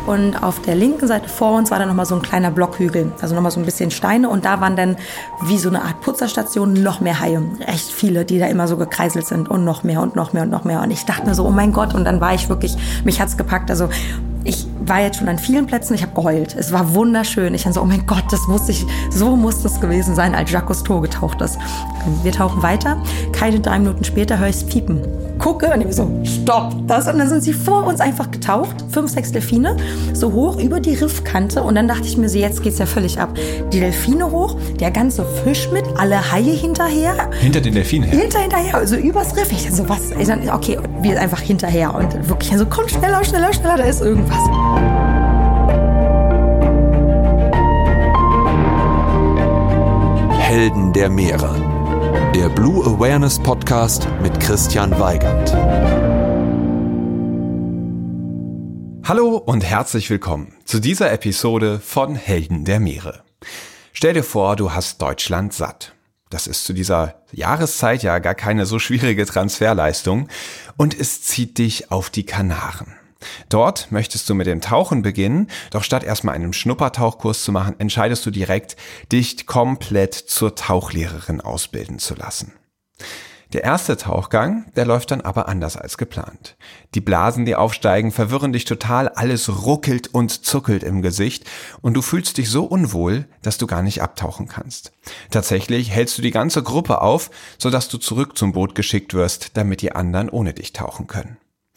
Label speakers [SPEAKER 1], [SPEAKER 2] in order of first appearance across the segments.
[SPEAKER 1] und auf der linken Seite vor uns war dann nochmal so ein kleiner Blockhügel, also nochmal so ein bisschen Steine und da waren dann wie so eine Art Putzerstation noch mehr Haie, echt viele, die da immer so gekreiselt sind und noch mehr und noch mehr und noch mehr und ich dachte mir so, oh mein Gott, und dann war ich wirklich, mich hat's gepackt, also ich war jetzt schon an vielen Plätzen, ich habe geheult. Es war wunderschön. Ich dann so, oh mein Gott, so muss das gewesen sein, als Jacques Cousteau getaucht ist. Wir tauchen weiter. Keine 3 Minuten später höre ich's piepen. Gucke und ich so, stopp, das. Und dann sind sie vor uns einfach getaucht, 5, 6 Delfine, so hoch über die Riffkante. Und dann dachte ich mir so, jetzt geht's ja völlig ab. Die Delfine hoch, der ganze Fisch mit, alle Haie hinterher.
[SPEAKER 2] Hinter den Delfinen her?
[SPEAKER 1] Hinterher, also übers Riff. Ich dann so, was? Ich dann, okay, wir einfach hinterher. Und wirklich so, komm, schneller, schneller, schneller, da ist irgendwas.
[SPEAKER 3] Helden der Meere. Der Blue Awareness Podcast mit Christian Weigand.
[SPEAKER 2] Hallo und herzlich willkommen zu dieser Episode von Helden der Meere. Stell dir vor, du hast Deutschland satt. Das ist zu dieser Jahreszeit ja gar keine so schwierige Transferleistung und es zieht dich auf die Kanaren. Dort möchtest du mit dem Tauchen beginnen, doch statt erstmal einen Schnuppertauchkurs zu machen, entscheidest du direkt, dich komplett zur Tauchlehrerin ausbilden zu lassen. Der erste Tauchgang, der läuft dann aber anders als geplant. Die Blasen, die aufsteigen, verwirren dich total, alles ruckelt und zuckelt im Gesicht und du fühlst dich so unwohl, dass du gar nicht abtauchen kannst. Tatsächlich hältst du die ganze Gruppe auf, sodass du zurück zum Boot geschickt wirst, damit die anderen ohne dich tauchen können.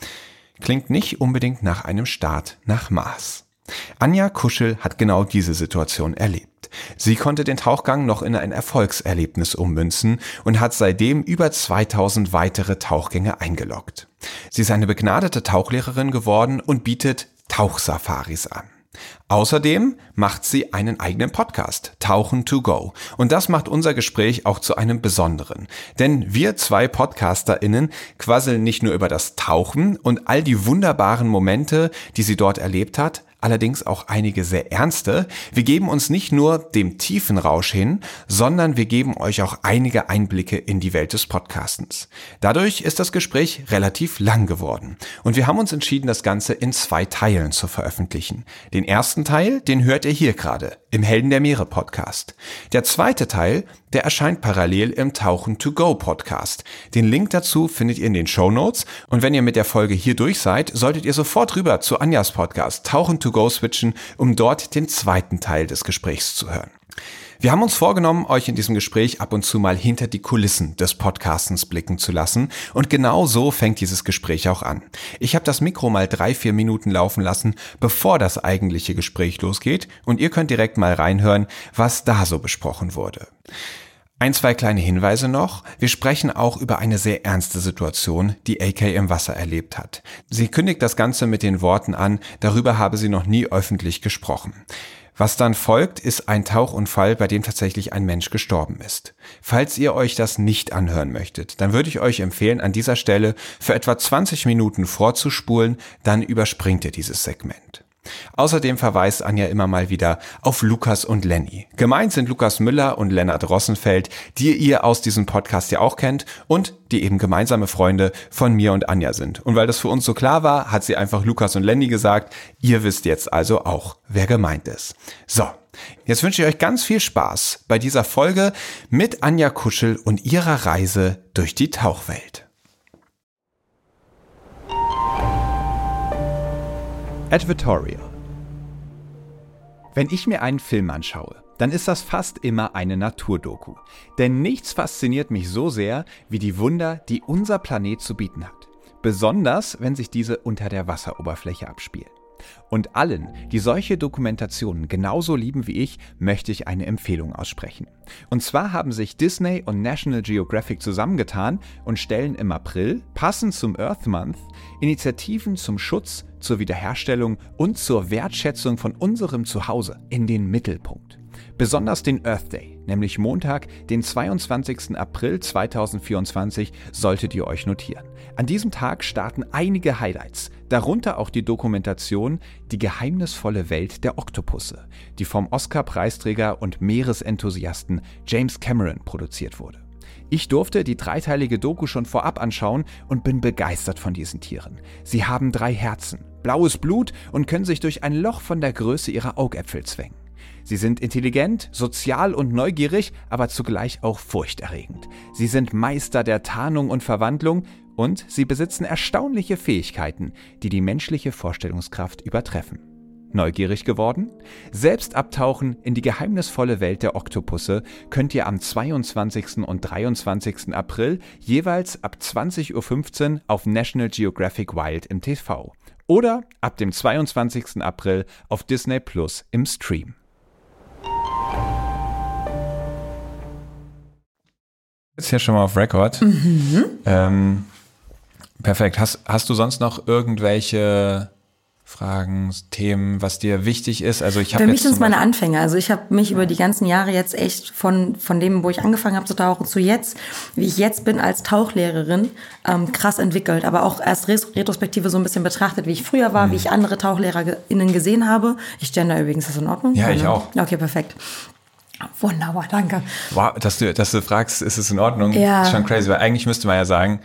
[SPEAKER 2] Klingt nicht unbedingt nach einem Start nach Mars. Anja Kuschel hat genau diese Situation erlebt. Sie konnte den Tauchgang noch in ein Erfolgserlebnis ummünzen und hat seitdem über 2000 weitere Tauchgänge eingeloggt. Sie ist eine begnadete Tauchlehrerin geworden und bietet Tauchsafaris an. Außerdem macht sie einen eigenen Podcast, Tauchen to Go. Und das macht unser Gespräch auch zu einem besonderen. Denn wir 2 PodcasterInnen quasseln nicht nur über das Tauchen und all die wunderbaren Momente, die sie dort erlebt hat, allerdings auch einige sehr ernste. Wir geben uns nicht nur dem tiefen Rausch hin, sondern wir geben euch auch einige Einblicke in die Welt des Podcastens. Dadurch ist das Gespräch relativ lang geworden. Und wir haben uns entschieden, das Ganze in 2 Teilen zu veröffentlichen. Den ersten Teil, den hört ihr hier gerade im Helden der Meere Podcast. Der zweite Teil, der erscheint parallel im Tauchen to Go Podcast. Den Link dazu findet ihr in den Shownotes. Und wenn ihr mit der Folge hier durch seid, solltet ihr sofort rüber zu Anjas Podcast Tauchen to Go switchen, um dort den zweiten Teil des Gesprächs zu hören. Wir haben uns vorgenommen, euch in diesem Gespräch ab und zu mal hinter die Kulissen des Podcastens blicken zu lassen und genau so fängt dieses Gespräch auch an. Ich habe das Mikro mal 3-4 Minuten laufen lassen, bevor das eigentliche Gespräch losgeht und ihr könnt direkt mal reinhören, was da so besprochen wurde. 1, 2 kleine Hinweise noch. Wir sprechen auch über eine sehr ernste Situation, die AK im Wasser erlebt hat. Sie kündigt das Ganze mit den Worten an, darüber habe sie noch nie öffentlich gesprochen. Was dann folgt, ist ein Tauchunfall, bei dem tatsächlich ein Mensch gestorben ist. Falls ihr euch das nicht anhören möchtet, dann würde ich euch empfehlen, an dieser Stelle für etwa 20 Minuten vorzuspulen, dann überspringt ihr dieses Segment. Außerdem verweist Anja immer mal wieder auf Lukas und Lenny. Gemeint sind Lukas Müller und Lennart Rossenfeld, die ihr aus diesem Podcast ja auch kennt und die eben gemeinsame Freunde von mir und Anja sind. Und weil das für uns so klar war, hat sie einfach Lukas und Lenny gesagt. Ihr wisst jetzt also auch, wer gemeint ist. So, jetzt wünsche ich euch ganz viel Spaß bei dieser Folge mit Anja Kuschel und ihrer Reise durch die Tauchwelt.
[SPEAKER 4] Advertorial. Wenn ich mir einen Film anschaue, dann ist das fast immer eine Naturdoku. Denn nichts fasziniert mich so sehr wie die Wunder, die unser Planet zu bieten hat. Besonders, wenn sich diese unter der Wasseroberfläche abspielen. Und allen, die solche Dokumentationen genauso lieben wie ich, möchte ich eine Empfehlung aussprechen. Und zwar haben sich Disney und National Geographic zusammengetan und stellen im April, passend zum Earth Month, Initiativen zum Schutz, zur Wiederherstellung und zur Wertschätzung von unserem Zuhause in den Mittelpunkt. Besonders den Earth Day, nämlich Montag, den 22. April 2024, solltet ihr euch notieren. An diesem Tag starten einige Highlights, darunter auch die Dokumentation Die geheimnisvolle Welt der Oktopusse, die vom Oscar-Preisträger und Meeresenthusiasten James Cameron produziert wurde. Ich durfte die 3-teilige Doku schon vorab anschauen und bin begeistert von diesen Tieren. Sie haben 3 Herzen, blaues Blut und können sich durch ein Loch von der Größe ihrer Augäpfel zwängen. Sie sind intelligent, sozial und neugierig, aber zugleich auch furchterregend. Sie sind Meister der Tarnung und Verwandlung und sie besitzen erstaunliche Fähigkeiten, die die menschliche Vorstellungskraft übertreffen. Neugierig geworden? Selbst abtauchen in die geheimnisvolle Welt der Oktopusse könnt ihr am 22. und 23. April jeweils ab 20:15 Uhr auf National Geographic Wild im TV oder ab dem 22. April auf Disney Plus im Stream.
[SPEAKER 2] Ist hier schon mal auf Record. Perfekt. Hast du sonst noch irgendwelche Fragen, Themen, was dir wichtig ist? Also
[SPEAKER 1] Für mich sind es meine Anfänge. Also ich habe mich über die ganzen Jahre jetzt echt von dem, wo ich angefangen habe zu tauchen, zu jetzt, wie ich jetzt bin als Tauchlehrerin, krass entwickelt. Aber auch erst Retrospektive so ein bisschen betrachtet, wie ich früher war, wie ich andere TauchlehrerInnen gesehen habe. Ich gender übrigens, ist das in Ordnung?
[SPEAKER 2] Ja, ich auch.
[SPEAKER 1] Okay, perfekt. Wunderbar, danke.
[SPEAKER 2] Wow, dass du fragst, ist es in Ordnung?
[SPEAKER 1] Ja.
[SPEAKER 2] Ist schon crazy, weil eigentlich müsste man ja sagen,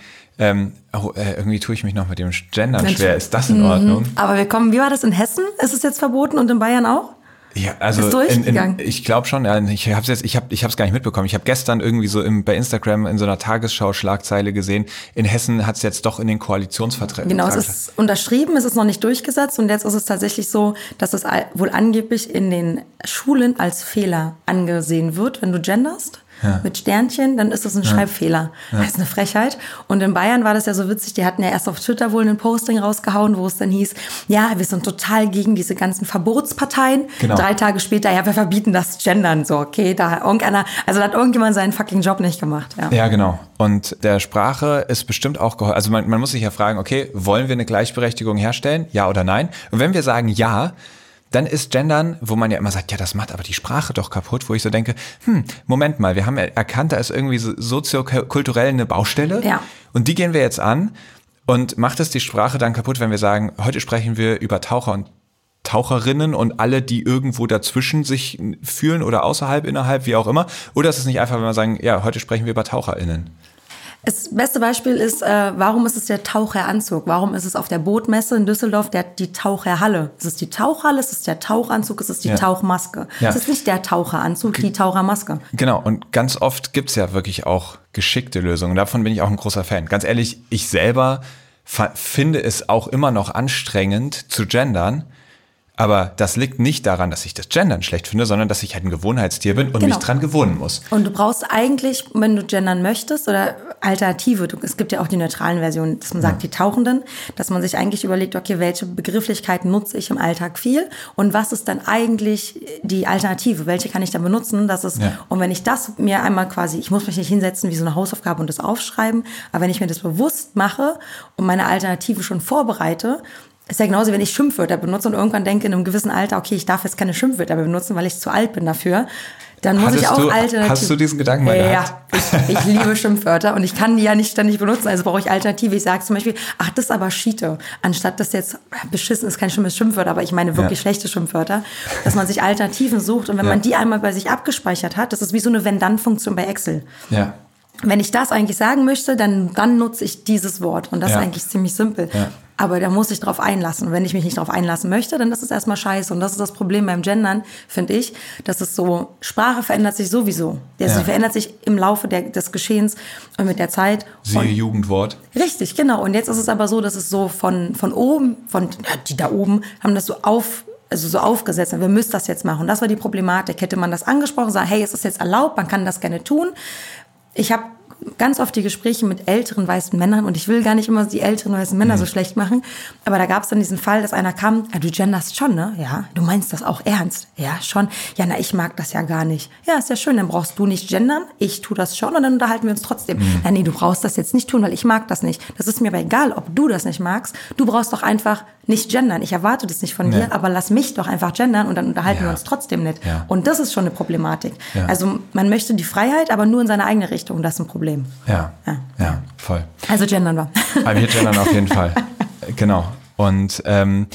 [SPEAKER 2] irgendwie tue ich mich noch mit dem Gendern schwer. Ist das in Ordnung?
[SPEAKER 1] Aber wie war das in Hessen? Ist es jetzt verboten und in Bayern auch?
[SPEAKER 2] Ja, also
[SPEAKER 1] ist durchgegangen.
[SPEAKER 2] Ich glaube schon, ja, ich habe es gar nicht mitbekommen. Ich habe gestern irgendwie so bei Instagram in so einer Tagesschau-Schlagzeile gesehen, in Hessen hat es jetzt doch in den Koalitionsverträgen.
[SPEAKER 1] Genau, es ist unterschrieben, es ist noch nicht durchgesetzt und jetzt ist es tatsächlich so, dass es wohl angeblich in den Schulen als Fehler angesehen wird, wenn du genderst. Ja. Mit Sternchen, dann ist das ein Schreibfehler. Ja. Das ist eine Frechheit. Und in Bayern war das ja so witzig, die hatten ja erst auf Twitter wohl ein Posting rausgehauen, wo es dann hieß, ja, wir sind total gegen diese ganzen Verbotsparteien. Genau. 3 Tage später, ja, wir verbieten das Gendern. So, okay, da hat irgendjemand seinen fucking Job nicht gemacht.
[SPEAKER 2] Ja, genau. Und der Sprache ist bestimmt auch geholfen. Also man muss sich ja fragen, okay, wollen wir eine Gleichberechtigung herstellen? Ja oder nein? Und wenn wir sagen ja, dann ist Gendern, wo man ja immer sagt, ja, das macht aber die Sprache doch kaputt, wo ich so denke, Moment mal, wir haben ja erkannt, da ist irgendwie soziokulturell eine Baustelle und die gehen wir jetzt an und macht es die Sprache dann kaputt, wenn wir sagen, heute sprechen wir über Taucher und Taucherinnen und alle, die irgendwo dazwischen sich fühlen oder außerhalb, innerhalb, wie auch immer, oder ist es nicht einfach, wenn wir sagen, ja, heute sprechen wir über TaucherInnen?
[SPEAKER 1] Das beste Beispiel ist, warum ist es der Taucheranzug? Warum ist es auf der Bootmesse in Düsseldorf die Taucherhalle? Ist es die Tauchhalle? Ist es der Tauchanzug? Ist es die Tauchmaske? Ja. Es ist nicht der Taucheranzug, die Tauchermaske.
[SPEAKER 2] Genau, und ganz oft gibt's ja wirklich auch geschickte Lösungen. Davon bin ich auch ein großer Fan. Ganz ehrlich, ich selber finde es auch immer noch anstrengend zu gendern. Aber das liegt nicht daran, dass ich das Gendern schlecht finde, sondern dass ich halt ein Gewohnheitstier bin und mich dran gewöhnen muss.
[SPEAKER 1] Und du brauchst eigentlich, wenn du gendern möchtest oder Alternative, es gibt ja auch die neutralen Versionen, dass man sagt, die Tauchenden, dass man sich eigentlich überlegt, okay, welche Begrifflichkeiten nutze ich im Alltag viel und was ist dann eigentlich die Alternative, welche kann ich dann benutzen, und wenn ich das mir einmal quasi, ich muss mich nicht hinsetzen wie so eine Hausaufgabe und das aufschreiben, aber wenn ich mir das bewusst mache und meine Alternative schon vorbereite, ist ja genauso, wenn ich Schimpfwörter benutze und irgendwann denke in einem gewissen Alter, okay, ich darf jetzt keine Schimpfwörter mehr benutzen, weil ich zu alt bin dafür. Dann muss ich auch Alternativen.
[SPEAKER 2] Hast du diesen Gedanken mal gehabt?
[SPEAKER 1] Ja, ich liebe Schimpfwörter und ich kann die ja nicht ständig benutzen, also brauche ich Alternative. Ich sage zum Beispiel, ach, das ist aber Schiete. Anstatt das jetzt, beschissen ist kein schlimmes Schimpfwort, aber ich meine wirklich schlechte Schimpfwörter, dass man sich Alternativen sucht und wenn man die einmal bei sich abgespeichert hat, das ist wie so eine Wenn-Dann-Funktion bei Excel. Ja. Wenn ich das eigentlich sagen möchte, dann nutze ich dieses Wort und das ist eigentlich ziemlich simpel. Ja. Aber da muss ich drauf einlassen. Und wenn ich mich nicht drauf einlassen möchte, dann ist es erstmal scheiße. Und das ist das Problem beim Gendern, finde ich, dass es so, Sprache verändert sich sowieso. Sie verändert sich im Laufe des Geschehens und mit der Zeit.
[SPEAKER 2] Siehe Jugendwort.
[SPEAKER 1] Richtig, genau. Und jetzt ist es aber so, dass es so von oben, die da oben haben das so aufgesetzt. Wir müssen das jetzt machen. Und das war die Problematik. Hätte man das angesprochen, sagen, hey, es ist jetzt erlaubt, man kann das gerne tun. Ich habe ganz oft die Gespräche mit älteren weißen Männern und ich will gar nicht immer die älteren weißen Männer so schlecht machen, aber da gab es dann diesen Fall, dass einer kam, du genderst schon, ne? Ja, du meinst das auch ernst? Ja, schon. Ja, na, ich mag das ja gar nicht. Ja, ist ja schön, dann brauchst du nicht gendern, ich tue das schon und dann unterhalten wir uns trotzdem. Na, nee, du brauchst das jetzt nicht tun, weil ich mag das nicht. Das ist mir aber egal, ob du das nicht magst. Du brauchst doch einfach nicht gendern. Ich erwarte das nicht von dir, aber lass mich doch einfach gendern und dann unterhalten wir uns trotzdem nicht. Ja. Und das ist schon eine Problematik. Ja. Also man möchte die Freiheit, aber nur in seine eigene Richtung. Das ist ein Problem.
[SPEAKER 2] Ja, voll.
[SPEAKER 1] Also gendern wir.
[SPEAKER 2] Aber wir gendern auf jeden Fall. Genau. Und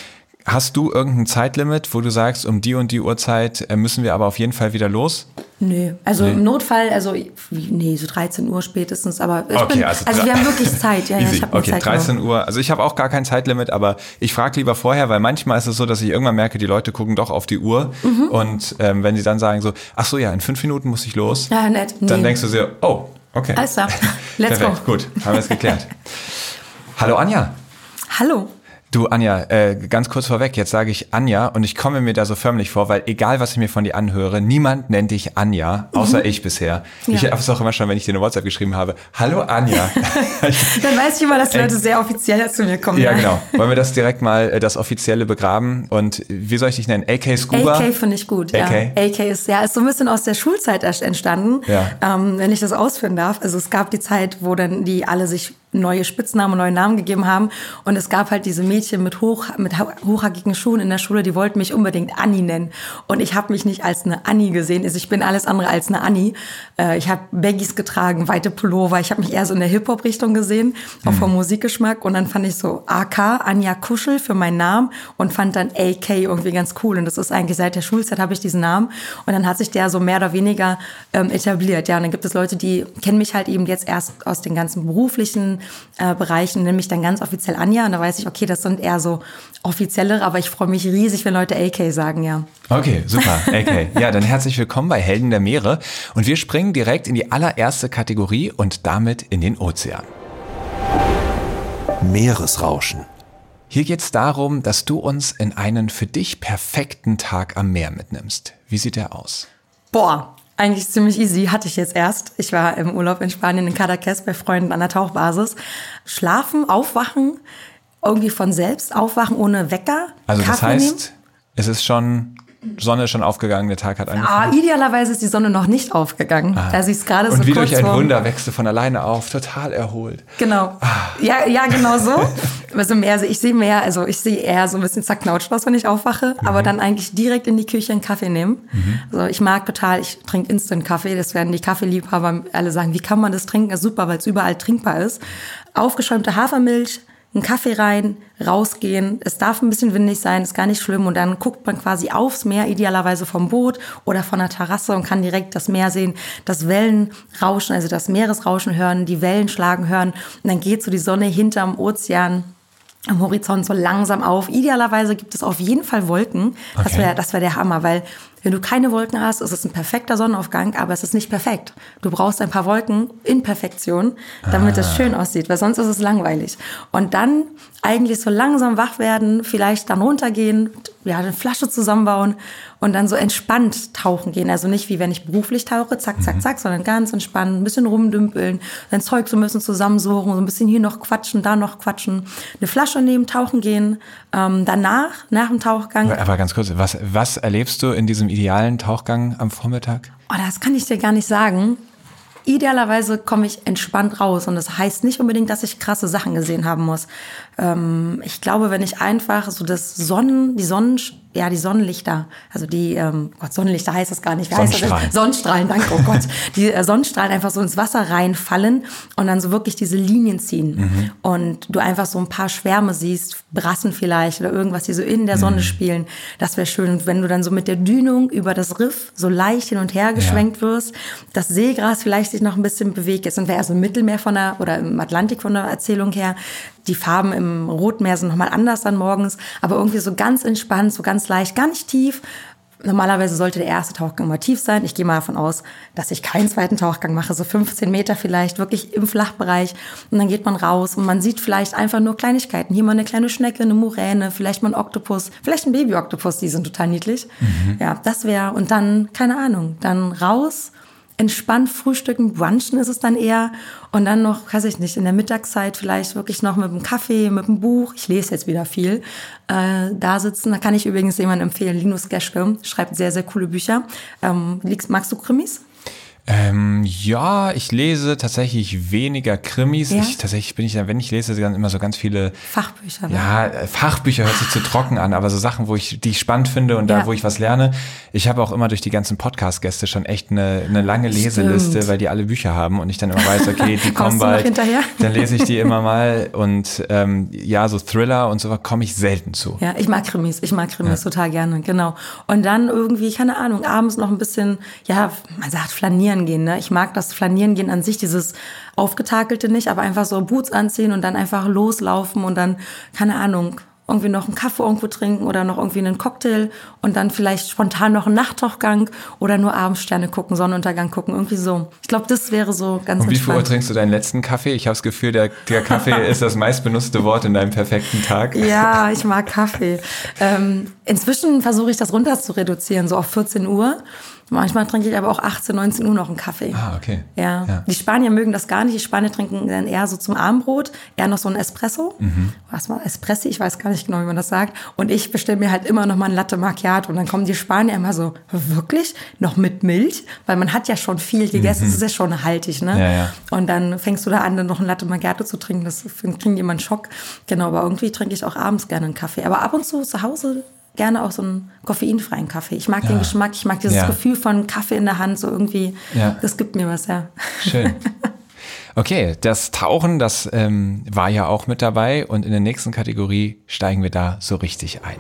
[SPEAKER 2] Hast du irgendein Zeitlimit, wo du sagst, um die und die Uhrzeit müssen wir aber auf jeden Fall wieder los?
[SPEAKER 1] Nö, also im Notfall, so 13 Uhr spätestens, aber wir haben wirklich Zeit. Ja,
[SPEAKER 2] easy.
[SPEAKER 1] Ich
[SPEAKER 2] okay, Zeit 13 Uhr. Also ich habe auch gar kein Zeitlimit, aber ich frage lieber vorher, weil manchmal ist es so, dass ich irgendwann merke, die Leute gucken doch auf die Uhr und wenn sie dann sagen so, ach so, ja, in 5 Minuten muss ich los,
[SPEAKER 1] ja, nett.
[SPEAKER 2] Dann denkst du dir, oh, okay.
[SPEAKER 1] Alles klar, let's
[SPEAKER 2] Perfekt,
[SPEAKER 1] go.
[SPEAKER 2] Gut, haben wir es geklärt. Hallo Anja.
[SPEAKER 1] Hallo.
[SPEAKER 2] Du Anja, ganz kurz vorweg, jetzt sage ich Anja und ich komme mir da so förmlich vor, weil egal, was ich mir von dir anhöre, niemand nennt dich Anja, außer ich bisher. Ja. Ich habe es auch immer schon, wenn ich dir eine WhatsApp geschrieben habe, hallo Anja.
[SPEAKER 1] Dann weiß ich immer, dass die Leute sehr offiziell zu mir kommen.
[SPEAKER 2] Ja, genau. Wollen wir das direkt mal, das Offizielle begraben und wie soll ich dich nennen? AK Scuba?
[SPEAKER 1] AK finde ich gut, AK. Ja. AK ist so ein bisschen aus der Schulzeit entstanden, wenn ich das ausführen darf. Also es gab die Zeit, wo dann die alle sich neue Spitznamen, neue Namen gegeben haben. Und es gab halt diese Mädchen mit hochhackigen Schuhen in der Schule, die wollten mich unbedingt Anni nennen. Und ich habe mich nicht als eine Anni gesehen. Also ich bin alles andere als eine Anni. Ich habe Baggies getragen, weite Pullover. Ich habe mich eher so in der Hip-Hop-Richtung gesehen, auch vom Musikgeschmack. Und dann fand ich so AK, Anja Kuschel für meinen Namen und fand dann AK irgendwie ganz cool. Und das ist eigentlich seit der Schulzeit habe ich diesen Namen. Und dann hat sich der so mehr oder weniger etabliert. Ja, und dann gibt es Leute, die kennen mich halt eben jetzt erst aus den ganzen beruflichen Bereichen, nämlich dann ganz offiziell Anja. Und da weiß ich, okay, das sind eher so offiziellere, aber ich freue mich riesig, wenn Leute AK sagen, ja.
[SPEAKER 2] Okay, super, AK. Ja, dann herzlich willkommen bei Helden der Meere. Und wir springen direkt in die allererste Kategorie und damit in den Ozean.
[SPEAKER 3] Meeresrauschen.
[SPEAKER 2] Hier geht es darum, dass du uns in einen für dich perfekten Tag am Meer mitnimmst. Wie sieht der aus?
[SPEAKER 1] Boah. Eigentlich ziemlich easy, hatte ich jetzt erst. Ich war im Urlaub in Spanien in Cadaqués bei Freunden an der Tauchbasis. Schlafen, aufwachen, irgendwie von selbst aufwachen ohne Wecker.
[SPEAKER 2] Also
[SPEAKER 1] Kaffee
[SPEAKER 2] das heißt,
[SPEAKER 1] nehmen.
[SPEAKER 2] es ist Sonne ist schon aufgegangen, der Tag hat angefangen.
[SPEAKER 1] Idealerweise ist die Sonne noch nicht aufgegangen. Da sie es gerade so
[SPEAKER 2] und wie
[SPEAKER 1] kurz
[SPEAKER 2] durch ein Wunder wächst du von alleine auf, total erholt.
[SPEAKER 1] Genau. Ja, genau so. Ich sehe eher so ein bisschen zerknautscht aus, wenn ich aufwache, aber dann eigentlich direkt in die Küche einen Kaffee nehmen. Also ich mag total, ich trinke Instant-Kaffee, das werden die Kaffeeliebhaber alle sagen, wie kann man das trinken? Das ist super, weil es überall trinkbar ist. Aufgeschäumte Hafermilch, einen Kaffee rein, rausgehen. Es darf ein bisschen windig sein, ist gar nicht schlimm. Und dann guckt man quasi aufs Meer, idealerweise vom Boot oder von der Terrasse und kann direkt das Meer sehen, das Wellenrauschen, also das Meeresrauschen hören, die Wellen schlagen hören. Und dann geht so die Sonne hinterm Ozean am Horizont so langsam auf. Idealerweise gibt es auf jeden Fall Wolken.
[SPEAKER 2] Okay.
[SPEAKER 1] Das wär der Hammer, weil wenn du keine Wolken hast, ist es ein perfekter Sonnenaufgang, aber es ist nicht perfekt. Du brauchst ein paar Wolken in Perfektion, damit es schön aussieht, weil sonst ist es langweilig. Und dann eigentlich so langsam wach werden, vielleicht dann runtergehen, eine Flasche zusammenbauen und dann so entspannt tauchen gehen. Also nicht wie wenn ich beruflich tauche, zack, zack, zack, sondern ganz entspannt, ein bisschen rumdümpeln, sein Zeug so ein bisschen zusammensuchen, so ein bisschen hier noch quatschen, da noch quatschen, eine Flasche nehmen, tauchen gehen, danach, nach dem Tauchgang.
[SPEAKER 2] Aber ganz kurz, was erlebst du in diesem idealen Tauchgang am Vormittag?
[SPEAKER 1] Oh, das kann ich dir gar nicht sagen. Idealerweise komme ich entspannt raus und das heißt nicht unbedingt, dass ich krasse Sachen gesehen haben muss. Ich glaube, wenn ich einfach so die Sonnenlichter, also Sonnenlichter heißt das gar nicht. Wie heißt das? Sonnenstrahlen, danke, oh Gott. Die Sonnenstrahlen einfach so ins Wasser reinfallen und dann so wirklich diese Linien ziehen. Und du einfach so ein paar Schwärme siehst, Brassen vielleicht oder irgendwas, die so in der Sonne spielen. Das wäre schön. Und wenn du dann so mit der Dünung über das Riff so leicht hin und her geschwenkt wirst, das Seegras vielleicht sich noch ein bisschen bewegt. Jetzt sind wir also im Mittelmeer oder im Atlantik von der Erzählung her. Die Farben im Rotmeer sind nochmal anders dann morgens, aber irgendwie so ganz entspannt, so ganz leicht, gar nicht tief. Normalerweise sollte der erste Tauchgang immer tief sein. Ich gehe mal davon aus, dass ich keinen zweiten Tauchgang mache, so 15 Meter vielleicht, wirklich im Flachbereich. Und dann geht man raus und man sieht vielleicht einfach nur Kleinigkeiten. Hier mal eine kleine Schnecke, eine Muräne, vielleicht mal ein Oktopus, vielleicht ein Babyoktopus, die sind total niedlich. Ja, das wäre, und dann, keine Ahnung, dann raus, entspannt frühstücken, brunchen ist es dann eher. Und dann noch, weiß ich nicht, in der Mittagszeit vielleicht wirklich noch mit einem Kaffee, mit einem Buch. Ich lese jetzt wieder viel. Da sitzen, da kann ich übrigens jemanden empfehlen, Linus Geschke, schreibt sehr, sehr coole Bücher. Magst du Krimis?
[SPEAKER 2] Ja, ich lese tatsächlich weniger Krimis.
[SPEAKER 1] Ja?
[SPEAKER 2] Wenn ich lese, dann immer so ganz viele
[SPEAKER 1] Fachbücher. Ne?
[SPEAKER 2] Ja, Fachbücher hört sich zu trocken an, aber so Sachen, die ich spannend finde und da, wo ich was lerne. Ich habe auch immer durch die ganzen Podcast-Gäste schon echt eine lange Leseliste, weil die alle Bücher haben und ich dann immer weiß, okay, die kommen bald. Dann lese ich die immer mal und so Thriller und so komme ich selten zu.
[SPEAKER 1] Ja, ich mag Krimis total gerne, genau. Und dann irgendwie, keine Ahnung, abends noch ein bisschen, man sagt flanieren gehen, ne? Ich mag das Flanieren gehen an sich, dieses Aufgetakelte nicht, aber einfach so Boots anziehen und dann einfach loslaufen und dann, keine Ahnung, irgendwie noch einen Kaffee irgendwo trinken oder noch irgendwie einen Cocktail und dann vielleicht spontan noch einen Nachttauchgang oder nur abends Sterne gucken, Sonnenuntergang gucken, irgendwie so. Ich glaube, das wäre so ganz
[SPEAKER 2] Und wie viel
[SPEAKER 1] entspannt.
[SPEAKER 2] Uhr trinkst du deinen letzten Kaffee? Ich habe das Gefühl, der Kaffee ist das meistbenutzte Wort in deinem perfekten Tag.
[SPEAKER 1] Ja, ich mag Kaffee. Inzwischen versuche ich das runter zu reduzieren, so auf 14 Uhr. Manchmal trinke ich aber auch 18, 19 Uhr noch einen Kaffee.
[SPEAKER 2] Ah, okay.
[SPEAKER 1] Ja. Die Spanier mögen das gar nicht. Die Spanier trinken dann eher so zum Abendbrot, eher noch so ein Espresso. Was war Espressi? Ich weiß gar nicht genau, wie man das sagt. Und ich bestelle mir halt immer noch mal ein Latte Macchiato. Und dann kommen die Spanier immer so, wirklich? Noch mit Milch? Weil man hat ja schon viel gegessen. Das ist ja schon haltig, ne?
[SPEAKER 2] Ja.
[SPEAKER 1] Und dann fängst du da an, dann noch ein Latte Macchiato zu trinken. Das kriegen die immer einen Schock. Genau, aber irgendwie trinke ich auch abends gerne einen Kaffee. Aber ab und zu Hause gerne auch so einen koffeinfreien Kaffee. Ich mag den Geschmack, ich mag dieses Gefühl von Kaffee in der Hand, so irgendwie, das gibt mir was, ja.
[SPEAKER 2] Schön. Okay, das Tauchen, das war ja auch mit dabei und in der nächsten Kategorie steigen wir da so richtig ein.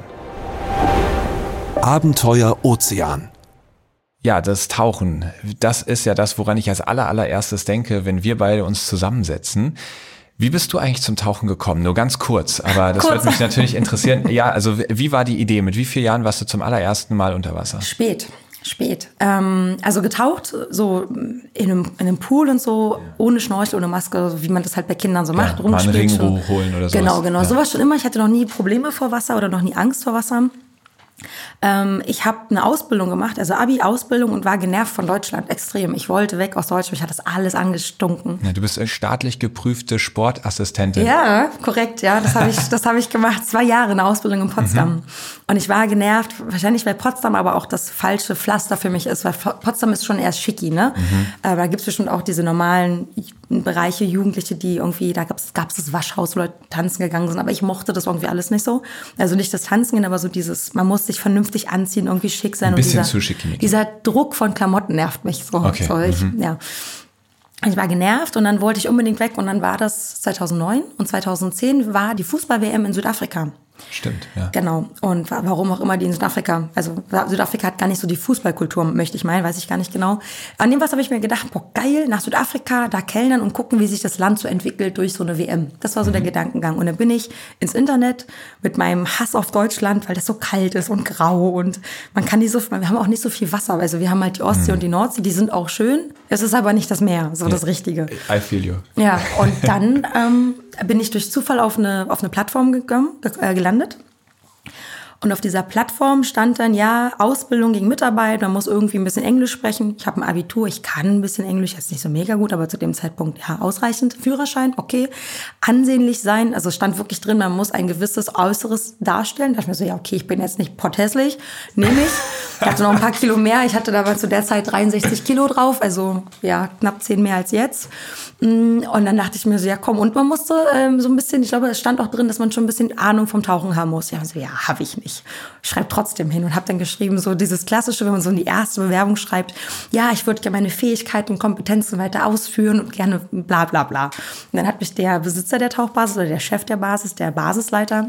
[SPEAKER 3] Abenteuer Ozean.
[SPEAKER 2] Ja, das Tauchen, das ist ja das, woran ich als allererstes denke, wenn wir beide uns zusammensetzen. Wie bist du eigentlich zum Tauchen gekommen? Nur ganz kurz, aber das würde mich natürlich interessieren. Ja, also wie war die Idee? Mit wie vielen Jahren warst du zum allerersten Mal unter Wasser?
[SPEAKER 1] Spät. Also getaucht, so in einem Pool und so, ohne Schnorchel, ohne Maske, so wie man das halt bei Kindern so macht.
[SPEAKER 2] Mal einen Ring hochholen oder so.
[SPEAKER 1] Genau. Ja. Sowas schon immer. Ich hatte noch nie Probleme vor Wasser oder noch nie Angst vor Wasser. Ich habe eine Ausbildung gemacht, also Abi-Ausbildung und war genervt von Deutschland, extrem. Ich wollte weg aus Deutschland, mich hat das alles angestunken.
[SPEAKER 2] Ja, du bist eine staatlich geprüfte Sportassistentin.
[SPEAKER 1] Ja, korrekt, ja, das habe ich gemacht, 2 Jahre eine Ausbildung in Potsdam. Und ich war genervt, wahrscheinlich weil Potsdam aber auch das falsche Pflaster für mich ist, weil Potsdam ist schon erst schicki, ne? Da gibt's bestimmt auch diese normalen Bereiche, Jugendliche, die irgendwie, da gab's das Waschhaus, wo Leute tanzen gegangen sind, aber ich mochte das irgendwie alles nicht so. Also nicht das Tanzen gehen, aber so dieses, man muss sich vernünftig anziehen, irgendwie schick sein.
[SPEAKER 2] Ein bisschen zu schickimicki.
[SPEAKER 1] Dieser Druck von Klamotten nervt mich so.
[SPEAKER 2] Okay.
[SPEAKER 1] Ich war genervt und dann wollte ich unbedingt weg und dann war das 2009 und 2010 war die Fußball-WM in Südafrika.
[SPEAKER 2] Stimmt, ja.
[SPEAKER 1] Genau. Und warum auch immer die in Südafrika, also Südafrika hat gar nicht so die Fußballkultur, möchte ich meinen, weiß ich gar nicht genau. An dem was habe ich mir gedacht, boah, geil, nach Südafrika, da kellnern und gucken, wie sich das Land so entwickelt durch so eine WM. Das war so der Gedankengang. Und dann bin ich ins Internet mit meinem Hass auf Deutschland, weil das so kalt ist und grau und wir haben auch nicht so viel Wasser. Also wir haben halt die Ostsee und die Nordsee, die sind auch schön. Es ist aber nicht das Meer, so das Richtige.
[SPEAKER 2] I feel you.
[SPEAKER 1] Ja, und dann bin ich durch Zufall auf eine Plattform gelandet. Und auf dieser Plattform stand dann, Ausbildung gegen Mitarbeit, man muss irgendwie ein bisschen Englisch sprechen. Ich habe ein Abitur, ich kann ein bisschen Englisch, jetzt nicht so mega gut, aber zu dem Zeitpunkt, ausreichend. Führerschein, okay. Ansehnlich sein, also es stand wirklich drin, man muss ein gewisses Äußeres darstellen. Da dachte ich mir so, okay, ich bin jetzt nicht potthässlich, nehme ich. Ich hatte noch ein paar Kilo mehr, ich hatte damals zu der Zeit 63 Kilo drauf, also knapp 10 mehr als jetzt. Und dann dachte ich mir so, komm, und man musste so ein bisschen, ich glaube, es stand auch drin, dass man schon ein bisschen Ahnung vom Tauchen haben muss. Habe ich nicht. Ich schreibe trotzdem hin und habe dann geschrieben, so dieses Klassische, wenn man so in die erste Bewerbung schreibt, ich würde gerne meine Fähigkeiten und Kompetenzen weiter ausführen und gerne bla bla bla. Und dann hat mich der Besitzer der Tauchbasis oder der Chef der Basis, der Basisleiter,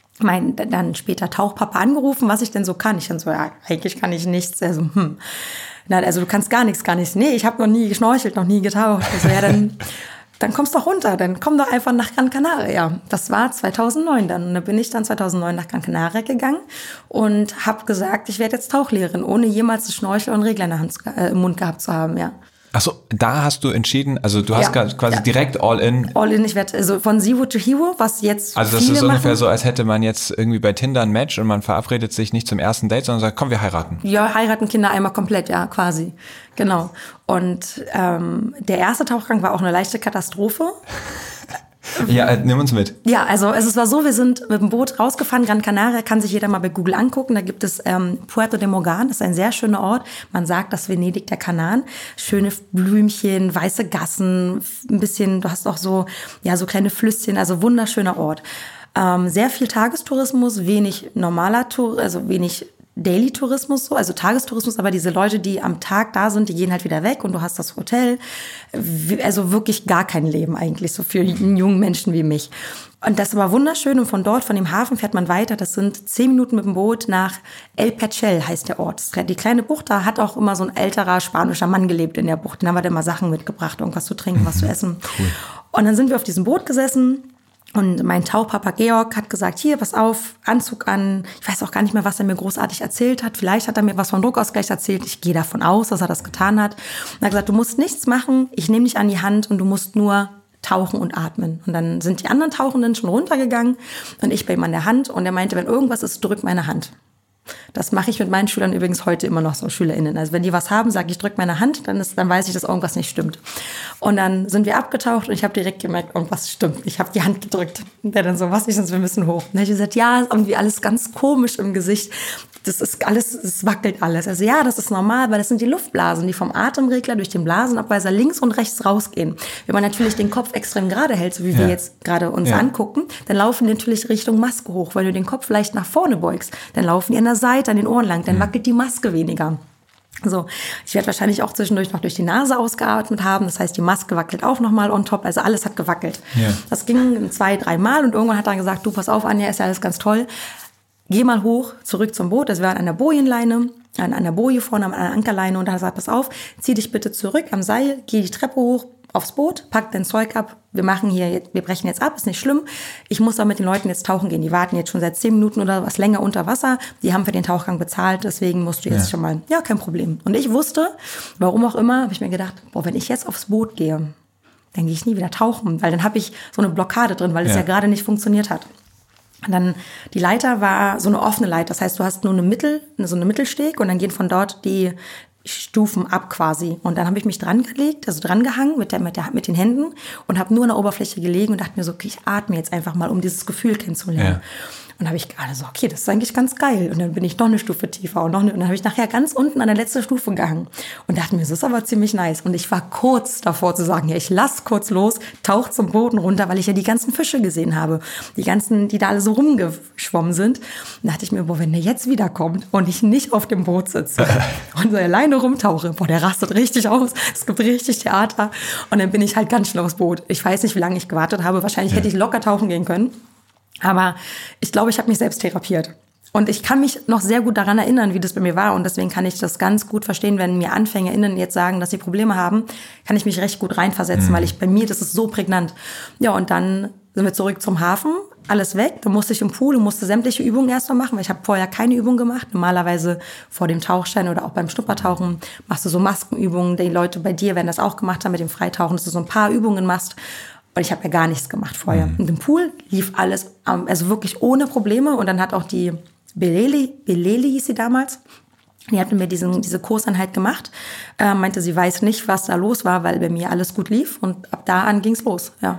[SPEAKER 1] dann später Tauchpapa angerufen, was ich denn so kann. Ich dann so, eigentlich kann ich nichts. Also, also du kannst gar nichts. Nee, ich habe noch nie geschnorchelt, noch nie getaucht. Also dann kommst du doch runter, dann komm doch einfach nach Gran Canaria. Das war 2009 dann. Und da bin ich dann 2009 nach Gran Canaria gegangen und habe gesagt, ich werde jetzt Tauchlehrerin, ohne jemals einen Schnorchel und einen Regler in der Hand, im Mund gehabt zu haben,
[SPEAKER 2] Achso, da hast du entschieden, also du hast quasi direkt all in.
[SPEAKER 1] All in, ich werde also von Zero to Hero, was jetzt
[SPEAKER 2] also das
[SPEAKER 1] viele
[SPEAKER 2] ist ungefähr
[SPEAKER 1] machen.
[SPEAKER 2] So, als hätte man jetzt irgendwie bei Tinder ein Match und man verabredet sich nicht zum ersten Date, sondern sagt, komm, wir heiraten.
[SPEAKER 1] Ja, heiraten Kinder einmal komplett, quasi. Genau. Und der erste Tauchgang war auch eine leichte Katastrophe.
[SPEAKER 2] Ja, nimm uns mit.
[SPEAKER 1] Ja, also es war so, wir sind mit dem Boot rausgefahren. Gran Canaria kann sich jeder mal bei Google angucken. Da gibt es Puerto de Morgan, das ist ein sehr schöner Ort. Man sagt, das Venedig der Kanaren. Schöne Blümchen, weiße Gassen, ein bisschen, du hast auch so kleine Flüsschen, also wunderschöner Ort. Sehr viel Tagestourismus, wenig normaler also wenig Daily-Tourismus, so, also Tagestourismus, aber diese Leute, die am Tag da sind, die gehen halt wieder weg und du hast das Hotel. Also wirklich gar kein Leben eigentlich, so für jungen Menschen wie mich. Und das war wunderschön und von dort, von dem Hafen fährt man weiter. Das sind 10 Minuten mit dem Boot nach El Perchel, heißt der Ort. Die kleine Bucht, da hat auch immer so ein älterer spanischer Mann gelebt in der Bucht. Den haben wir dann mal Sachen mitgebracht, irgendwas zu trinken, was zu essen. Cool. Und dann sind wir auf diesem Boot gesessen. Und mein Taupapa Georg hat gesagt, hier, pass auf, Anzug an. Ich weiß auch gar nicht mehr, was er mir großartig erzählt hat. Vielleicht hat er mir was vom Druckausgleich erzählt. Ich gehe davon aus, dass er das getan hat. Und er hat gesagt, du musst nichts machen. Ich nehme dich an die Hand und du musst nur tauchen und atmen. Und dann sind die anderen Tauchenden schon runtergegangen und ich bei ihm an der Hand. Und er meinte, wenn irgendwas ist, drück meine Hand. Das mache ich mit meinen Schülern übrigens heute immer noch so, SchülerInnen. Also wenn die was haben, sage ich, drück meine Hand, dann weiß ich, dass irgendwas nicht stimmt. Und dann sind wir abgetaucht und ich habe direkt gemerkt, irgendwas stimmt. Ich habe die Hand gedrückt. Und der dann so, was ist das, wir müssen hoch. Und dann habe ich gesagt, ja, ist irgendwie alles ganz komisch im Gesicht. Das ist alles, es wackelt alles. Also ja, das ist normal, weil das sind die Luftblasen, die vom Atemregler durch den Blasenabweiser links und rechts rausgehen. Wenn man natürlich den Kopf extrem gerade hält, so wie wir jetzt gerade uns angucken, dann laufen die natürlich Richtung Maske hoch. Wenn du den Kopf leicht nach vorne beugst, dann laufen die an der Seite, an den Ohren lang, dann wackelt die Maske weniger. So, ich werde wahrscheinlich auch zwischendurch noch durch die Nase ausgeatmet haben. Das heißt, die Maske wackelt auch nochmal on top. Also alles hat gewackelt. Ja. Das ging 2-3 Mal und irgendwann hat er gesagt, du, pass auf, Anja, ist ja alles ganz toll. Geh mal hoch, zurück zum Boot. Das war an einer Bojenleine, an einer Boje vorne, an einer Ankerleine. Und er hat gesagt, pass auf, zieh dich bitte zurück am Seil, geh die Treppe hoch, aufs Boot, pack dein Zeug ab. Wir brechen jetzt ab, ist nicht schlimm. Ich muss aber mit den Leuten jetzt tauchen gehen. Die warten jetzt schon seit 10 Minuten oder was länger unter Wasser. Die haben für den Tauchgang bezahlt, deswegen musst du jetzt schon mal, ja, kein Problem. Und ich wusste, warum auch immer, habe ich mir gedacht, wenn ich jetzt aufs Boot gehe, dann gehe ich nie wieder tauchen, weil dann habe ich so eine Blockade drin, weil es ja gerade nicht funktioniert hat. Und dann, die Leiter war so eine offene Leiter. Das heißt, du hast nur so eine Mittelsteg und dann gehen von dort die Stufen ab quasi. Und dann habe ich mich dran gehangen mit den Händen und habe nur an der Oberfläche gelegen und dachte mir so, okay, ich atme jetzt einfach mal, um dieses Gefühl kennenzulernen. Ja. Und habe ich gerade so, okay, das ist eigentlich ganz geil. Und dann bin ich noch eine Stufe tiefer und dann habe ich nachher ganz unten an der letzten Stufe gehangen und dachte mir, das ist aber ziemlich nice. Und ich war kurz davor zu sagen, ja, ich lass kurz los, tauch zum Boden runter, weil ich ja die ganzen Fische gesehen habe. Die ganzen, die da alle so rumgeschwommen sind. Und dachte ich mir, wenn der jetzt wiederkommt und ich nicht auf dem Boot sitze und so alleine rumtauche, der rastet richtig aus. Es gibt richtig Theater. Und dann bin ich halt ganz schnell aufs Boot. Ich weiß nicht, wie lange ich gewartet habe. Wahrscheinlich hätte ich locker tauchen gehen können. Aber ich glaube, ich habe mich selbst therapiert. Und ich kann mich noch sehr gut daran erinnern, wie das bei mir war. Und deswegen kann ich das ganz gut verstehen, wenn mir AnfängerInnen jetzt sagen, dass sie Probleme haben, kann ich mich recht gut reinversetzen, weil bei mir, das ist so prägnant. Ja, und dann sind wir zurück zum Hafen, alles weg. Da musste ich im Pool und musste sämtliche Übungen erstmal machen, weil ich habe vorher keine Übung gemacht. Normalerweise vor dem Tauchschein oder auch beim Schnuppertauchen machst du so Maskenübungen. Die Leute bei dir werden das auch gemacht haben mit dem Freitauchen, dass du so ein paar Übungen machst. Und ich habe ja gar nichts gemacht vorher. Und im Pool lief alles, also wirklich ohne Probleme. Und dann hat auch die Beleli hieß sie damals, die hat mit mir diese Kurseinheit gemacht. Meinte, sie weiß nicht, was da los war, weil bei mir alles gut lief. Und ab da an ging's los, ja.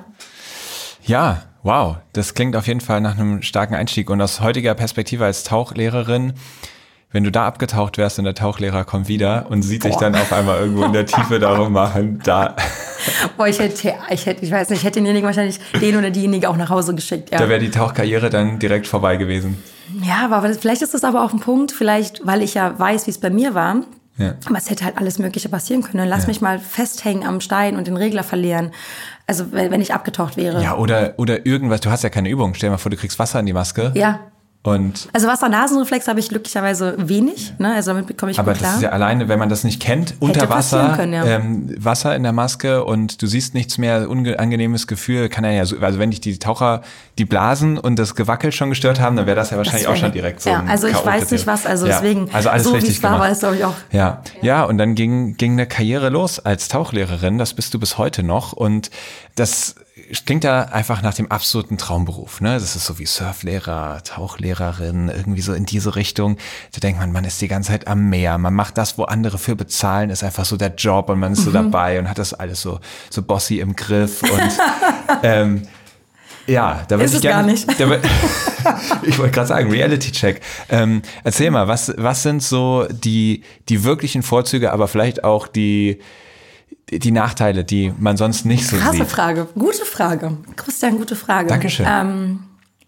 [SPEAKER 2] Ja, wow. Das klingt auf jeden Fall nach einem starken Einstieg. Und aus heutiger Perspektive als Tauchlehrerin, wenn du da abgetaucht wärst und der Tauchlehrer kommt wieder und sieht dich dann auf einmal irgendwo in der Tiefe darum machen, da...
[SPEAKER 1] ich weiß nicht, ich hätte denjenigen wahrscheinlich den oder diejenige auch nach Hause geschickt. Ja.
[SPEAKER 2] Da wäre die Tauchkarriere dann direkt vorbei gewesen.
[SPEAKER 1] Ja, aber vielleicht ist das aber auch ein Punkt, vielleicht, weil ich ja weiß, wie es bei mir war. Ja. Aber es hätte halt alles Mögliche passieren können. Lass mich mal festhängen am Stein und den Regler verlieren. Also wenn ich abgetaucht wäre. Ja,
[SPEAKER 2] oder irgendwas, du hast ja keine Übung. Stell dir mal vor, du kriegst Wasser in die Maske.
[SPEAKER 1] Ja. Also Wasser-Nasenreflex habe ich glücklicherweise wenig, ne? Also damit bekomme ich gut klar. Aber das ist
[SPEAKER 2] ja alleine, wenn man das nicht kennt, unter Wasser, Wasser in der Maske und du siehst nichts mehr, unangenehmes Gefühl, kann also wenn dich die Taucher, die Blasen und das Gewackel schon gestört haben, dann wäre das ja wahrscheinlich auch schon direkt so.
[SPEAKER 1] Ja, also ich weiß nicht was, deswegen,
[SPEAKER 2] also alles
[SPEAKER 1] so
[SPEAKER 2] richtig
[SPEAKER 1] wie es war, war es glaube ich auch.
[SPEAKER 2] Ja, und dann ging eine Karriere los als Tauchlehrerin, das bist du bis heute noch und das klingt ja einfach nach dem absoluten Traumberuf, ne? Das ist so wie Surflehrer, Tauchlehrerin, irgendwie so in diese Richtung. Da denkt man ist die ganze Zeit am Meer, man macht das, wo andere für bezahlen, ist einfach so der Job und man ist so dabei und hat das alles so bossy im Griff und Ja, da
[SPEAKER 1] ist
[SPEAKER 2] würde ich
[SPEAKER 1] es
[SPEAKER 2] gerne.
[SPEAKER 1] Gar nicht.
[SPEAKER 2] Ich wollte gerade sagen, Reality-Check. Erzähl mal, was sind so die wirklichen Vorzüge, aber vielleicht auch die Nachteile, die man sonst nicht so
[SPEAKER 1] Krasse
[SPEAKER 2] sieht?
[SPEAKER 1] Frage, gute Frage. Christian, gute Frage.
[SPEAKER 2] Dankeschön.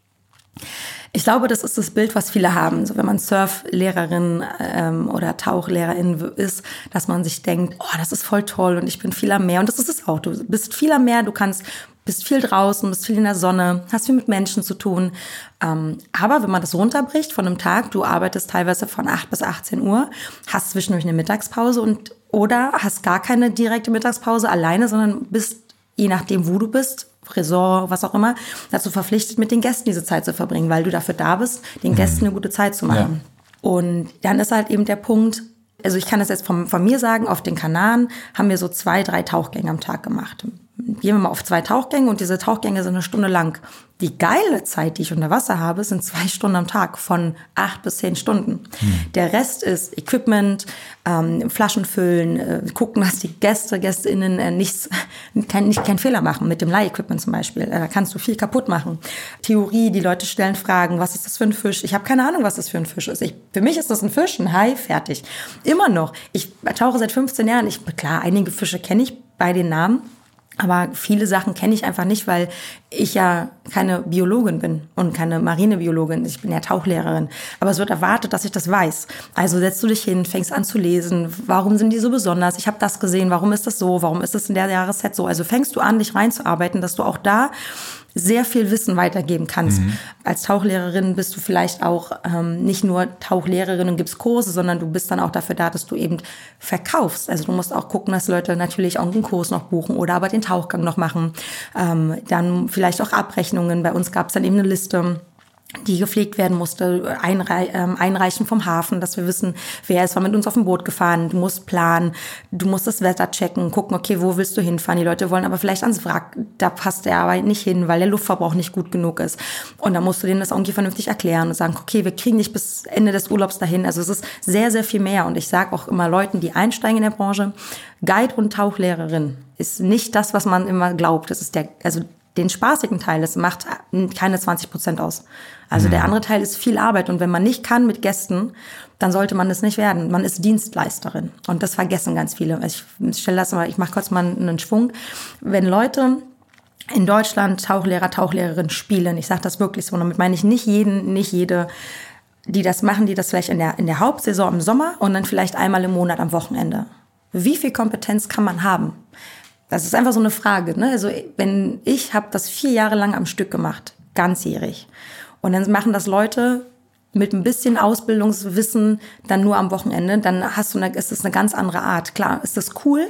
[SPEAKER 1] Ich glaube, das ist das Bild, was viele haben. So, wenn man Surflehrerin oder Tauchlehrerin ist, dass man sich denkt, oh, das ist voll toll und ich bin viel am Meer. Und das ist es auch. Du bist viel am Meer, bist viel draußen, bist viel in der Sonne, hast viel mit Menschen zu tun. Aber wenn man das runterbricht von einem Tag, du arbeitest teilweise von 8 bis 18 Uhr, hast zwischendurch eine Mittagspause oder hast gar keine direkte Mittagspause alleine, sondern bist, je nachdem, wo du bist, Resort, was auch immer, dazu verpflichtet, mit den Gästen diese Zeit zu verbringen, weil du dafür da bist, den Gästen eine gute Zeit zu machen. Ja. Und dann ist halt eben der Punkt, also ich kann das jetzt von mir sagen, auf den Kanaren haben wir so 2-3 Tauchgänge am Tag gemacht. Gehen wir mal auf 2 Tauchgänge und diese Tauchgänge sind 1 Stunde lang. Die geile Zeit, die ich unter Wasser habe, sind 2 Stunden am Tag, von 8 bis 10 Stunden. Der Rest ist Equipment, Flaschen füllen, gucken, dass die GästInnen keinen Fehler machen mit dem Leihequipment zum Beispiel. Da kannst du viel kaputt machen. Theorie, die Leute stellen Fragen, was ist das für ein Fisch? Ich habe keine Ahnung, was das für ein Fisch ist. Für mich ist das ein Fisch, ein Hai, fertig. Immer noch. Ich tauche seit 15 Jahren. Klar, einige Fische kenne ich bei den Namen. Aber viele Sachen kenne ich einfach nicht, weil ich ja keine Biologin bin und keine Marinebiologin. Ich bin ja Tauchlehrerin. Aber es wird erwartet, dass ich das weiß. Also setzt du dich hin, fängst an zu lesen. Warum sind die so besonders? Ich habe das gesehen. Warum ist das so? Warum ist das in der Jahreszeit so? Also fängst du an, dich reinzuarbeiten, dass du auch da sehr viel Wissen weitergeben kannst. Als Tauchlehrerin bist du vielleicht auch nicht nur Tauchlehrerin und gibst Kurse, sondern du bist dann auch dafür da, dass du eben verkaufst. Also du musst auch gucken, dass Leute natürlich auch einen Kurs noch buchen oder aber den Tauchgang noch machen. Dann vielleicht auch Abrechnungen. Bei uns gab es dann eben eine Liste, die gepflegt werden musste, einreichen vom Hafen, dass wir wissen, wer ist mit uns auf dem Boot gefahren. Du musst planen, du musst das Wetter checken, gucken, okay, wo willst du hinfahren? Die Leute wollen aber vielleicht ans Wrack, da passt der aber nicht hin, weil der Luftverbrauch nicht gut genug ist. Und dann musst du denen das irgendwie vernünftig erklären und sagen, okay, wir kriegen nicht bis Ende des Urlaubs dahin. Also es ist sehr, sehr viel mehr. Und ich sage auch immer Leuten, die einsteigen in der Branche, Guide und Tauchlehrerin ist nicht das, was man immer glaubt. Das ist den spaßigen Teil, das macht keine 20% aus. Also der andere Teil ist viel Arbeit. Und wenn man nicht kann mit Gästen, dann sollte man das nicht werden. Man ist Dienstleisterin. Und das vergessen ganz viele. Ich mache kurz mal einen Schwung. Wenn Leute in Deutschland Tauchlehrer, Tauchlehrerin spielen, ich sage das wirklich so, damit meine ich nicht jede, die das machen, die das vielleicht in der Hauptsaison im Sommer und dann vielleicht einmal im Monat am Wochenende. Wie viel Kompetenz kann man haben? Das ist einfach so eine Frage, ne? Also ich habe das 4 Jahre lang am Stück gemacht, ganzjährig. Und dann machen das Leute mit ein bisschen Ausbildungswissen dann nur am Wochenende. Dann ist es eine ganz andere Art. Klar, ist das cool.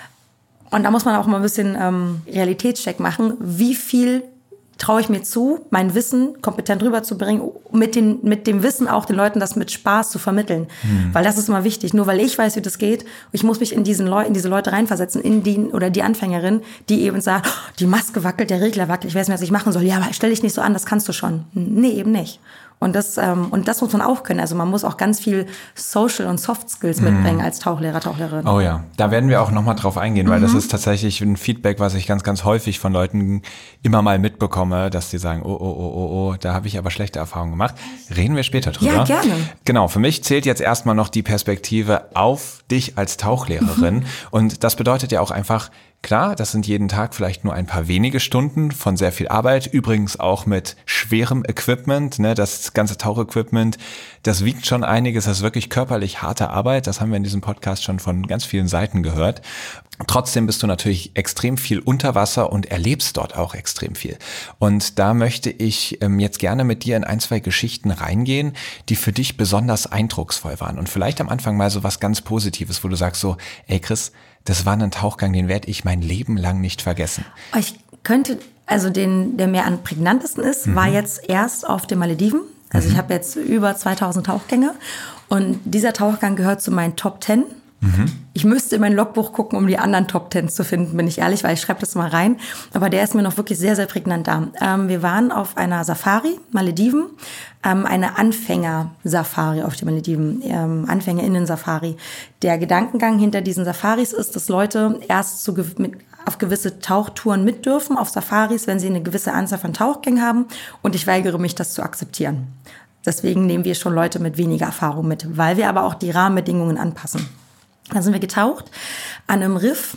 [SPEAKER 1] Und da muss man auch mal ein bisschen Realitätscheck machen. Wie viel traue ich mir zu, mein Wissen kompetent rüberzubringen, mit dem Wissen auch den Leuten das mit Spaß zu vermitteln. Weil das ist immer wichtig. Nur weil ich weiß, wie das geht, ich muss mich in diese Leute reinversetzen, die Anfängerin, die eben sagt, oh, die Maske wackelt, der Regler wackelt, ich weiß nicht, was ich machen soll. Ja, aber stell dich nicht so an, das kannst du schon. Nee, eben nicht. Und das muss man auch können. Also man muss auch ganz viel Social- und Soft-Skills mitbringen als Tauchlehrer, Tauchlerin.
[SPEAKER 2] Oh ja, da werden wir auch nochmal drauf eingehen, weil das ist tatsächlich ein Feedback, was ich ganz, ganz häufig von Leuten immer mal mitbekomme, dass die sagen, oh, da habe ich aber schlechte Erfahrungen gemacht. Reden wir später drüber.
[SPEAKER 1] Ja, gerne.
[SPEAKER 2] Genau, für mich zählt jetzt erstmal noch die Perspektive auf dich als Tauchlehrerin. Und das bedeutet ja auch einfach, klar, das sind jeden Tag vielleicht nur ein paar wenige Stunden von sehr viel Arbeit, übrigens auch mit schwerem Equipment, ne, das ganze Tauchequipment, das wiegt schon einiges, das ist wirklich körperlich harte Arbeit, das haben wir in diesem Podcast schon von ganz vielen Seiten gehört. Trotzdem bist du natürlich extrem viel unter Wasser und erlebst dort auch extrem viel. Und da möchte ich jetzt gerne mit dir in 1, 2 Geschichten reingehen, die für dich besonders eindrucksvoll waren. Und vielleicht am Anfang mal so was ganz Positives, wo du sagst so, ey Chris, das war ein Tauchgang, den werde ich mein Leben lang nicht vergessen.
[SPEAKER 1] Ich könnte, also der mir am prägnantesten ist, war jetzt erst auf den Malediven. Also ich habe jetzt über 2000 Tauchgänge und dieser Tauchgang gehört zu meinen Top 10. Ich müsste in mein Logbuch gucken, um die anderen Top 10 zu finden, bin ich ehrlich, weil ich schreibe das mal rein. Aber der ist mir noch wirklich sehr, sehr prägnant da. Wir waren auf einer Safari, Malediven, eine Anfänger-Safari auf den Malediven, AnfängerInnen-Safari. Der Gedankengang hinter diesen Safaris ist, dass Leute erst auf gewisse Tauchtouren mit dürfen, auf Safaris, wenn sie eine gewisse Anzahl von Tauchgängen haben. Und ich weigere mich, das zu akzeptieren. Deswegen nehmen wir schon Leute mit weniger Erfahrung mit, weil wir aber auch die Rahmenbedingungen anpassen. Dann sind wir getaucht an einem Riff.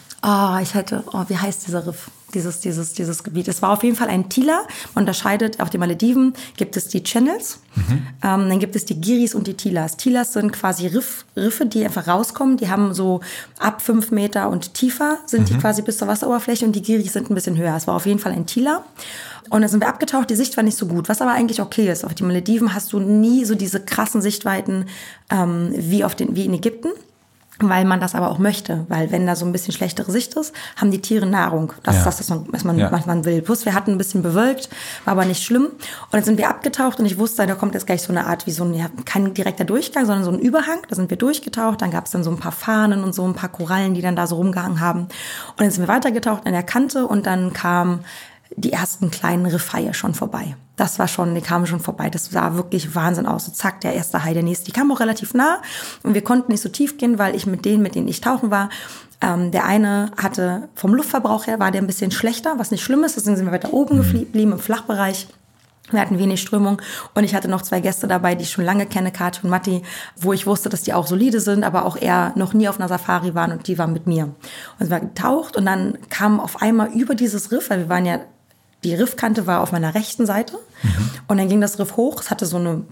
[SPEAKER 1] Wie heißt dieser Riff? Dieses Gebiet. Es war auf jeden Fall ein Tila. Man unterscheidet, auf den Malediven gibt es die Channels, dann gibt es die Giris und die Tilas. Tilas sind quasi Riffe, die einfach rauskommen. Die haben so ab 5 Meter und tiefer sind die quasi bis zur Wasseroberfläche und die Giris sind ein bisschen höher. Es war auf jeden Fall ein Tila. Und dann sind wir abgetaucht, die Sicht war nicht so gut, was aber eigentlich okay ist. Auf den Malediven hast du nie so diese krassen Sichtweiten wie in Ägypten. Weil man das aber auch möchte, weil wenn da so ein bisschen schlechtere Sicht ist, haben die Tiere Nahrung. Das ist das, was man will. Plus wir hatten ein bisschen bewölkt, war aber nicht schlimm. Und dann sind wir abgetaucht und ich wusste, da kommt jetzt gleich so eine Art wie kein direkter Durchgang, sondern so ein Überhang. Da sind wir durchgetaucht, dann gab es dann so ein paar Fahnen und so ein paar Korallen, die dann da so rumgehangen haben. Und dann sind wir weitergetaucht an der Kante und dann kamen die ersten kleinen Riffhaie schon vorbei. Die kamen schon vorbei. Das sah wirklich Wahnsinn aus. So zack, der erste Hai, der nächste. Die kamen auch relativ nah und wir konnten nicht so tief gehen, weil ich mit denen ich tauchen war, der eine hatte vom Luftverbrauch her, war der ein bisschen schlechter, was nicht schlimm ist. Deswegen sind wir weiter oben geblieben im Flachbereich. Wir hatten wenig Strömung und ich hatte noch 2 Gäste dabei, die ich schon lange kenne, Kathi und Matti, wo ich wusste, dass die auch solide sind, aber auch eher noch nie auf einer Safari waren und die waren mit mir. Und wir waren getaucht und dann kam auf einmal über dieses Riff, weil die Riffkante war auf meiner rechten Seite und dann ging das Riff hoch. Es hatte so eine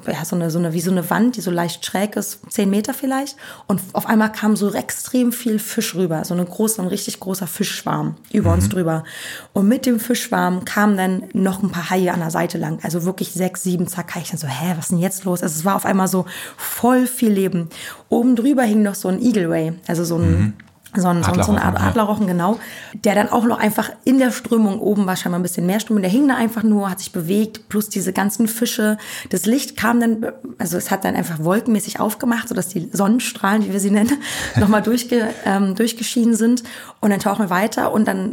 [SPEAKER 1] Wand, die so leicht schräg ist, 10 Meter vielleicht. Und auf einmal kam so extrem viel Fisch rüber, so ein richtig großer Fischschwarm über uns drüber. Und mit dem Fischschwarm kamen dann noch ein paar Haie an der Seite lang, also wirklich 6, 7, zack. Ich dann so, was ist denn jetzt los? Also es war auf einmal so voll viel Leben. Oben drüber hing noch so ein Eagle Ray, also so eine Art Adlerrochen, genau, der dann auch noch einfach in der Strömung, oben war scheinbar ein bisschen mehr Strömung, der hing da einfach nur, hat sich bewegt, plus diese ganzen Fische. Das Licht kam dann, also es hat dann einfach wolkenmäßig aufgemacht, sodass die Sonnenstrahlen, wie wir sie nennen, nochmal durchgeschienen sind. Und dann tauchen wir weiter und dann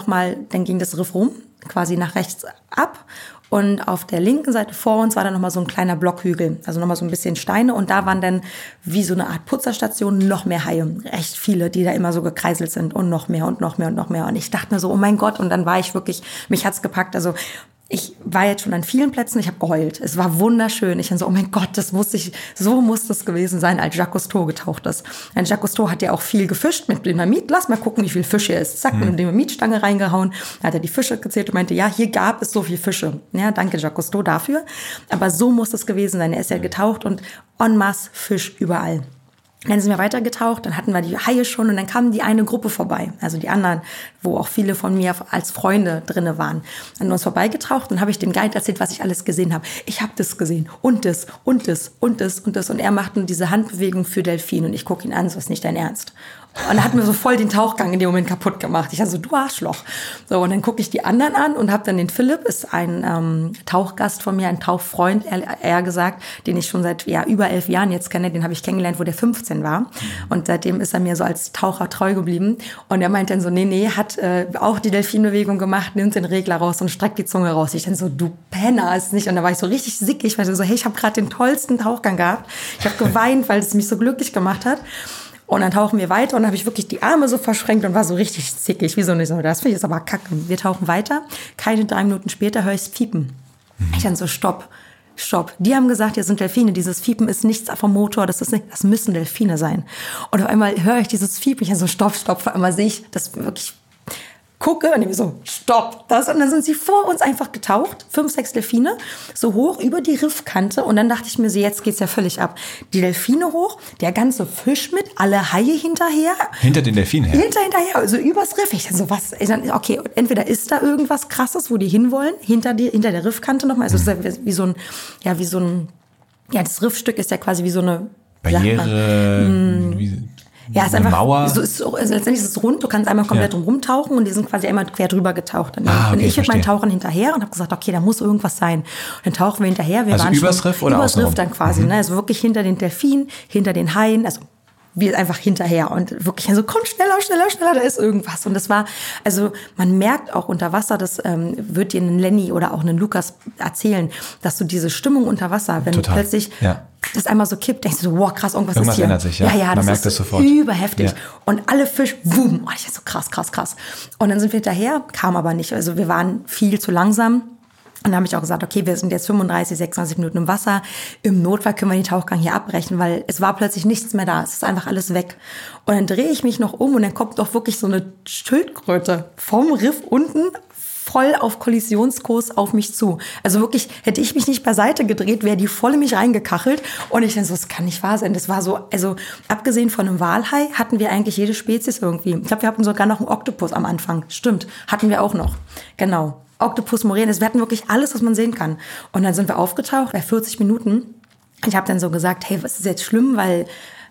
[SPEAKER 1] ging das Riff rum, quasi nach rechts ab. Und auf der linken Seite vor uns war dann nochmal so ein kleiner Blockhügel, also nochmal so ein bisschen Steine. Und da waren dann wie so eine Art Putzerstation noch mehr Haie. Recht viele, die da immer so gekreiselt sind und noch mehr und noch mehr und noch mehr. Und ich dachte mir so, oh mein Gott. Und dann war ich wirklich, mich hat's gepackt. Also ich war jetzt schon an vielen Plätzen, ich habe geheult. Es war wunderschön. Ich dann so, oh mein Gott, so muss das gewesen sein, als Jacques Cousteau getaucht ist. Denn Jacques Cousteau hat ja auch viel gefischt mit Dynamit. Lass mal gucken, wie viel Fisch hier ist. Zack, mit einer Dynamitstange reingehauen. Da hat er die Fische gezählt und meinte, ja, hier gab es so viele Fische. Ja, danke Jacques Cousteau dafür. Aber so muss das gewesen sein. Er ist ja getaucht und en masse Fisch überall. Dann sind wir weitergetaucht, dann hatten wir die Haie schon und dann kam die eine Gruppe vorbei, also die anderen, wo auch viele von mir als Freunde drinne waren. An uns vorbeigetaucht und habe ich dem Guide erzählt, was ich alles gesehen habe. Ich habe das gesehen und das und das und das und das und er macht nur diese Handbewegung für Delfin und ich gucke ihn an, so ist nicht dein Ernst. Und er hat mir so voll den Tauchgang in dem Moment kaputt gemacht. Ich dachte so, du Arschloch. So, und dann gucke ich die anderen an und habe dann den Philipp, ist ein Tauchgast von mir, ein Tauchfreund, eher gesagt, den ich schon seit über 11 Jahren jetzt kenne. Den habe ich kennengelernt, wo der 15 war. Und seitdem ist er mir so als Taucher treu geblieben. Und er meint dann so, nee, hat auch die Delfinbewegung gemacht, nimmt den Regler raus und streckt die Zunge raus. Ich dann so, du Penner, ist nicht. Und da war ich so richtig sickig, weil ich so, hey, ich habe gerade den tollsten Tauchgang gehabt. Ich habe geweint, weil es mich so glücklich gemacht hat. Und dann tauchen wir weiter und dann habe ich wirklich die Arme so verschränkt und war so richtig zickig. Wieso nicht so? Das finde ich jetzt aber kacke. Wir tauchen weiter. Keine 3 Minuten später höre ich es piepen. Ich dann so, stopp. Die haben gesagt, hier sind Delfine. Dieses Fiepen ist nichts vom Motor. Das müssen Delfine sein. Und auf einmal höre ich dieses Fiepen. Ich dann so, stopp. Auf einmal sehe ich das wirklich. Gucke und ich so, stopp. Und dann sind sie vor uns einfach getaucht, 5, 6 Delfine, so hoch über die Riffkante. Und dann dachte ich mir so, jetzt geht's ja völlig ab. Die Delfine hoch, der ganze Fisch mit, alle Haie hinterher.
[SPEAKER 2] Hinter den Delfinen her?
[SPEAKER 1] Hinterher, also übers Riff. Ich dann so, was? Okay, entweder ist da irgendwas Krasses, wo die hinwollen, hinter der Riffkante nochmal. Also es ist das Riffstück ist ja quasi wie so eine
[SPEAKER 2] Barriere,
[SPEAKER 1] ja, es ist einfach
[SPEAKER 2] Mauer.
[SPEAKER 1] Letztendlich ist es rund, du kannst einmal komplett rumtauchen und die sind quasi einmal quer drüber getaucht. Dann bin ich mit meinen Tauchern hinterher und habe gesagt, okay, da muss irgendwas sein. Und dann tauchen wir hinterher. Wir waren
[SPEAKER 2] übers Riff oder
[SPEAKER 1] übers Riff dann quasi, ne? Also wirklich hinter den Delfinen, hinter den Haien, also wir einfach hinterher und wirklich so, komm, schneller, da ist irgendwas. Und das war, also man merkt auch unter Wasser, das wird dir ein Lenny oder auch ein Lukas erzählen, dass du diese Stimmung unter Wasser, wenn
[SPEAKER 2] total.
[SPEAKER 1] du plötzlich das einmal so kippt, denkst du so, wow, krass, irgendwas ist hier.
[SPEAKER 2] Ändert sich, ja.
[SPEAKER 1] Ja,
[SPEAKER 2] Man
[SPEAKER 1] das
[SPEAKER 2] merkt
[SPEAKER 1] ist
[SPEAKER 2] das sofort.
[SPEAKER 1] überheftig.
[SPEAKER 2] Ja.
[SPEAKER 1] Und alle Fische, wumm, ich dachte so krass. Und dann sind wir hinterher, kam aber nicht. Also wir waren viel zu langsam. Und dann habe ich auch gesagt, okay, wir sind jetzt 35, 26 Minuten im Wasser. Im Notfall können wir den Tauchgang hier abbrechen, weil es war plötzlich nichts mehr da. Es ist einfach alles weg. Und dann drehe ich mich noch um und dann kommt doch wirklich so eine Schildkröte vom Riff unten voll auf Kollisionskurs auf mich zu. Also wirklich, hätte ich mich nicht beiseite gedreht, wäre die voll in mich reingekachelt. Und ich dachte so, das kann nicht wahr sein. Das war so, also abgesehen von einem Walhai hatten wir eigentlich jede Spezies irgendwie. Ich glaube, wir hatten sogar noch einen Oktopus am Anfang. Stimmt, hatten wir auch noch. Genau. Oktopus, Moräne, wir hatten wirklich alles, was man sehen kann. Und dann sind wir aufgetaucht bei 40 Minuten. Ich habe dann so gesagt, hey, was ist jetzt schlimm, weil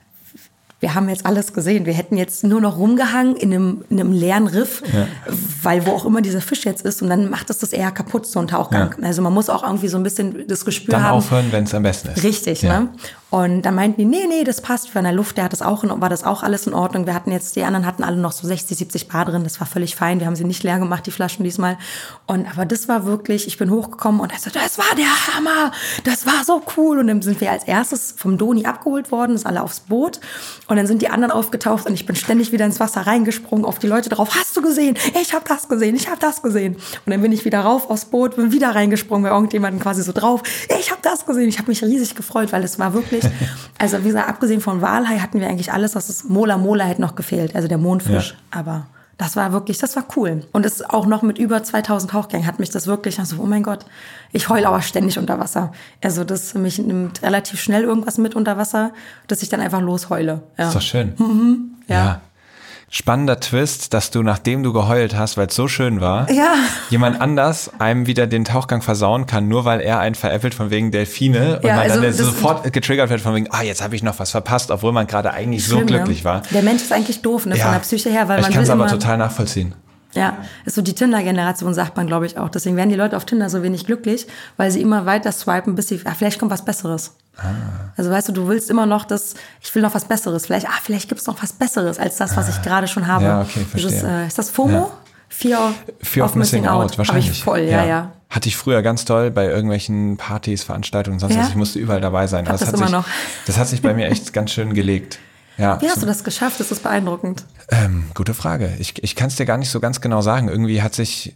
[SPEAKER 1] wir haben jetzt alles gesehen. Wir hätten jetzt nur noch rumgehangen in einem leeren Riff, weil wo auch immer dieser Fisch jetzt ist. Und dann macht das eher kaputt, so ein Tauchgang. Ja. Also man muss auch irgendwie so ein bisschen das Gespür
[SPEAKER 2] dann
[SPEAKER 1] haben.
[SPEAKER 2] Dann aufhören, wenn es am besten ist.
[SPEAKER 1] Richtig, ne? Und dann meinten die, nee, das passt. Für in der Luft, war das auch alles in Ordnung. Die anderen hatten alle noch so 60, 70 Bar drin. Das war völlig fein. Wir haben sie nicht leer gemacht, die Flaschen diesmal. Aber das war wirklich, ich bin hochgekommen und so, das war der Hammer. Das war so cool. Und dann sind wir als erstes vom Doni abgeholt worden, das alle aufs Boot. Und dann sind die anderen aufgetaucht und ich bin ständig wieder ins Wasser reingesprungen, auf die Leute drauf. Hast du gesehen? Ich habe das gesehen. Und dann bin ich wieder rauf aufs Boot, bin wieder reingesprungen, bei irgendjemanden quasi so drauf. Ich habe das gesehen. Ich habe mich riesig gefreut, weil es war wirklich, also wie gesagt, abgesehen von Walhai hatten wir eigentlich alles, was ist, Mola hätte noch gefehlt, also der Mondfisch. Ja. Aber das war cool. Und es auch noch mit über 2000 Tauchgängen hat mich das wirklich, also oh mein Gott, ich heule aber ständig unter Wasser. Also das mich nimmt relativ schnell irgendwas mit unter Wasser, dass ich dann einfach losheule. Ja.
[SPEAKER 2] Ist doch schön.
[SPEAKER 1] Ja.
[SPEAKER 2] Spannender Twist, dass du, nachdem du geheult hast, weil es so schön war, jemand anders einem wieder den Tauchgang versauen kann, nur weil er einen veräppelt von wegen Delfine und man dann sofort getriggert wird von wegen, jetzt habe ich noch was verpasst, obwohl man gerade eigentlich so glücklich war.
[SPEAKER 1] Der Mensch ist eigentlich doof, ne, von der Psyche her, weil
[SPEAKER 2] ich kann es aber total nachvollziehen.
[SPEAKER 1] Ja, ist so die Tinder-Generation, sagt man, glaube ich, auch. Deswegen werden die Leute auf Tinder so wenig glücklich, weil sie immer weiter swipen, bis sie, vielleicht kommt was Besseres. Also weißt du willst immer noch ich will noch was Besseres. Vielleicht gibt es noch was Besseres als das, was ich gerade schon habe.
[SPEAKER 2] Ja, okay, verstehe.
[SPEAKER 1] Ist das FOMO?
[SPEAKER 2] Fear of Missing Out. Wahrscheinlich.
[SPEAKER 1] Hab ich voll, ja.
[SPEAKER 2] Hatte ich früher ganz toll bei irgendwelchen Partys, Veranstaltungen und sonst was. Ich musste überall dabei sein.
[SPEAKER 1] Das immer noch.
[SPEAKER 2] Das hat sich bei mir echt ganz schön gelegt. Ja,
[SPEAKER 1] wie hast du das geschafft? Das ist beeindruckend.
[SPEAKER 2] Gute Frage. Ich kann es dir gar nicht so ganz genau sagen. Irgendwie hat sich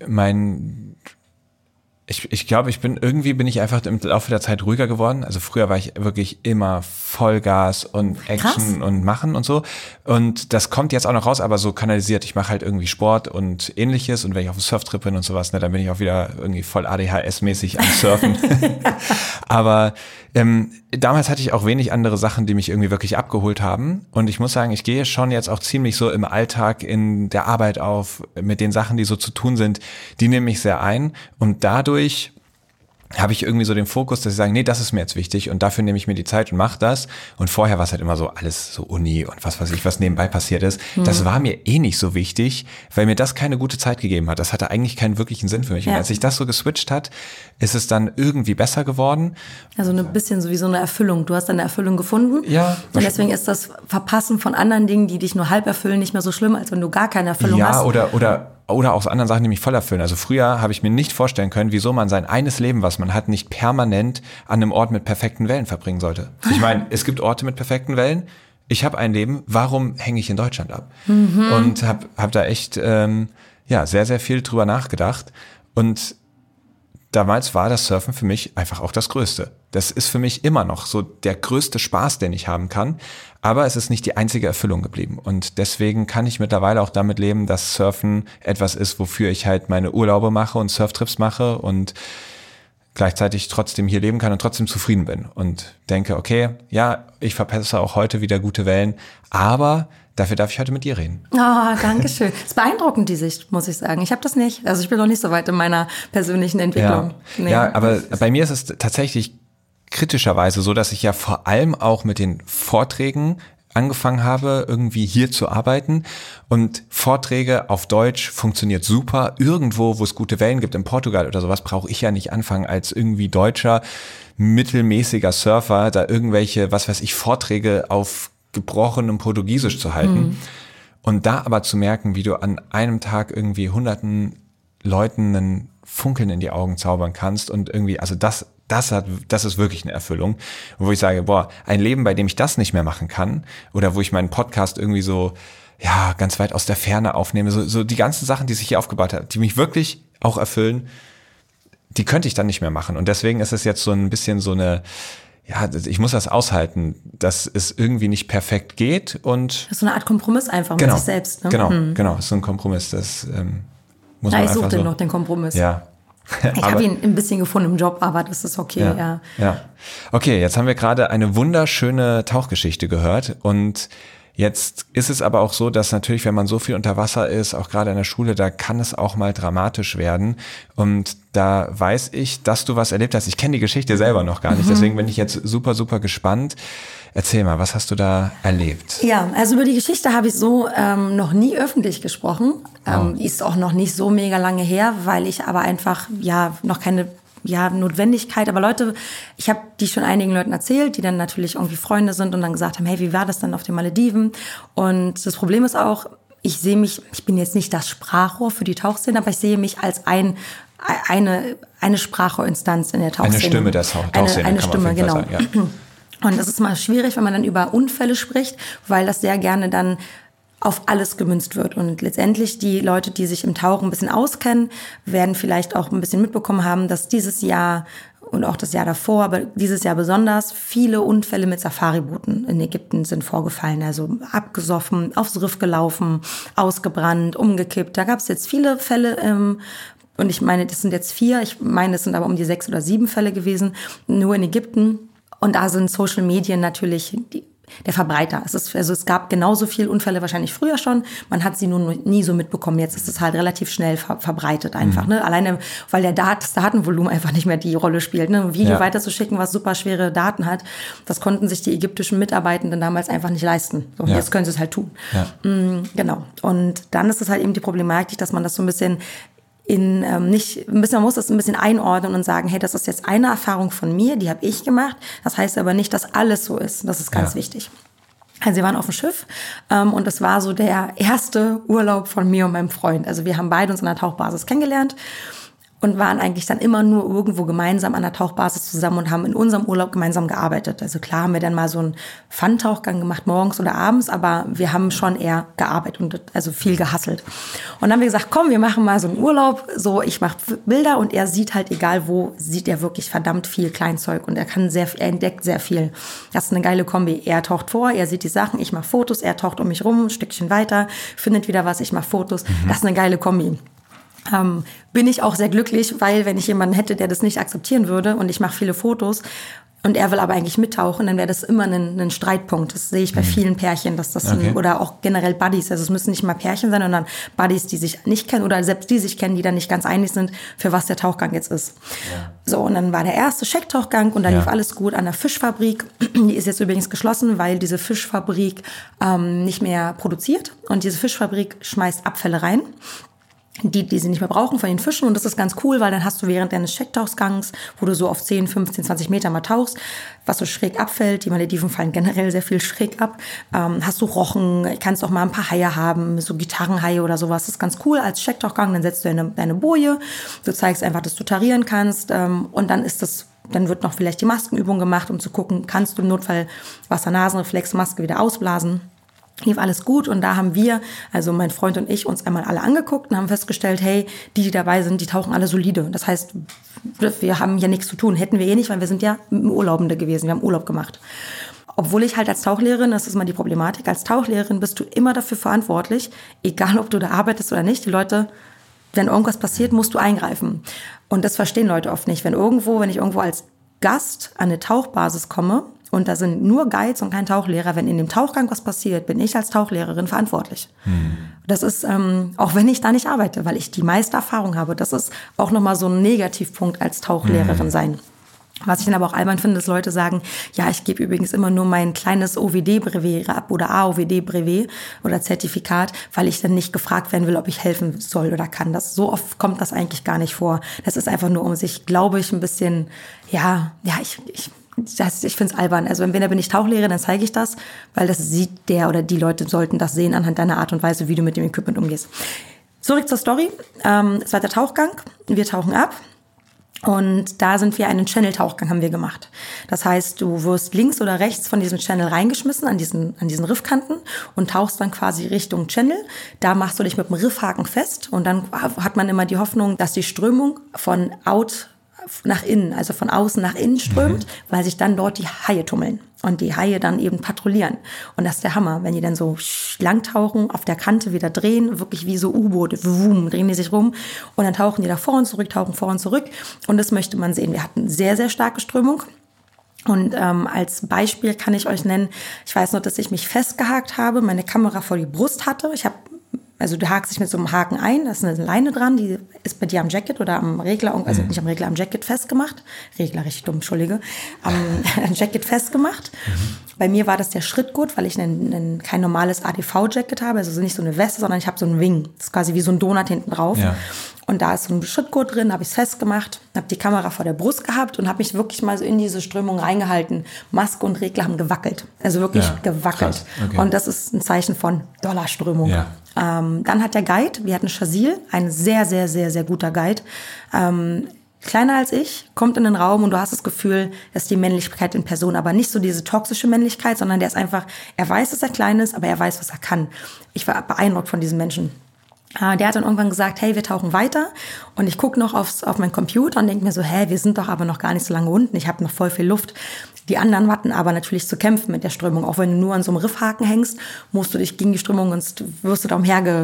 [SPEAKER 2] ich glaube, bin ich einfach im Laufe der Zeit ruhiger geworden. Also früher war ich wirklich immer Vollgas und Action und Machen und so. Und das kommt jetzt auch noch raus, aber so kanalisiert. Ich mache halt irgendwie Sport und Ähnliches. Und wenn ich auf dem Surftrip bin und sowas, dann bin ich auch wieder irgendwie voll ADHS-mäßig am Surfen. Aber damals hatte ich auch wenig andere Sachen, die mich irgendwie wirklich abgeholt haben. Und ich muss sagen, ich gehe schon jetzt auch ziemlich so im Alltag in der Arbeit auf, mit den Sachen, die so zu tun sind, die nehmen mich sehr ein. Und dadurch habe ich irgendwie so den Fokus, dass ich sage, nee, das ist mir jetzt wichtig und dafür nehme ich mir die Zeit und mache das. Und vorher war es halt immer so alles so Uni und was weiß ich, was nebenbei passiert ist. Das war mir nicht so wichtig, weil mir das keine gute Zeit gegeben hat. Das hatte eigentlich keinen wirklichen Sinn für mich. Und als sich das so geswitcht hat, ist es dann irgendwie besser geworden. Also ein bisschen so wie so eine Erfüllung. Du hast eine Erfüllung gefunden. Ja. Und deswegen ist das Verpassen von anderen Dingen, die dich nur halb erfüllen, nicht mehr so schlimm, als wenn du gar keine Erfüllung hast. Oder auch anderen Sachen, die mich voll erfüllen. Also früher habe ich mir nicht vorstellen können, wieso man sein eines Leben, was man hat, nicht permanent an einem Ort mit perfekten Wellen verbringen sollte. Ich meine, es gibt Orte mit perfekten Wellen. Ich habe ein Leben, warum hänge ich in Deutschland ab? Und hab da echt sehr, sehr viel drüber nachgedacht. Und damals war das Surfen für mich einfach auch das Größte. Das ist für mich immer noch so der größte Spaß, den ich haben kann. Aber es ist nicht die einzige Erfüllung geblieben. Und deswegen kann ich mittlerweile auch damit leben, dass Surfen etwas ist, wofür ich halt meine Urlaube mache und Surftrips mache und gleichzeitig trotzdem hier leben kann und trotzdem zufrieden bin. Und denke, okay, ja, ich verpasse auch heute wieder gute Wellen, aber dafür darf ich heute mit dir reden.
[SPEAKER 1] Danke schön. Es ist beeindruckend, die Sicht, muss ich sagen. Ich habe das nicht. Also ich bin noch nicht so weit in meiner persönlichen Entwicklung.
[SPEAKER 2] Ja, aber bei mir ist es tatsächlich kritischerweise so, dass ich ja vor allem auch mit den Vorträgen angefangen habe, irgendwie hier zu arbeiten. Und Vorträge auf Deutsch funktioniert super. Irgendwo, wo es gute Wellen gibt, in Portugal oder sowas, brauche ich ja nicht anfangen, als irgendwie deutscher, mittelmäßiger Surfer, da irgendwelche, Vorträge auf gebrochenem Portugiesisch zu halten. Und da aber zu merken, wie du an einem Tag irgendwie hunderten Leuten einen Funkeln in die Augen zaubern kannst und irgendwie, also das das ist wirklich eine Erfüllung. Und wo ich sage, ein Leben, bei dem ich das nicht mehr machen kann oder wo ich meinen Podcast irgendwie so, ja, ganz weit aus der Ferne aufnehme, so die ganzen Sachen, die sich hier aufgebaut haben, die mich wirklich auch erfüllen, die könnte ich dann nicht mehr machen. Und deswegen ist es jetzt so ein bisschen so eine, ja, ich muss das aushalten, dass es irgendwie nicht perfekt geht und.
[SPEAKER 1] Das ist so eine Art Kompromiss einfach mit sich selbst, ne?
[SPEAKER 2] Genau, das ist so ein Kompromiss, das muss man
[SPEAKER 1] ich
[SPEAKER 2] einfach
[SPEAKER 1] suchte noch den Kompromiss.
[SPEAKER 2] Ja.
[SPEAKER 1] Ich habe ihn ein bisschen gefunden im Job, aber das ist okay,
[SPEAKER 2] ja. Okay, jetzt haben wir gerade eine wunderschöne Tauchgeschichte gehört und jetzt ist es aber auch so, dass natürlich, wenn man so viel unter Wasser ist, auch gerade in der Schule, da kann es auch mal dramatisch werden. Und da weiß ich, dass du was erlebt hast. Ich kenne die Geschichte selber noch gar nicht, deswegen bin ich jetzt super, super gespannt. Erzähl mal, was hast du da erlebt?
[SPEAKER 1] Ja, also über die Geschichte habe ich so noch nie öffentlich gesprochen. Die ist auch noch nicht so mega lange her, weil ich aber einfach noch keine Notwendigkeit. Aber Leute, ich habe die schon einigen Leuten erzählt, die dann natürlich irgendwie Freunde sind und dann gesagt haben, hey, wie war das dann auf den Malediven? Und das Problem ist auch, ich bin jetzt nicht das Sprachrohr für die Tauchszene, aber ich sehe mich als eine Sprachrohrinstanz in der Tauchszene.
[SPEAKER 2] Eine Stimme der Tauchszene.
[SPEAKER 1] Eine Stimme, genau.
[SPEAKER 2] Sagen, ja.
[SPEAKER 1] Und das ist mal schwierig, wenn man dann über Unfälle spricht, weil das sehr gerne dann auf alles gemünzt wird. Und letztendlich die Leute, die sich im Tauchen ein bisschen auskennen, werden vielleicht auch ein bisschen mitbekommen haben, dass dieses Jahr und auch das Jahr davor, aber dieses Jahr besonders, viele Unfälle mit Safaribooten in Ägypten sind vorgefallen. Also abgesoffen, aufs Riff gelaufen, ausgebrannt, umgekippt. Da gab es jetzt viele Fälle. Und ich meine, das sind jetzt 4. Ich meine, es sind aber um die 6 oder 7 Fälle gewesen, nur in Ägypten. Und da sind Social Medien natürlich der Verbreiter. Es gab genauso viele Unfälle wahrscheinlich früher schon. Man hat sie nur nie so mitbekommen. Jetzt ist es halt relativ schnell verbreitet einfach. Ne? Alleine, weil das Datenvolumen einfach nicht mehr die Rolle spielt. Ne? Ein Video weiterzuschicken, was super schwere Daten hat, das konnten sich die ägyptischen Mitarbeitenden damals einfach nicht leisten. So, jetzt können sie es halt tun. Ja. Genau. Und dann ist es halt eben die Problematik, dass man das so ein bisschen man muss das ein bisschen einordnen und sagen, hey, das ist jetzt eine Erfahrung von mir, die habe ich gemacht. Das heißt aber nicht, dass alles so ist. Das ist ganz wichtig. Also wir waren auf dem Schiff und das war so der erste Urlaub von mir und meinem Freund. Also wir haben beide uns an der Tauchbasis kennengelernt und waren eigentlich dann immer nur irgendwo gemeinsam an der Tauchbasis zusammen und haben in unserem Urlaub gemeinsam gearbeitet. Also klar haben wir dann mal so einen Fun-Tauchgang gemacht, morgens oder abends, aber wir haben schon eher gearbeitet und also viel gehustelt. Und dann haben wir gesagt, komm, wir machen mal so einen Urlaub, so ich mache Bilder und er sieht halt, egal wo, sieht er wirklich verdammt viel Kleinzeug und er entdeckt sehr viel. Das ist eine geile Kombi. Er taucht vor, er sieht die Sachen, ich mache Fotos, er taucht um mich rum, ein Stückchen weiter, findet wieder was, ich mache Fotos. Das ist eine geile Kombi. Bin ich auch sehr glücklich, weil wenn ich jemanden hätte, der das nicht akzeptieren würde und ich mache viele Fotos und er will aber eigentlich mittauchen, dann wäre das immer ein Streitpunkt. Das sehe ich bei vielen Pärchen, dass das oder auch generell Buddies, also es müssen nicht mal Pärchen sein, sondern Buddies, die sich nicht kennen oder selbst die sich kennen, die dann nicht ganz einig sind, für was der Tauchgang jetzt ist. Ja. So, und dann war der erste Schecktauchgang und da lief alles gut an der Fischfabrik. Die ist jetzt übrigens geschlossen, weil diese Fischfabrik nicht mehr produziert und diese Fischfabrik schmeißt Abfälle rein, die sie nicht mehr brauchen von den Fischen. Und das ist ganz cool, weil dann hast du während deines Checktauchgangs, wo du so auf 10, 15, 20 Meter mal tauchst, was so schräg abfällt, die Malediven fallen generell sehr viel schräg ab, hast du Rochen, kannst auch mal ein paar Haie haben, so Gitarrenhaie oder sowas. Das ist ganz cool als Checktauchgang. Dann setzt du deine Boje, du zeigst einfach, dass du tarieren kannst und dann wird noch vielleicht die Maskenübung gemacht, um zu gucken, kannst du im Notfall Wasser-Nasen-Reflex-Maske wieder ausblasen. Lief alles gut und da haben wir, also mein Freund und ich, uns einmal alle angeguckt und haben festgestellt, hey, die dabei sind, die tauchen alle solide. Das heißt, wir haben hier nichts zu tun. Hätten wir eh nicht, weil wir sind ja Urlaubende gewesen, wir haben Urlaub gemacht. Obwohl ich halt als Tauchlehrerin, das ist mal die Problematik, als Tauchlehrerin bist du immer dafür verantwortlich, egal ob du da arbeitest oder nicht, die Leute, wenn irgendwas passiert, musst du eingreifen. Und das verstehen Leute oft nicht. Wenn ich irgendwo als Gast an eine Tauchbasis komme, und da sind nur Guides und kein Tauchlehrer. Wenn in dem Tauchgang was passiert, bin ich als Tauchlehrerin verantwortlich. Das ist, auch wenn ich da nicht arbeite, weil ich die meiste Erfahrung habe, das ist auch nochmal so ein Negativpunkt als Tauchlehrerin sein. Was ich dann aber auch albern finde, dass Leute sagen, ja, ich gebe übrigens immer nur mein kleines OWD-Brevet ab oder AOWD-Brevet oder Zertifikat, weil ich dann nicht gefragt werden will, ob ich helfen soll oder kann. So oft kommt das eigentlich gar nicht vor. Das ist einfach nur, um sich, glaube ich, ein bisschen, ich finde es albern. Also wenn bin ich Tauchlehrerin, dann zeige ich das, weil das sieht der oder die Leute sollten das sehen anhand deiner Art und Weise, wie du mit dem Equipment umgehst. Zurück zur Story. Es war der Tauchgang. Wir tauchen ab. Und da sind wir einen Channel-Tauchgang haben wir gemacht. Das heißt, du wirst links oder rechts von diesem Channel reingeschmissen an diesen Riffkanten und tauchst dann quasi Richtung Channel. Da machst du dich mit dem Riffhaken fest und dann hat man immer die Hoffnung, dass die Strömung von out nach innen, also von außen nach innen strömt, weil sich dann dort die Haie tummeln und die Haie dann eben patrouillieren. Und das ist der Hammer, wenn die dann so langtauchen, auf der Kante wieder drehen, wirklich wie so U-Boote, drehen die sich rum und dann tauchen die da vor und zurück, tauchen vor und zurück und das möchte man sehen. Wir hatten sehr, sehr starke Strömung. Und als Beispiel kann ich euch nennen, ich weiß noch, dass ich mich festgehakt habe, meine Kamera vor die Brust hatte. Also du hakst dich mit so einem Haken ein, da ist eine Leine dran, die ist bei dir am Jacket oder am Regler, also nicht am Regler, am Jacket festgemacht. Regler, richtig dumm, Entschuldige. Am Jacket festgemacht. Bei mir war das der Schrittgurt, weil ich kein normales ADV-Jacket habe, also nicht so eine Weste, sondern ich habe so einen Wing. Das ist quasi wie so ein Donut hinten drauf. Ja. Und da ist so ein Schrittgurt drin, habe ich es festgemacht, habe die Kamera vor der Brust gehabt und habe mich wirklich mal so in diese Strömung reingehalten. Maske und Regler haben gewackelt, also wirklich gewackelt. Okay. Und das ist ein Zeichen von Dollarströmung. Ja. Dann hat der Guide, wir hatten Shazil, ein sehr, sehr, sehr, sehr guter Guide, kleiner als ich, kommt in den Raum und du hast das Gefühl, dass die Männlichkeit in Person, aber nicht so diese toxische Männlichkeit, sondern der ist einfach, er weiß, dass er klein ist, aber er weiß, was er kann. Ich war beeindruckt von diesem Menschen. Der hat dann irgendwann gesagt, hey, wir tauchen weiter und ich gucke noch auf meinen Computer und denke mir so, wir sind doch aber noch gar nicht so lange unten, ich habe noch voll viel Luft. Die anderen hatten aber natürlich zu kämpfen mit der Strömung. Auch wenn du nur an so einem Riffhaken hängst, musst du dich gegen die Strömung und wirst du da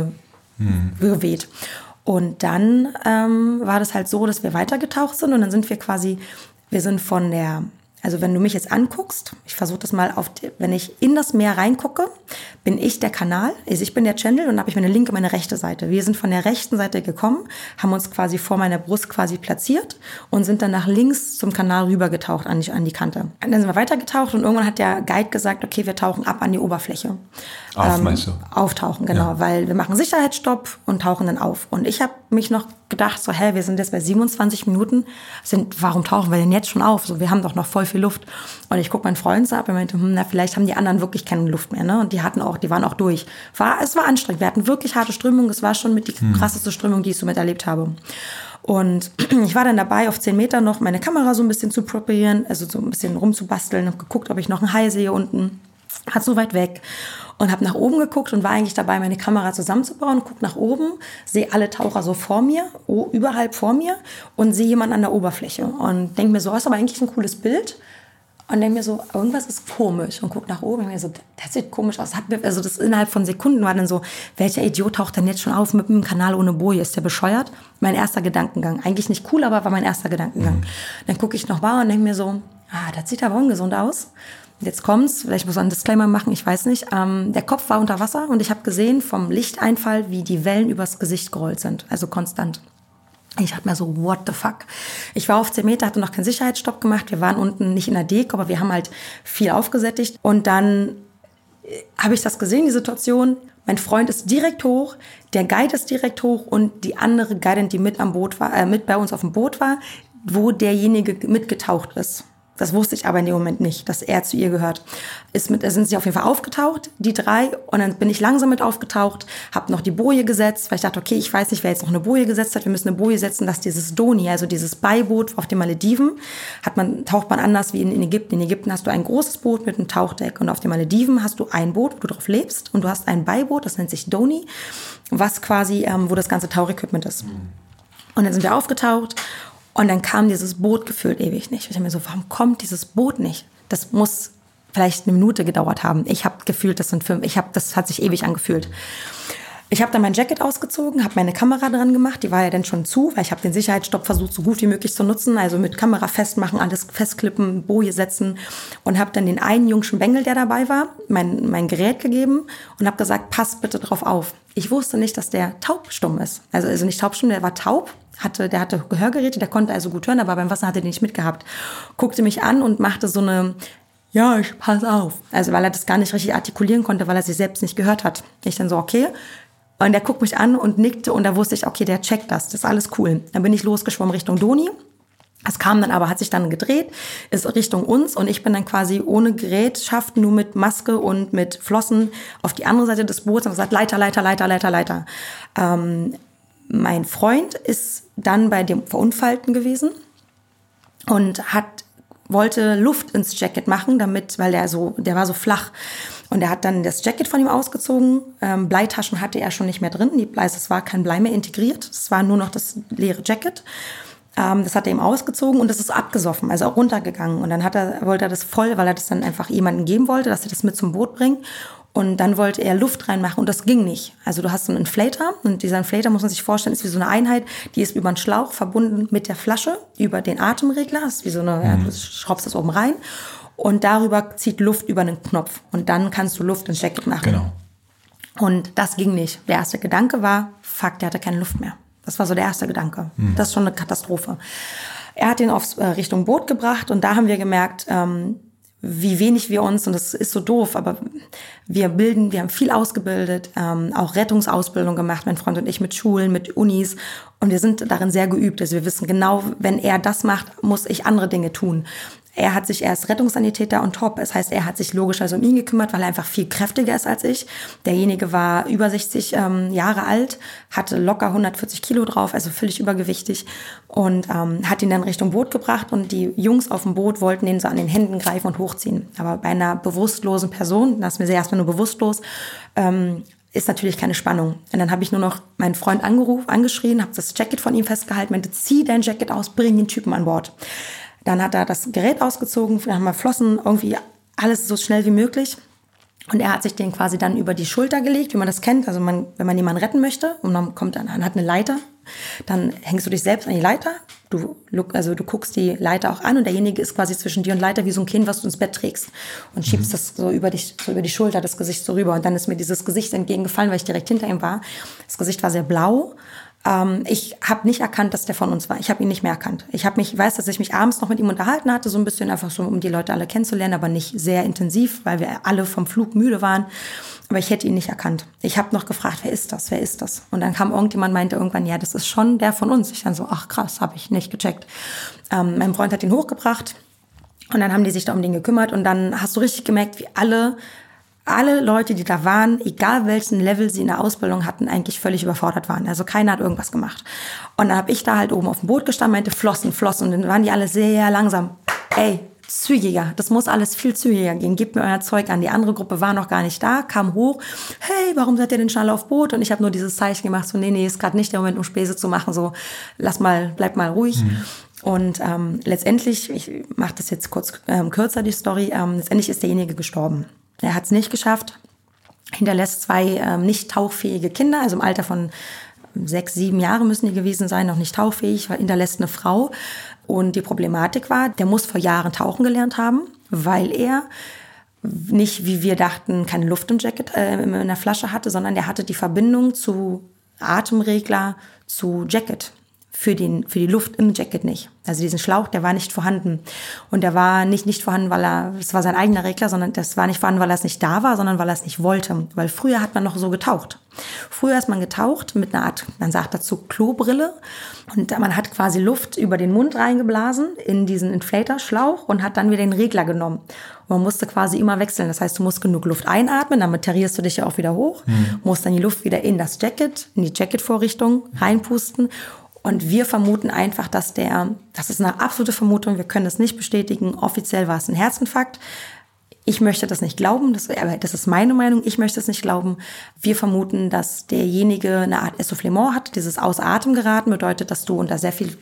[SPEAKER 1] umhergeweht. Und dann war das halt so, dass wir weitergetaucht sind und dann sind wir sind von der, also wenn du mich jetzt anguckst, ich versuche das mal wenn ich in das Meer reingucke, bin ich der Kanal, also ich bin der Channel und dann habe ich meine linke, meine rechte Seite. Wir sind von der rechten Seite gekommen, haben uns quasi vor meiner Brust quasi platziert und sind dann nach links zum Kanal rübergetaucht an die Kante. Und dann sind wir weitergetaucht und irgendwann hat der Guide gesagt, okay, wir tauchen ab an die Oberfläche.
[SPEAKER 2] Meinst du?
[SPEAKER 1] Auftauchen, genau, ja. Weil wir machen Sicherheitsstopp und tauchen dann auf. Und ich habe mich noch gedacht, so, wir sind jetzt bei 27 Minuten, warum tauchen wir denn jetzt schon auf? So, wir haben doch noch voll viel Luft. Und ich gucke meinen Freund so ab und meinte, vielleicht haben die anderen wirklich keine Luft mehr, ne? Und die waren auch durch. Es war anstrengend, wir hatten wirklich harte Strömung, es war schon mit die krasseste Strömung, die ich so miterlebt habe. Und ich war dann dabei, auf 10 Meter noch meine Kamera so ein bisschen zu probieren, also so ein bisschen rumzubasteln, habe geguckt, ob ich noch einen Hai sehe unten. Hat so weit weg und habe nach oben geguckt und war eigentlich dabei, meine Kamera zusammenzubauen. Guck nach oben, sehe alle Taucher so vor mir, überhalb vor mir und sehe jemanden an der Oberfläche und denke mir so, ist aber eigentlich ein cooles Bild. Und denke mir so, irgendwas ist komisch und guck nach oben und mir so, das sieht komisch aus. Also das innerhalb von Sekunden war dann so, welcher Idiot taucht denn jetzt schon auf mit einem Kanal ohne Boje? Ist der bescheuert? Mein erster Gedankengang. Eigentlich nicht cool, aber war mein erster Gedankengang. Dann gucke ich noch mal und denke mir so, das sieht aber ungesund aus. Jetzt kommt's, vielleicht muss man einen Disclaimer machen, ich weiß nicht. Der Kopf war unter Wasser und ich habe gesehen vom Lichteinfall, wie die Wellen übers Gesicht gerollt sind, also konstant. Ich dachte mir so, what the fuck? Ich war auf 10 Meter, hatte noch keinen Sicherheitsstopp gemacht. Wir waren unten nicht in der Deko, aber wir haben halt viel aufgesättigt. Und dann habe ich das gesehen, die Situation. Mein Freund ist direkt hoch, der Guide ist direkt hoch und die andere Guidin, die mit bei uns auf dem Boot war, wo derjenige mitgetaucht ist. Das wusste ich aber in dem Moment nicht, dass er zu ihr gehört. Da sind sie auf jeden Fall aufgetaucht, die 3. Und dann bin ich langsam mit aufgetaucht, habe noch die Boje gesetzt, weil ich dachte, okay, ich weiß nicht, wer jetzt noch eine Boje gesetzt hat. Wir müssen eine Boje setzen, dass dieses Doni, also dieses Beiboot auf den Malediven, taucht man anders wie in Ägypten. In Ägypten hast du ein großes Boot mit einem Tauchdeck und auf den Malediven hast du ein Boot, wo du drauf lebst und du hast ein Beiboot, das nennt sich Doni, was quasi, wo das ganze Tauchequipment ist. Und dann sind wir aufgetaucht. Und dann kam dieses Boot gefühlt ewig nicht. Ich dachte mir so, warum kommt dieses Boot nicht? Das muss vielleicht 1 Minute gedauert haben. Ich habe gefühlt, das hat sich ewig angefühlt. Ich habe dann mein Jacket ausgezogen, habe meine Kamera dran gemacht. Die war ja dann schon zu, weil ich habe den Sicherheitsstopp versucht, so gut wie möglich zu nutzen. Also mit Kamera festmachen, alles festklippen, Boje setzen. Und habe dann den einen jungschen Bengel, der dabei war, mein Gerät gegeben und habe gesagt, pass bitte drauf auf. Ich wusste nicht, dass der taubstumm ist. Also nicht taubstumm, der war taub. Der hatte Gehörgeräte, der konnte also gut hören, aber beim Wasser hat er den nicht mitgehabt. Guckte mich an und machte so eine, ja, ich pass auf. Also weil er das gar nicht richtig artikulieren konnte, weil er sich selbst nicht gehört hat. Ich dann so, okay. Und der guckt mich an und nickte und da wusste ich, okay, der checkt das ist alles cool. Dann bin ich losgeschwommen Richtung Doni. Es kam dann aber, hat sich dann gedreht, ist Richtung uns und ich bin dann quasi ohne Gerätschaft, nur mit Maske und mit Flossen auf die andere Seite des Boots und gesagt, Leiter. Mein Freund ist dann bei dem Verunfallten gewesen und wollte Luft ins Jacket machen, weil der war so flach. Und er hat dann das Jacket von ihm ausgezogen. Bleitaschen hatte er schon nicht mehr drin. Es war kein Blei mehr integriert. Es war nur noch das leere Jacket. Das hat er ihm ausgezogen und das ist abgesoffen, also auch runtergegangen. Und dann wollte er das voll, weil er das dann einfach jemandem geben wollte, dass er das mit zum Boot bringt. Und dann wollte er Luft reinmachen und das ging nicht. Also du hast so einen Inflator und dieser Inflator, muss man sich vorstellen, ist wie so eine Einheit, die ist über einen Schlauch verbunden mit der Flasche, über den Atemregler. Das ist wie so du schraubst das oben rein und darüber zieht Luft über einen Knopf. Und dann kannst du Luft ins Jacket machen.
[SPEAKER 2] Genau.
[SPEAKER 1] Und das ging nicht. Der erste Gedanke war, fuck, der hatte keine Luft mehr. Das war so der erste Gedanke. Das ist schon eine Katastrophe. Er hat ihn aufs Richtung Boot gebracht und da haben wir gemerkt, wie wenig wir uns, und das ist so doof, aber wir haben viel ausgebildet, auch Rettungsausbildung gemacht, mein Freund und ich, mit Schulen, mit Unis, und wir sind darin sehr geübt. Also wir wissen genau, wenn er das macht, muss ich andere Dinge tun. Er ist Rettungssanitäter on top. Das heißt, er hat sich logischerweise um ihn gekümmert, weil er einfach viel kräftiger ist als ich. Derjenige war über 60 Jahre alt, hatte locker 140 Kilo drauf, also völlig übergewichtig, und hat ihn dann Richtung Boot gebracht. Und die Jungs auf dem Boot wollten ihn so an den Händen greifen und hochziehen. Aber bei einer bewusstlosen Person, das ist mir erstmal nur bewusstlos, ist natürlich keine Spannung. Und dann habe ich nur noch meinen Freund angeschrien, habe das Jacket von ihm festgehalten, meinte, zieh dein Jacket aus, bring den Typen an Bord. Dann hat er das Gerät ausgezogen, dann haben wir Flossen, irgendwie alles so schnell wie möglich. Und er hat sich den quasi dann über die Schulter gelegt, wie man das kennt. Also wenn man jemanden retten möchte und dann hat eine Leiter, dann hängst du dich selbst an die Leiter. Du guckst die Leiter auch an und derjenige ist quasi zwischen dir und Leiter wie so ein Kind, was du ins Bett trägst. Und schiebst das so über die Schulter, das Gesicht so rüber. Und dann ist mir dieses Gesicht entgegengefallen, weil ich direkt hinter ihm war. Das Gesicht war sehr blau. Ich habe nicht erkannt, dass der von uns war. Ich habe ihn nicht mehr erkannt. Ich weiß, dass ich mich abends noch mit ihm unterhalten hatte, so ein bisschen einfach so, um die Leute alle kennenzulernen, aber nicht sehr intensiv, weil wir alle vom Flug müde waren. Aber ich hätte ihn nicht erkannt. Ich habe noch gefragt, wer ist das? Und dann kam irgendjemand, meinte irgendwann, ja, das ist schon der von uns. Ich dann so, ach krass, habe ich nicht gecheckt. Mein Freund hat ihn hochgebracht und dann haben die sich da um den gekümmert und dann hast du richtig gemerkt, wie alle Leute, die da waren, egal welchen Level sie in der Ausbildung hatten, eigentlich völlig überfordert waren. Also keiner hat irgendwas gemacht. Und dann habe ich da halt oben auf dem Boot gestanden, meinte Flossen. Und dann waren die alle sehr langsam. Ey, zügiger, das muss alles viel zügiger gehen. Gebt mir euer Zeug an. Die andere Gruppe war noch gar nicht da, kam hoch. Hey, warum seid ihr denn schnell auf Boot? Und ich habe nur dieses Zeichen gemacht, so nee, ist gerade nicht der Moment, um Späße zu machen. So, bleib mal ruhig. Und letztendlich, ich mache das jetzt kurz kürzer, die Story, letztendlich ist derjenige gestorben. Er hat es nicht geschafft, hinterlässt 2 nicht tauchfähige Kinder, also im Alter von 6, 7 Jahre müssen die gewesen sein, noch nicht tauchfähig, hinterlässt eine Frau. Und die Problematik war, der muss vor Jahren tauchen gelernt haben, weil er nicht, wie wir dachten, keine Luft im Jacket in der Flasche hatte, sondern der hatte die Verbindung zu Atemregler zu Jacket. Für die Luft im Jacket nicht. Also diesen Schlauch, der war nicht vorhanden. Und der war nicht vorhanden, es war sein eigener Regler, sondern das war nicht vorhanden, weil er es nicht da war, sondern weil er es nicht wollte. Weil früher hat man noch so getaucht. Früher ist man getaucht mit einer Art, man sagt dazu Klobrille. Und man hat quasi Luft über den Mund reingeblasen in diesen Inflator-Schlauch und hat dann wieder den Regler genommen. Und man musste quasi immer wechseln. Das heißt, du musst genug Luft einatmen, damit tarierst du dich ja auch wieder hoch. Musst dann die Luft wieder in das Jacket, in die Jacketvorrichtung reinpusten. Und wir vermuten einfach, das ist eine absolute Vermutung, wir können das nicht bestätigen. Offiziell war es ein Herzinfarkt. Ich möchte das nicht glauben, das ist meine Meinung, ich möchte es nicht glauben. Wir vermuten, dass derjenige eine Art Essoufflement hat. Dieses Außer Atem geraten bedeutet, dass du unter sehr viel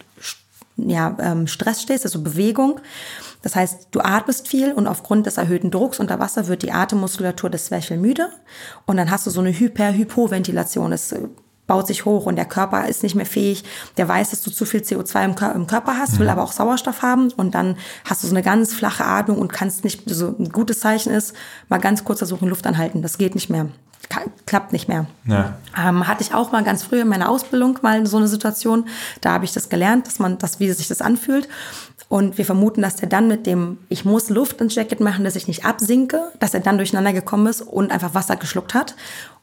[SPEAKER 1] Stress stehst, also Bewegung. Das heißt, du atmest viel und aufgrund des erhöhten Drucks unter Wasser wird die Atemmuskulatur des Zwerchfell müde. Und dann hast du so eine Hypoventilation. Es baut sich hoch und der Körper ist nicht mehr fähig. Der weiß, dass du zu viel CO2 im Körper hast, will aber auch Sauerstoff haben. Und dann hast du so eine ganz flache Atmung und kannst nicht, so ein gutes Zeichen ist, mal ganz kurz versuchen, Luft anhalten. Das geht nicht mehr. Klappt nicht mehr. Ja. Hatte ich auch mal ganz früh in meiner Ausbildung mal so eine Situation. Da habe ich das gelernt, wie sich das anfühlt. Und wir vermuten, dass der dann mit dem, ich muss Luft ins Jacket machen, dass ich nicht absinke, dass er dann durcheinander gekommen ist und einfach Wasser geschluckt hat.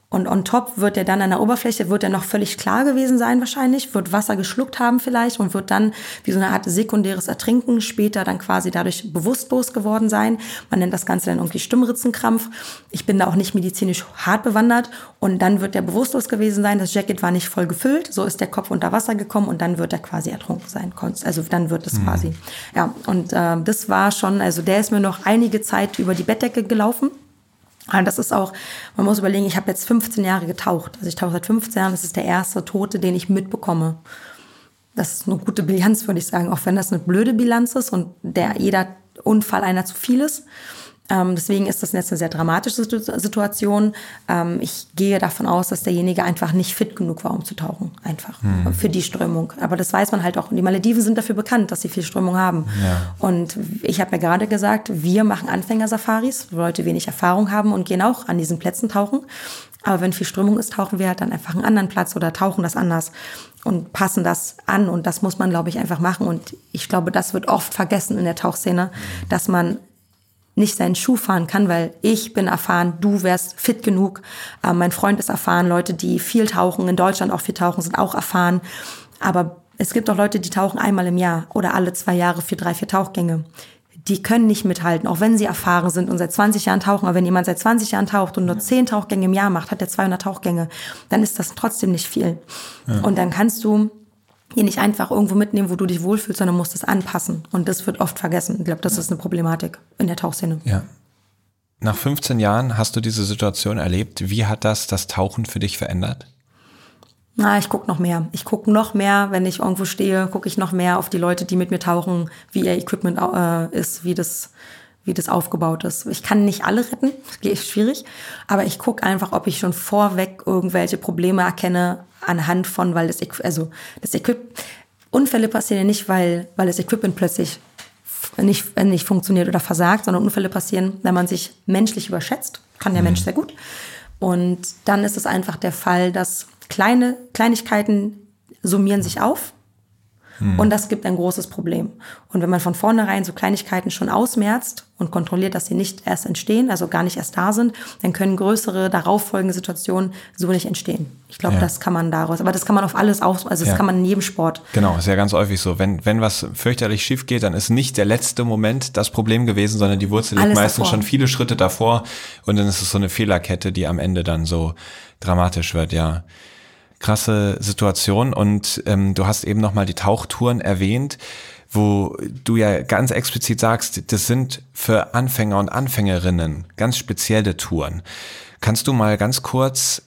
[SPEAKER 1] Und on top wird er dann an der Oberfläche, wird er noch völlig klar gewesen sein wahrscheinlich, wird Wasser geschluckt haben vielleicht und wird dann wie so eine Art sekundäres Ertrinken später dann quasi dadurch bewusstlos geworden sein. Man nennt das Ganze dann irgendwie Stimmritzenkrampf. Ich bin da auch nicht medizinisch hart bewandert. Und dann wird er bewusstlos gewesen sein. Das Jacket war nicht voll gefüllt. So ist der Kopf unter Wasser gekommen und dann wird er quasi ertrunken sein. Also dann wird es quasi. Ja, und das war schon, also der ist mir noch einige Zeit über die Bettdecke gelaufen. Und das ist auch, man muss überlegen, ich habe jetzt 15 Jahre getaucht. Also ich tauche seit 15 Jahren, das ist der erste Tote, den ich mitbekomme. Das ist eine gute Bilanz, würde ich sagen, auch wenn das eine blöde Bilanz ist und jeder Unfall einer zu viel ist. Deswegen ist das jetzt eine sehr dramatische Situation. Ich gehe davon aus, dass derjenige einfach nicht fit genug war, um zu tauchen. Einfach für die Strömung. Aber das weiß man halt auch. Und die Malediven sind dafür bekannt, dass sie viel Strömung haben. Ja. Und ich habe ja gerade gesagt, wir machen Anfänger-Safaris, wo Leute wenig Erfahrung haben und gehen auch an diesen Plätzen tauchen. Aber wenn viel Strömung ist, tauchen wir halt dann einfach einen anderen Platz oder tauchen das anders und passen das an. Und das muss man, glaube ich, einfach machen. Und ich glaube, das wird oft vergessen in der Tauchszene, dass man nicht seinen Schuh fahren kann, weil ich bin erfahren, du wärst fit genug. Mein Freund ist erfahren, Leute, die viel tauchen, in Deutschland auch viel tauchen, sind auch erfahren. Aber es gibt auch Leute, die tauchen einmal im Jahr oder alle 2 Jahre für 3, 4 Tauchgänge. Die können nicht mithalten, auch wenn sie erfahren sind und seit 20 Jahren tauchen. Aber wenn jemand seit 20 Jahren taucht und nur 10 Tauchgänge im Jahr macht, hat er 200 Tauchgänge. Dann ist das trotzdem nicht viel. Ja. Und dann kannst du hier nicht einfach irgendwo mitnehmen, wo du dich wohlfühlst, sondern musst es anpassen. Und das wird oft vergessen. Ich glaube, das ist eine Problematik in der Tauchszene.
[SPEAKER 2] Ja. Nach 15 Jahren hast du diese Situation erlebt. Wie hat das Tauchen für dich verändert?
[SPEAKER 1] Na, ich gucke noch mehr. Ich gucke noch mehr, wenn ich irgendwo stehe, gucke ich noch mehr auf die Leute, die mit mir tauchen, wie ihr Equipment ist, wie das aufgebaut ist. Ich kann nicht alle retten, das ist schwierig, aber ich gucke einfach, ob ich schon vorweg irgendwelche Probleme erkenne anhand von, weil das Equipment, Unfälle passieren ja nicht, weil das Equipment plötzlich nicht funktioniert oder versagt, sondern Unfälle passieren, wenn man sich menschlich überschätzt, kann der Mensch sehr gut. Und dann ist es einfach der Fall, dass Kleinigkeiten summieren sich auf. Und das gibt ein großes Problem. Und wenn man von vornherein so Kleinigkeiten schon ausmerzt und kontrolliert, dass sie nicht erst entstehen, also gar nicht erst da sind, dann können größere, darauffolgende Situationen so nicht entstehen. Ich glaube, das kann man daraus, aber das kann man auf alles das kann man in jedem Sport.
[SPEAKER 2] Genau, ist ja ganz häufig so. Wenn was fürchterlich schief geht, dann ist nicht der letzte Moment das Problem gewesen, sondern die Wurzel liegt meistens schon viele Schritte davor und dann ist es so eine Fehlerkette, die am Ende dann so dramatisch wird, ja. Krasse Situation und du hast eben nochmal die Tauchtouren erwähnt, wo du ja ganz explizit sagst, das sind für Anfänger und Anfängerinnen ganz spezielle Touren. Kannst du mal ganz kurz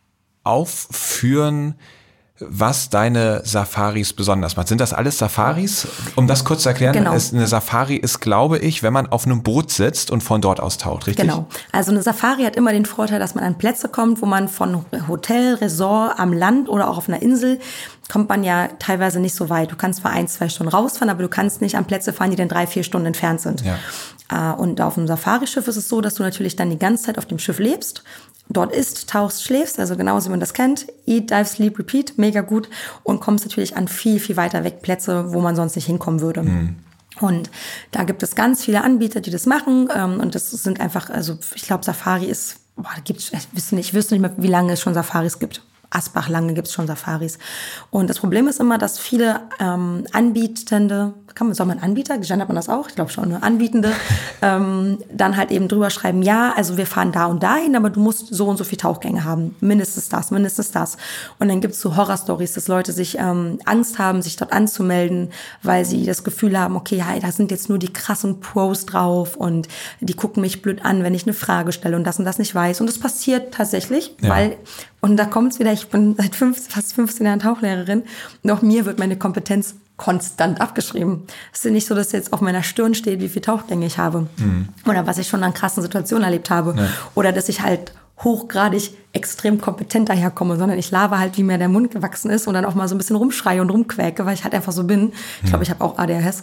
[SPEAKER 2] aufführen, was deine Safaris besonders macht? Sind das alles Safaris? Um das kurz zu erklären,
[SPEAKER 1] genau.
[SPEAKER 2] Eine Safari ist, glaube ich, wenn man auf einem Boot sitzt und von dort aus taucht, richtig?
[SPEAKER 1] Genau. Also eine Safari hat immer den Vorteil, dass man an Plätze kommt, wo man von Hotel, Resort am Land oder auch auf einer Insel kommt man ja teilweise nicht so weit. Du kannst zwar 1, 2 Stunden rausfahren, aber du kannst nicht an Plätze fahren, die dann 3, 4 Stunden entfernt sind. Ja. Und auf einem Safarischiff ist es so, dass du natürlich dann die ganze Zeit auf dem Schiff lebst. Dort isst, tauchst, schläfst, also genauso wie man das kennt. Eat, dive, sleep, repeat, mega gut. Und kommst natürlich an viel, viel weiter weg Plätze, wo man sonst nicht hinkommen würde. Und da gibt es ganz viele Anbieter, die das machen. Und das sind einfach, also ich glaube, Safari ist, ich wüsste nicht mehr, wie lange es schon Safaris gibt. Asbach, lange gibt es schon Safaris. Und das Problem ist immer, dass viele Anbietende, soll man Anbieter, gendert man das auch? Ich glaube schon, ne? Anbietende, dann halt eben drüber schreiben, ja, also wir fahren da und dahin, aber du musst so und so viel Tauchgänge haben. Mindestens das. Und dann gibt es so Horrorstories, dass Leute sich Angst haben, sich dort anzumelden, weil sie das Gefühl haben, okay, ja, da sind jetzt nur die krassen Pros drauf und die gucken mich blöd an, wenn ich eine Frage stelle und das nicht weiß. Und das passiert tatsächlich, weil, und da kommt es wieder, ich bin seit fast 15 Jahren Tauchlehrerin und auch mir wird meine Kompetenz konstant abgeschrieben. Es ist nicht so, dass jetzt auf meiner Stirn steht, wie viele Tauchgänge ich habe. Oder was ich schon an krassen Situationen erlebt habe. Ja. Oder dass ich halt hochgradig extrem kompetent daherkomme, sondern ich laber halt, wie mir der Mund gewachsen ist und dann auch mal so ein bisschen rumschreie und rumquäke, weil ich halt einfach so bin. Ich glaube, ich habe auch ADHS.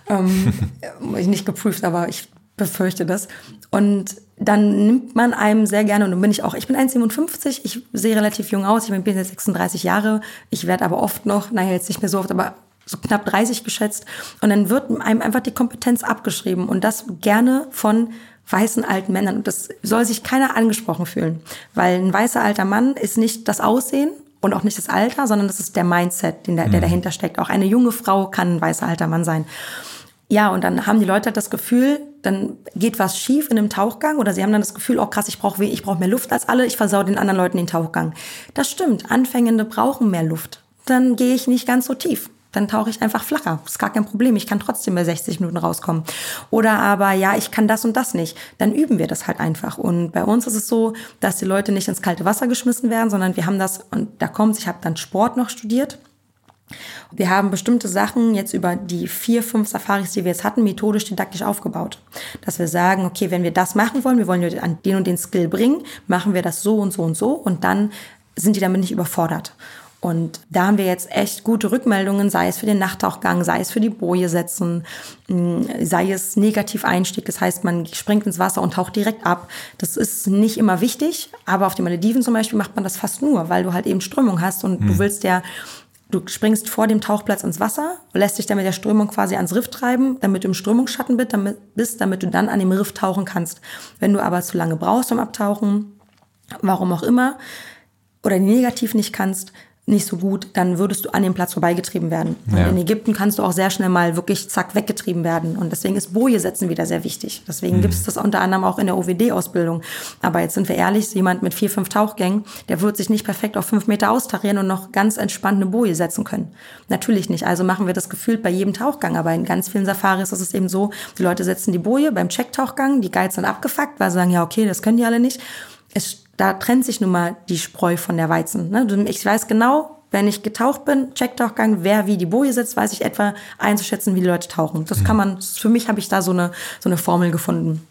[SPEAKER 1] Ich nicht geprüft, aber ich befürchte das. Und dann nimmt man einem sehr gerne, und dann bin ich bin 1,57, ich sehe relativ jung aus, ich bin jetzt 36 Jahre, ich werde aber oft noch, jetzt nicht mehr so oft, aber so knapp 30 geschätzt. Und dann wird einem einfach die Kompetenz abgeschrieben und das gerne von weißen alten Männern. Und das soll sich keiner angesprochen fühlen. Weil ein weißer alter Mann ist nicht das Aussehen und auch nicht das Alter, sondern das ist der Mindset, der dahinter steckt. Auch eine junge Frau kann ein weißer alter Mann sein. Ja, und dann haben die Leute das Gefühl, dann geht was schief in einem Tauchgang oder sie haben dann das Gefühl, oh krass, ich brauche mehr Luft als alle, ich versau den anderen Leuten den Tauchgang. Das stimmt, Anfängende brauchen mehr Luft. Dann gehe ich nicht ganz so tief. Dann tauche ich einfach flacher. Das ist gar kein Problem. Ich kann trotzdem bei 60 Minuten rauskommen. Oder aber, ja, ich kann das und das nicht. Dann üben wir das halt einfach. Und bei uns ist es so, dass die Leute nicht ins kalte Wasser geschmissen werden, sondern wir haben das, und da kommt's, ich habe dann Sport noch studiert. Wir haben bestimmte Sachen jetzt über die 4, 5 Safaris, die wir jetzt hatten, methodisch, didaktisch aufgebaut. Dass wir sagen, okay, wenn wir das machen wollen, wir wollen an den und den Skill bringen, machen wir das so und so und so und dann sind die damit nicht überfordert. Und da haben wir jetzt echt gute Rückmeldungen, sei es für den Nachttauchgang, sei es für die Boje setzen, sei es Negativ-Einstieg, das heißt, man springt ins Wasser und taucht direkt ab. Das ist nicht immer wichtig, aber auf den Malediven zum Beispiel macht man das fast nur, weil du halt eben Strömung hast und du springst vor dem Tauchplatz ins Wasser, lässt dich dann mit der Strömung quasi ans Riff treiben, damit du im Strömungsschatten bist, damit du dann an dem Riff tauchen kannst. Wenn du aber zu lange brauchst zum Abtauchen, warum auch immer, oder negativ nicht kannst, nicht so gut, dann würdest du an dem Platz vorbeigetrieben werden. Und in Ägypten kannst du auch sehr schnell mal wirklich zack weggetrieben werden. Und deswegen ist Boje setzen wieder sehr wichtig. Deswegen gibt es das unter anderem auch in der OWD-Ausbildung. Aber jetzt sind wir ehrlich, jemand mit 4, 5 Tauchgängen, der wird sich nicht perfekt auf 5 Meter austarieren und noch ganz entspannt eine Boje setzen können. Natürlich nicht. Also machen wir das gefühlt bei jedem Tauchgang. Aber in ganz vielen Safaris ist es eben so, die Leute setzen die Boje beim Checktauchgang, die Guides sind abgefuckt, weil sie sagen, ja okay, das können die alle nicht. Da trennt sich nun mal die Spreu von der Weizen. Ne? Ich weiß genau, wenn ich getaucht bin, Checktauchgang, wer wie die Boje sitzt, weiß ich etwa einzuschätzen, wie die Leute tauchen. Das kann man, für mich habe ich da so eine Formel gefunden.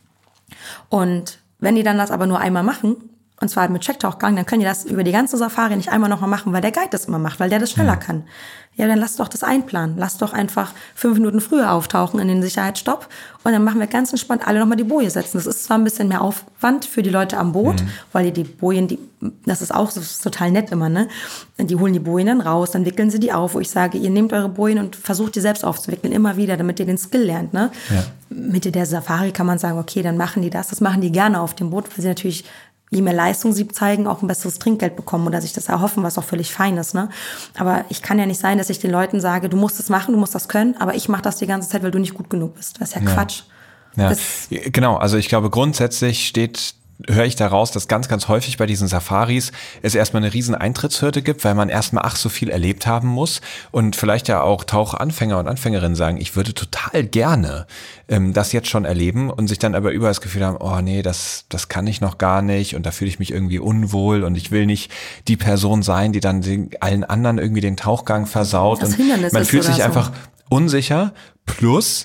[SPEAKER 1] Und wenn die dann das aber nur einmal machen, und zwar mit Checktauchgang, dann können die das über die ganze Safari nicht einmal nochmal machen, weil der Guide das immer macht, weil der das schneller kann. Ja, dann lass doch das einplanen. Lass doch einfach 5 Minuten früher auftauchen in den Sicherheitsstopp und dann machen wir ganz entspannt alle nochmal die Boje setzen. Das ist zwar ein bisschen mehr Aufwand für die Leute am Boot, weil die Bojen, das ist total nett immer, ne? Die holen die Bojen dann raus, dann wickeln sie die auf, wo ich sage, ihr nehmt eure Bojen und versucht die selbst aufzuwickeln, immer wieder, damit ihr den Skill lernt, ne? Ja. Mitte der Safari kann man sagen, okay, dann machen die das machen die gerne auf dem Boot, weil sie natürlich je mehr Leistung sie zeigen, auch ein besseres Trinkgeld bekommen oder sich das erhoffen, was auch völlig fein ist. Ne? Aber ich kann ja nicht sein, dass ich den Leuten sage, du musst das machen, du musst das können, aber ich mache das die ganze Zeit, weil du nicht gut genug bist. Das ist ja Quatsch.
[SPEAKER 2] Ja. Genau, also ich glaube grundsätzlich höre ich daraus, dass ganz, ganz häufig bei diesen Safaris es erstmal eine riesen Eintrittshürde gibt, weil man erstmal so viel erlebt haben muss und vielleicht ja auch Tauchanfänger und Anfängerinnen sagen, ich würde total gerne das jetzt schon erleben und sich dann aber überall das Gefühl haben, oh nee, das kann ich noch gar nicht und da fühle ich mich irgendwie unwohl und ich will nicht die Person sein, die dann allen anderen irgendwie den Tauchgang versaut und man fühlt sich einfach unsicher, plus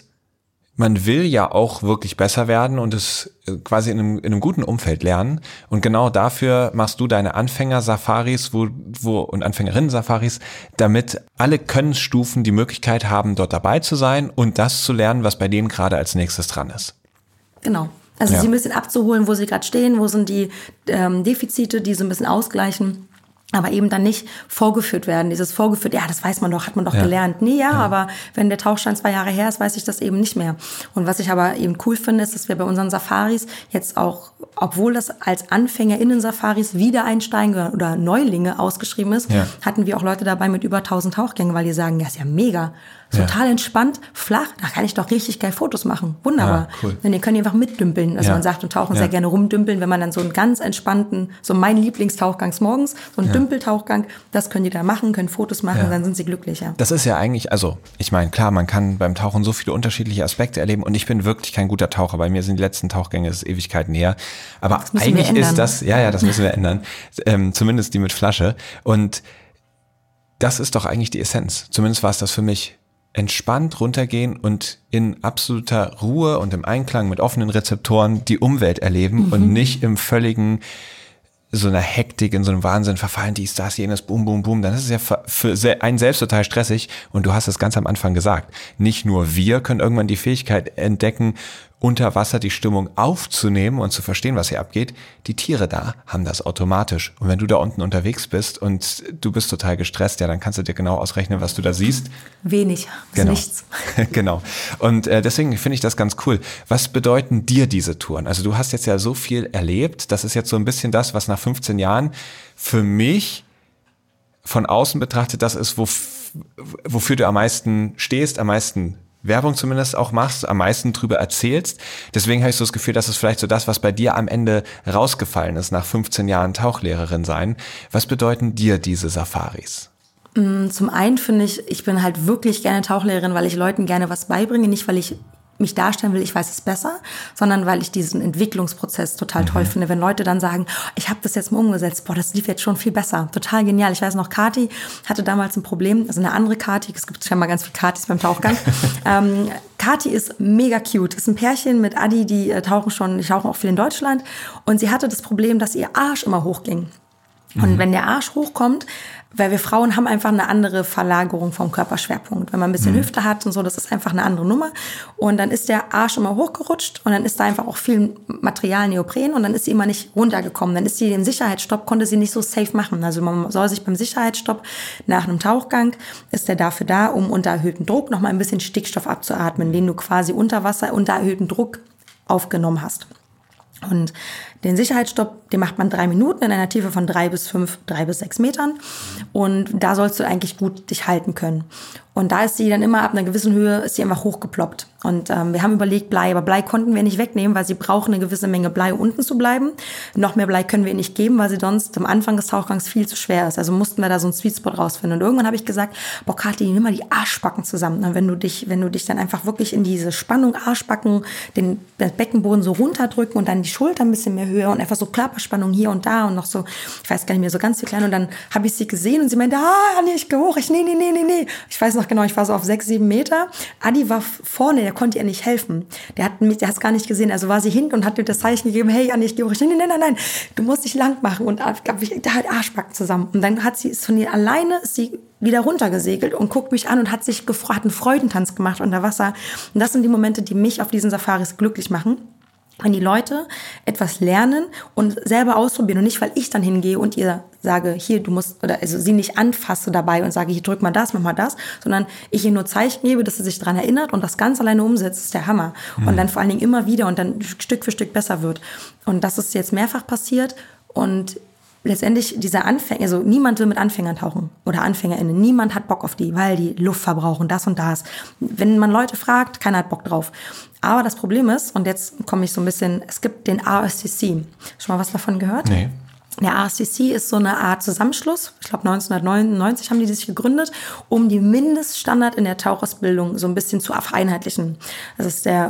[SPEAKER 2] man will ja auch wirklich besser werden und es quasi in einem guten Umfeld lernen. Und genau dafür machst du deine Anfänger-Safaris und Anfängerinnen-Safaris, damit alle Könnensstufen die Möglichkeit haben, dort dabei zu sein und das zu lernen, was bei denen gerade als nächstes dran ist.
[SPEAKER 1] Genau. Also sie ein bisschen abzuholen, wo sie gerade stehen, wo sind die Defizite, die so ein bisschen ausgleichen. Aber eben dann nicht vorgeführt werden. Dieses vorgeführt, ja, das weiß man doch, hat man doch gelernt. Nee, aber wenn der Tauchschein 2 Jahre her ist, weiß ich das eben nicht mehr. Und was ich aber eben cool finde, ist, dass wir bei unseren Safaris jetzt auch, obwohl das als AnfängerInnen-Safaris Wiedereinsteiger oder Neulinge ausgeschrieben ist, hatten wir auch Leute dabei mit über 1000 Tauchgängen, weil die sagen, ja, ist ja mega. Total entspannt, flach, da kann ich doch richtig geil Fotos machen. Wunderbar. Ja, cool. Denn die können einfach mitdümpeln. Also man sagt und tauchen sehr gerne rumdümpeln, wenn man dann so einen ganz entspannten, so mein Lieblingstauchgang morgens, so einen Dümpeltauchgang, das können die da machen, können Fotos machen, dann sind sie glücklicher.
[SPEAKER 2] Das ist ja eigentlich, also ich meine, klar, man kann beim Tauchen so viele unterschiedliche Aspekte erleben und ich bin wirklich kein guter Taucher. Bei mir sind die letzten Tauchgänge, das ist Ewigkeiten her. Aber eigentlich ist das, das müssen wir ändern. Zumindest die mit Flasche. Und das ist doch eigentlich die Essenz. Zumindest war es das für mich. Entspannt runtergehen und in absoluter Ruhe und im Einklang mit offenen Rezeptoren die Umwelt erleben und nicht im völligen, so einer Hektik, in so einem Wahnsinn verfallen, dies, das, jenes, boom, boom, boom. Dann ist es ja für einen selbst total stressig und du hast es ganz am Anfang gesagt. Nicht nur wir können irgendwann die Fähigkeit entdecken, unter Wasser die Stimmung aufzunehmen und zu verstehen, was hier abgeht. Die Tiere da haben das automatisch. Und wenn du da unten unterwegs bist und du bist total gestresst, ja, dann kannst du dir genau ausrechnen, was du da siehst.
[SPEAKER 1] Wenig,
[SPEAKER 2] genau.
[SPEAKER 1] Nichts.
[SPEAKER 2] Genau. Und deswegen finde ich das ganz cool. Was bedeuten dir diese Touren? Also du hast jetzt ja so viel erlebt. Das ist jetzt so ein bisschen das, was nach 15 Jahren für mich von außen betrachtet das ist, wofür du am meisten stehst, am meisten Werbung zumindest auch machst, am meisten drüber erzählst. Deswegen habe ich so das Gefühl, das ist vielleicht so das, was bei dir am Ende rausgefallen ist, nach 15 Jahren Tauchlehrerin sein. Was bedeuten dir diese Safaris?
[SPEAKER 1] Zum einen finde ich bin halt wirklich gerne Tauchlehrerin, weil ich Leuten gerne was beibringe, nicht weil ich mich darstellen will, ich weiß es besser, sondern weil ich diesen Entwicklungsprozess total toll finde. Wenn Leute dann sagen, ich habe das jetzt mal umgesetzt, boah, das lief jetzt schon viel besser, total genial. Ich weiß noch, Kati hatte damals ein Problem, also eine andere Kati, es gibt scheinbar ganz viele Katis beim Tauchgang. Kati ist mega cute, ist ein Pärchen mit Adi, die tauchen auch viel in Deutschland und sie hatte das Problem, dass ihr Arsch immer hochging. Und wenn der Arsch hochkommt, weil wir Frauen haben einfach eine andere Verlagerung vom Körperschwerpunkt. Wenn man ein bisschen Hüfte hat und so, das ist einfach eine andere Nummer. Und dann ist der Arsch immer hochgerutscht und dann ist da einfach auch viel Material, Neopren und dann ist sie immer nicht runtergekommen. Dann ist sie im Sicherheitsstopp, konnte sie nicht so safe machen. Also man soll sich beim Sicherheitsstopp nach einem Tauchgang, ist der dafür da, um unter erhöhtem Druck nochmal ein bisschen Stickstoff abzuatmen, den du quasi unter Wasser, unter erhöhtem Druck aufgenommen hast. Und den Sicherheitsstopp, den macht man 3 Minuten in einer Tiefe von 3 bis 6 Metern. Und da sollst du eigentlich gut dich halten können. Und da ist sie dann immer ab einer gewissen Höhe, ist sie einfach hochgeploppt. Und wir haben überlegt, Blei, aber Blei konnten wir nicht wegnehmen, weil sie brauchen eine gewisse Menge Blei, um unten zu bleiben. Noch mehr Blei können wir ihr nicht geben, weil sie sonst am Anfang des Tauchgangs viel zu schwer ist. Also mussten wir da so einen Sweet Spot rausfinden. Und irgendwann habe ich gesagt, boah, Kathi, nimm mal die Arschbacken zusammen. Und wenn du dich dann einfach wirklich in diese Spannung Arschbacken, den Beckenboden so runterdrücken und dann die Schulter ein bisschen mehr höher und einfach so Körperspannung hier und da und noch so, ich weiß gar nicht mehr, so ganz viel klein. Und dann habe ich sie gesehen und sie meinte, nee, ich gehe hoch. Nee. Ich weiß noch genau, ich war so auf 6, 7 Meter. Adi war vorne, der konnte ihr nicht helfen. Der hat es gar nicht gesehen. Also war sie hinten und hat mir das Zeichen gegeben, hey, Anni, ich gehe hoch. Nein, du musst dich lang machen. Und da halt Arschbacken zusammen. Und dann ist sie wieder runtergesegelt und guckt mich an und hat einen Freudentanz gemacht unter Wasser. Und das sind die Momente, die mich auf diesen Safaris glücklich machen. Wenn die Leute etwas lernen und selber ausprobieren und nicht, weil ich dann hingehe und ihr sage, hier, du musst, oder also sie nicht anfasse dabei und sage, hier, drück mal das, mach mal das, sondern ich ihr nur Zeichen gebe, dass sie sich daran erinnert und das ganz alleine umsetzt, ist der Hammer. Und dann vor allen Dingen immer wieder und dann Stück für Stück besser wird. Und das ist jetzt mehrfach passiert und letztendlich dieser Anfänger, also niemand will mit Anfängern tauchen oder AnfängerInnen. Niemand hat Bock auf die, weil die Luft verbrauchen, das und das. Wenn man Leute fragt, keiner hat Bock drauf. Aber das Problem ist, und jetzt komme ich so ein bisschen, es gibt den ASCC. Schon mal was davon gehört? Nee. Der ASCC ist so eine Art Zusammenschluss. Ich glaube 1999 haben die sich gegründet, um die Mindeststandard in der Tauchausbildung so ein bisschen zu vereinheitlichen. Das ist der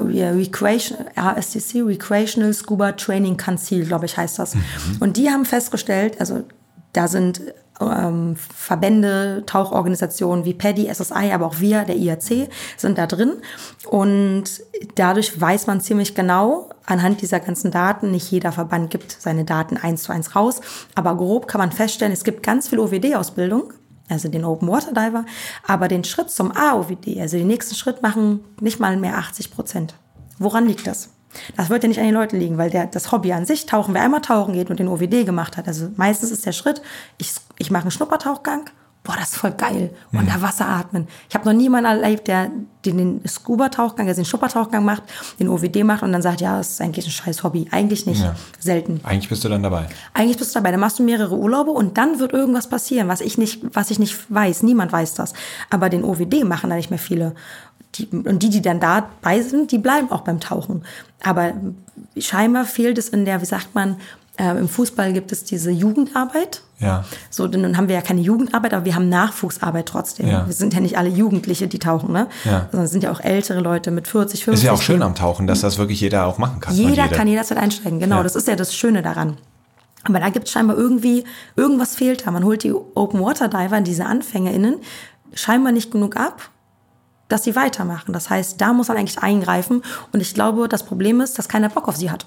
[SPEAKER 1] ASCC, Recreational Scuba Training Council, glaube ich, heißt das. Und die haben festgestellt, also da sind Verbände, Tauchorganisationen wie PADI, SSI, aber auch wir, der IAC, sind da drin. Und dadurch weiß man ziemlich genau, anhand dieser ganzen Daten, nicht jeder Verband gibt seine Daten 1:1 raus, aber grob kann man feststellen, es gibt ganz viel OWD-Ausbildung, also den Open Water Diver, aber den Schritt zum AOWD, also den nächsten Schritt machen nicht mal mehr 80%. Woran liegt das? Das wird ja nicht an den Leuten liegen, weil das Hobby an sich, tauchen, wer einmal tauchen geht und den OWD gemacht hat, also meistens ist der Schritt, ich mache einen Schnuppertauchgang, boah, das ist voll geil, unter Wasser atmen. Ich habe noch nie jemanden erlebt, der den Scuba-Tauchgang, also den Schnuppertauchgang macht, den OWD macht und dann sagt, ja, das ist eigentlich ein scheiß Hobby. Eigentlich nicht, selten.
[SPEAKER 2] Eigentlich bist du dann dabei.
[SPEAKER 1] Eigentlich bist du dabei, dann machst du mehrere Urlaube und dann wird irgendwas passieren, was ich nicht weiß, niemand weiß das. Aber den OWD machen da nicht mehr viele. Und die dann dabei sind, die bleiben auch beim Tauchen. Aber scheinbar fehlt es in der, wie sagt man, im Fußball gibt es diese Jugendarbeit. Ja. So, dann haben wir ja keine Jugendarbeit, aber wir haben Nachwuchsarbeit trotzdem. Ja. Wir sind ja nicht alle Jugendliche, die tauchen, ne? Ja. Sondern es sind ja auch ältere Leute mit 40, 50.
[SPEAKER 2] Ist ja auch schön am Tauchen, dass das wirklich jeder auch machen kann.
[SPEAKER 1] Jeder kann jederzeit einsteigen, genau. Ja. Das ist ja das Schöne daran. Aber da gibt es scheinbar irgendwas fehlt da. Man holt die Open Water Diver, diese AnfängerInnen, scheinbar nicht genug ab, dass sie weitermachen. Das heißt, da muss man eigentlich eingreifen. Und ich glaube, das Problem ist, dass keiner Bock auf sie hat.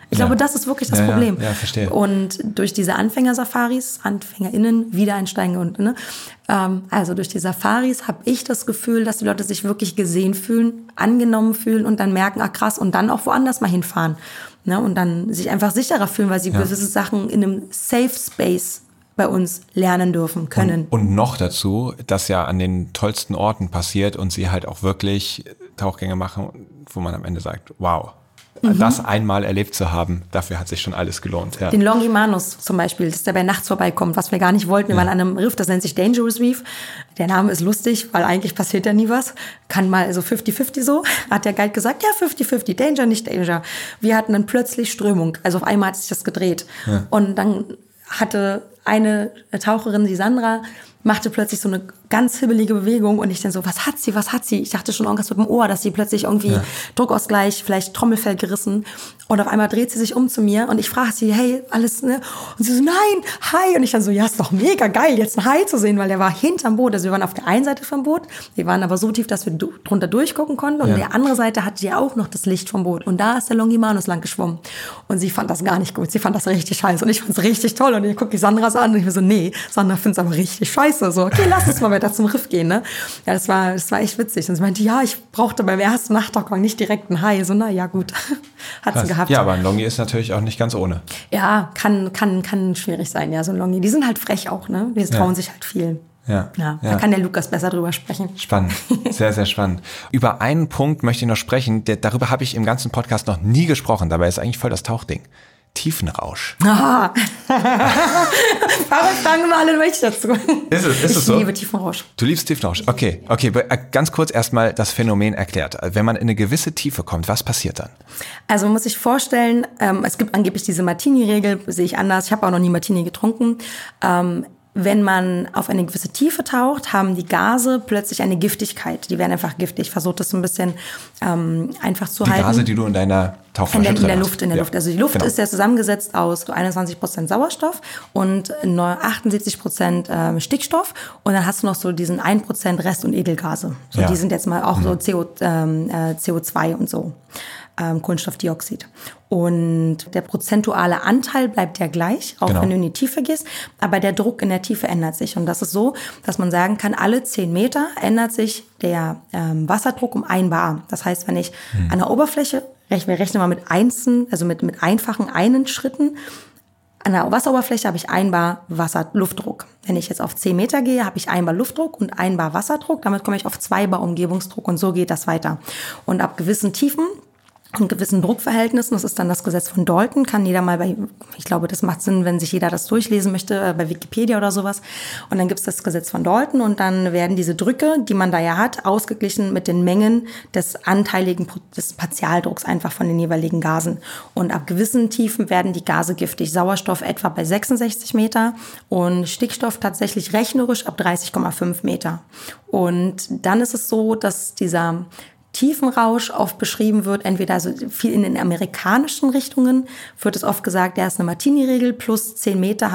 [SPEAKER 1] Ich glaube, das ist wirklich das Problem.
[SPEAKER 2] Ja, verstehe.
[SPEAKER 1] Und durch diese Anfängersafaris, AnfängerInnen, Wiedereinsteiger und, also durch die Safaris habe ich das Gefühl, dass die Leute sich wirklich gesehen fühlen, angenommen fühlen und dann merken, ach krass, und dann auch woanders mal hinfahren. Ne? Und dann sich einfach sicherer fühlen, weil sie gewisse Sachen in einem Safe Space bei uns lernen dürfen, können.
[SPEAKER 2] Und noch dazu, dass ja an den tollsten Orten passiert und sie halt auch wirklich Tauchgänge machen, wo man am Ende sagt, wow, das einmal erlebt zu haben, dafür hat sich schon alles gelohnt. Ja.
[SPEAKER 1] Den Longimanus zum Beispiel, dass der bei nachts vorbeikommt, was wir gar nicht wollten. Wir waren an einem Riff, das nennt sich Dangerous Reef. Der Name ist lustig, weil eigentlich passiert ja nie was. Kann mal so 50-50 so, hat der Guide gesagt, ja 50-50, Danger, nicht Danger. Wir hatten dann plötzlich Strömung, also auf einmal hat sich das gedreht. Ja. Und dann hatte eine Taucherin, die Sandra, machte plötzlich so eine ganz hibbelige Bewegung und ich dann so, was hat sie? Ich dachte schon irgendwas mit dem Ohr, dass sie plötzlich irgendwie Druckausgleich, vielleicht Trommelfell gerissen und auf einmal dreht sie sich um zu mir und ich frage sie, hey, alles, ne? Und sie so, nein, Hai. Und ich dann so, ja, ist doch mega geil, jetzt einen Hai zu sehen, weil der war hinterm Boot. Also wir waren auf der einen Seite vom Boot, wir waren aber so tief, dass wir drunter durchgucken konnten und der andere Seite hatte ja auch noch das Licht vom Boot und da ist der Longimanus lang geschwommen und sie fand das gar nicht gut, sie fand das richtig scheiße und ich fand es richtig toll und ich gucke die Sandra so an und ich mir so, nee, Sandra findet es aber richtig scheiße. So, okay, lass uns mal weiter zum Riff gehen, ne? Ja, das war echt witzig. Und sie meinte, ja, ich brauchte beim ersten Nachtauchgang nicht direkt einen Hai. So, na ja, gut. Hat sie gehabt.
[SPEAKER 2] Ja, aber ein Longi ist natürlich auch nicht ganz ohne.
[SPEAKER 1] Ja, kann schwierig sein, ja, so ein Longi. Die sind halt frech auch, ne? Die trauen sich halt viel. Ja. Da kann der Lukas besser drüber sprechen.
[SPEAKER 2] Spannend, sehr, sehr spannend. Über einen Punkt möchte ich noch sprechen, darüber habe ich im ganzen Podcast noch nie gesprochen. Dabei ist eigentlich voll das Tauchding. Tiefenrausch.
[SPEAKER 1] Warum fragen wir alle welche dazu?
[SPEAKER 2] Ist es so?
[SPEAKER 1] Ich liebe Tiefenrausch.
[SPEAKER 2] Du liebst Tiefenrausch. Okay. Ganz kurz erstmal das Phänomen erklärt. Wenn man in eine gewisse Tiefe kommt, was passiert dann?
[SPEAKER 1] Also man muss sich vorstellen, es gibt angeblich diese Martini-Regel, sehe ich anders. Ich habe auch noch nie Martini getrunken. Wenn man auf eine gewisse Tiefe taucht, haben die Gase plötzlich eine Giftigkeit. Die werden einfach giftig. Ich versuche das so ein bisschen einfach zu halten.
[SPEAKER 2] Die Gase, die du in deiner Tauchflasche
[SPEAKER 1] in der Luft. Also die Luft ist ja zusammengesetzt aus 21% Sauerstoff und 78% Stickstoff. Und dann hast du noch so diesen 1% Rest- und Edelgase. So, die sind jetzt mal auch so CO2 und so. Kohlenstoffdioxid. Und der prozentuale Anteil bleibt ja gleich, auch wenn du in die Tiefe gehst, aber der Druck in der Tiefe ändert sich. Und das ist so, dass man sagen kann, alle 10 Meter ändert sich der Wasserdruck um 1 bar. Das heißt, wenn ich an der Oberfläche, wir rechnen mal mit mit einfachen einen Schritten, an der Wasseroberfläche habe ich 1 bar Luftdruck. Wenn ich jetzt auf 10 Meter gehe, habe ich 1 bar Luftdruck und 1 bar Wasserdruck. Damit komme ich auf 2 bar Umgebungsdruck und so geht das weiter. Und ab gewissen Tiefen und gewissen Druckverhältnissen, das ist dann das Gesetz von Dalton, kann jeder mal ich glaube, das macht Sinn, wenn sich jeder das durchlesen möchte, bei Wikipedia oder sowas. Und dann gibt es das Gesetz von Dalton und dann werden diese Drücke, die man da ja hat, ausgeglichen mit den Mengen des Partialdrucks einfach von den jeweiligen Gasen. Und ab gewissen Tiefen werden die Gase giftig. Sauerstoff etwa bei 66 Meter und Stickstoff tatsächlich rechnerisch ab 30,5 Meter. Und dann ist es so, dass dieser Tiefenrausch oft beschrieben wird, entweder also viel in den amerikanischen Richtungen wird es oft gesagt, der ist eine Martini-Regel, plus 10 Meter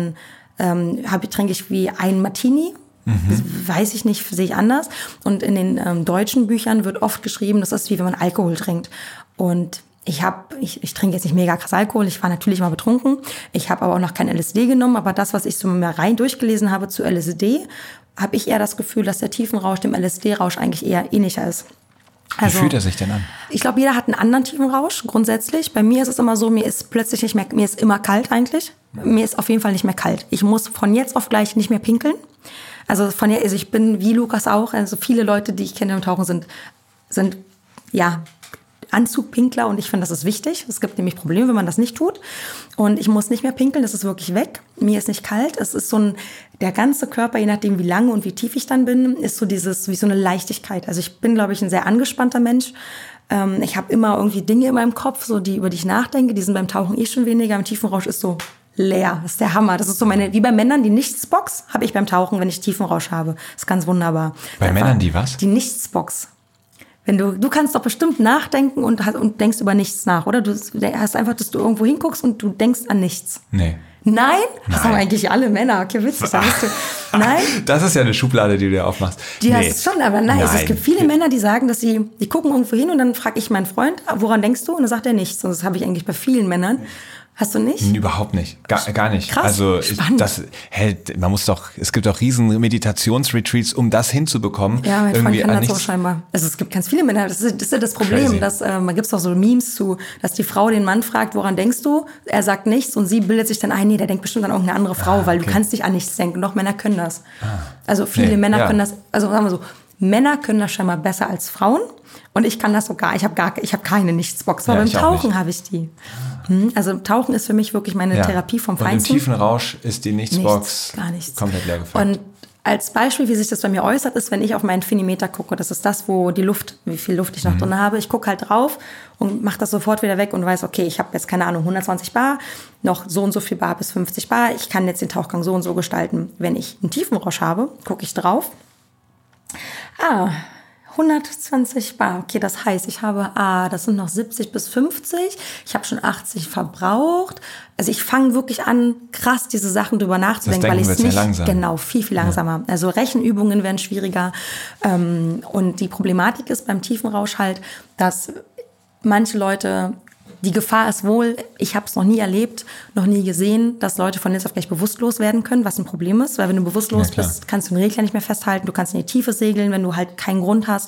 [SPEAKER 1] trinke ich wie ein Martini. Weiß ich nicht, sehe ich anders. Und in den deutschen Büchern wird oft geschrieben, das ist wie wenn man Alkohol trinkt. Und ich trinke jetzt nicht mega krass Alkohol, ich war natürlich mal betrunken. Ich habe aber auch noch kein LSD genommen, aber das, was ich so mal rein durchgelesen habe zu LSD, habe ich eher das Gefühl, dass der Tiefenrausch dem LSD-Rausch eigentlich eher ähnlicher ist.
[SPEAKER 2] Also, wie fühlt er sich denn an?
[SPEAKER 1] Ich glaube, jeder hat einen anderen Tiefenrausch, grundsätzlich. Bei mir ist es immer so, mir ist plötzlich nicht mehr, mir ist immer kalt eigentlich. Mir ist auf jeden Fall nicht mehr kalt. Ich muss von jetzt auf gleich nicht mehr pinkeln. Also ich bin wie Lukas auch, also viele Leute, die ich kenne im Tauchen sind Anzugpinkler und ich finde, das ist wichtig. Es gibt nämlich Probleme, wenn man das nicht tut. Und ich muss nicht mehr pinkeln, das ist wirklich weg. Mir ist nicht kalt. Es ist der ganze Körper, je nachdem wie lange und wie tief ich dann bin, ist so wie so eine Leichtigkeit. Also ich bin, glaube ich, ein sehr angespannter Mensch. Ich habe immer irgendwie Dinge in meinem Kopf, über die ich nachdenke. Die sind beim Tauchen schon weniger. Im Tiefenrausch ist so leer. Das ist der Hammer. Das ist so wie bei Männern die Nichtsbox, habe ich beim Tauchen, wenn ich Tiefenrausch habe. Das ist ganz wunderbar.
[SPEAKER 2] Bei Männern die was?
[SPEAKER 1] Die Nichtsbox. Wenn du kannst doch bestimmt nachdenken und denkst über nichts nach, oder? Du hast einfach, dass du irgendwo hinguckst und du denkst an nichts.
[SPEAKER 2] Nee.
[SPEAKER 1] Nein? Das haben eigentlich alle Männer. Okay, witzig. Nein?
[SPEAKER 2] Das ist ja eine Schublade, die du dir aufmachst.
[SPEAKER 1] Die hast du schon, aber nein. Also es gibt viele Männer, die sagen, dass die gucken irgendwo hin und dann frage ich meinen Freund, woran denkst du? Und dann sagt er nichts. Und das habe ich eigentlich bei vielen Männern. Hast du nicht?
[SPEAKER 2] Überhaupt nicht. Gar nicht.
[SPEAKER 1] Krass,
[SPEAKER 2] also
[SPEAKER 1] spannend.
[SPEAKER 2] es gibt auch riesen Meditationsretreats, um das hinzubekommen.
[SPEAKER 1] Ja, mein Freund kann das auch scheinbar. Also es gibt ganz viele Männer, das ist ja das Problem, dass man gibt's auch so Memes zu, dass die Frau den Mann fragt, woran denkst du? Er sagt nichts und sie bildet sich dann ein, nee, der denkt bestimmt an irgendeine andere Frau, weil du kannst nicht an nichts denken. Doch Männer können das. Also viele Männer können das, also sagen wir so, Männer können das scheinbar besser als Frauen und ich kann das sogar. Ich habe keine Nichtsbox, aber beim Tauchen habe ich die. Also Tauchen ist für mich wirklich meine Therapie vom Feinsten.
[SPEAKER 2] Und im tiefen Rausch ist die Nichtsbox
[SPEAKER 1] gar nichts.
[SPEAKER 2] Komplett leer gefallen.
[SPEAKER 1] Und als Beispiel, wie sich das bei mir äußert, ist, wenn ich auf meinen Finimeter gucke. Das ist das, wo wie viel Luft ich noch drin habe. Ich gucke halt drauf und mache das sofort wieder weg und weiß, okay, ich habe jetzt, keine Ahnung, 120 Bar, noch so und so viel Bar bis 50 Bar. Ich kann jetzt den Tauchgang so und so gestalten. Wenn ich einen tiefen Rausch habe, gucke ich drauf. 120 Bar, okay, das heißt, ich habe, das sind noch 70 bis 50, ich habe schon 80 verbraucht. Also ich fange wirklich an, krass diese Sachen drüber nachzudenken, weil ich es nicht, viel langsamer. Also Rechenübungen werden schwieriger. Und die Problematik ist beim tiefen Rausch halt, dass manche Leute, die Gefahr ist wohl, ich habe es noch nie erlebt, noch nie gesehen, dass Leute von jetzt auf gleich bewusstlos werden können, was ein Problem ist. Weil wenn du bewusstlos bist, kannst du den Regler nicht mehr festhalten, du kannst in die Tiefe segeln, wenn du halt keinen Grund hast.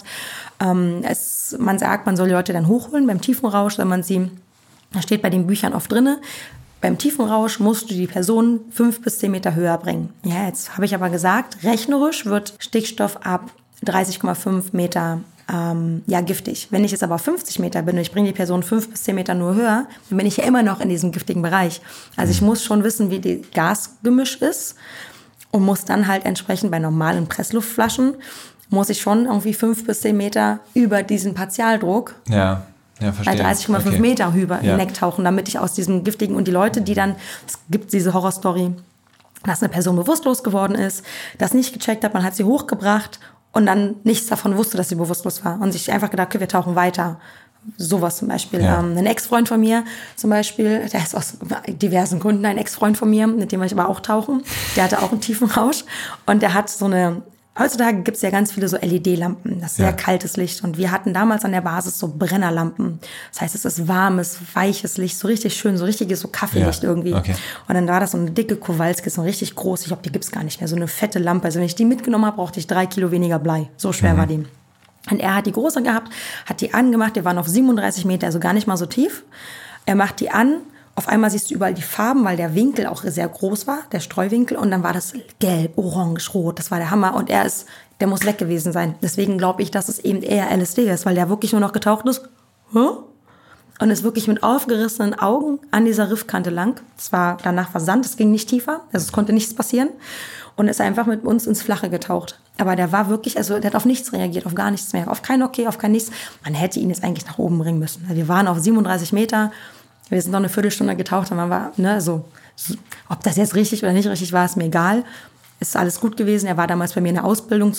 [SPEAKER 1] Man sagt, man soll die Leute dann hochholen beim tiefen Rausch, wenn man sie, da steht bei den Büchern oft drinne, beim tiefen Rausch musst du die Person 5 bis 10 Meter höher bringen. Ja, jetzt habe ich aber gesagt, rechnerisch wird Stickstoff ab 30,5 Meter giftig. Wenn ich jetzt aber auf 50 Meter bin und ich bringe die Person 5 bis 10 Meter nur höher, dann bin ich ja immer noch in diesem giftigen Bereich. Also ich muss schon wissen, wie die Gasgemisch ist und muss dann halt entsprechend bei normalen Pressluftflaschen, muss ich schon irgendwie 5 bis 10 Meter über diesen Partialdruck
[SPEAKER 2] verstehe.
[SPEAKER 1] Bei 30,5 Meter hinwegtauchen, damit ich aus diesem giftigen, und die Leute, die dann, es gibt diese Horrorstory, dass eine Person bewusstlos geworden ist, das nicht gecheckt hat, man hat sie hochgebracht und dann nichts davon wusste, dass sie bewusstlos war und sich einfach gedacht, okay, wir tauchen weiter. Sowas zum Beispiel. Ein Ex-Freund von mir zum Beispiel, der ist aus diversen Gründen ein Ex-Freund von mir, mit dem war ich aber auch tauchen, der hatte auch einen tiefen Rausch und der hat so eine, heutzutage gibt es ja ganz viele so LED-Lampen, das ist sehr kaltes Licht und wir hatten damals an der Basis so Brennerlampen. Das heißt, es ist warmes, weiches Licht, so richtig schön, so richtiges so Kaffeelicht irgendwie. Okay. Und dann war das so eine dicke Kowalski, so richtig groß, ich glaube, die gibt's gar nicht mehr, so eine fette Lampe. Also wenn ich die mitgenommen habe, brauchte ich 3 Kilo weniger Blei. So schwer war die. Und er hat die große gehabt, hat die angemacht, die waren auf 37 Meter, also gar nicht mal so tief. Er macht die an. Auf einmal siehst du überall die Farben, weil der Winkel auch sehr groß war, der Streuwinkel. Und dann war das gelb, orange, rot. Das war der Hammer. Und der muss weg gewesen sein. Deswegen glaube ich, dass es eben eher LSD ist, weil der wirklich nur noch getaucht ist. Und ist wirklich mit aufgerissenen Augen an dieser Riffkante lang. Es war danach Sand, es ging nicht tiefer. Also es konnte nichts passieren. Und ist einfach mit uns ins Flache getaucht. Aber der war wirklich, also der hat auf nichts reagiert, auf gar nichts mehr. Auf kein Okay, auf kein Nichts. Man hätte ihn jetzt eigentlich nach oben bringen müssen. Wir waren auf 37 Meter. Wir sind noch eine Viertelstunde getaucht und man war, ob das jetzt richtig oder nicht richtig war, ist mir egal. Ist alles gut gewesen. Er war damals bei mir in der Ausbildung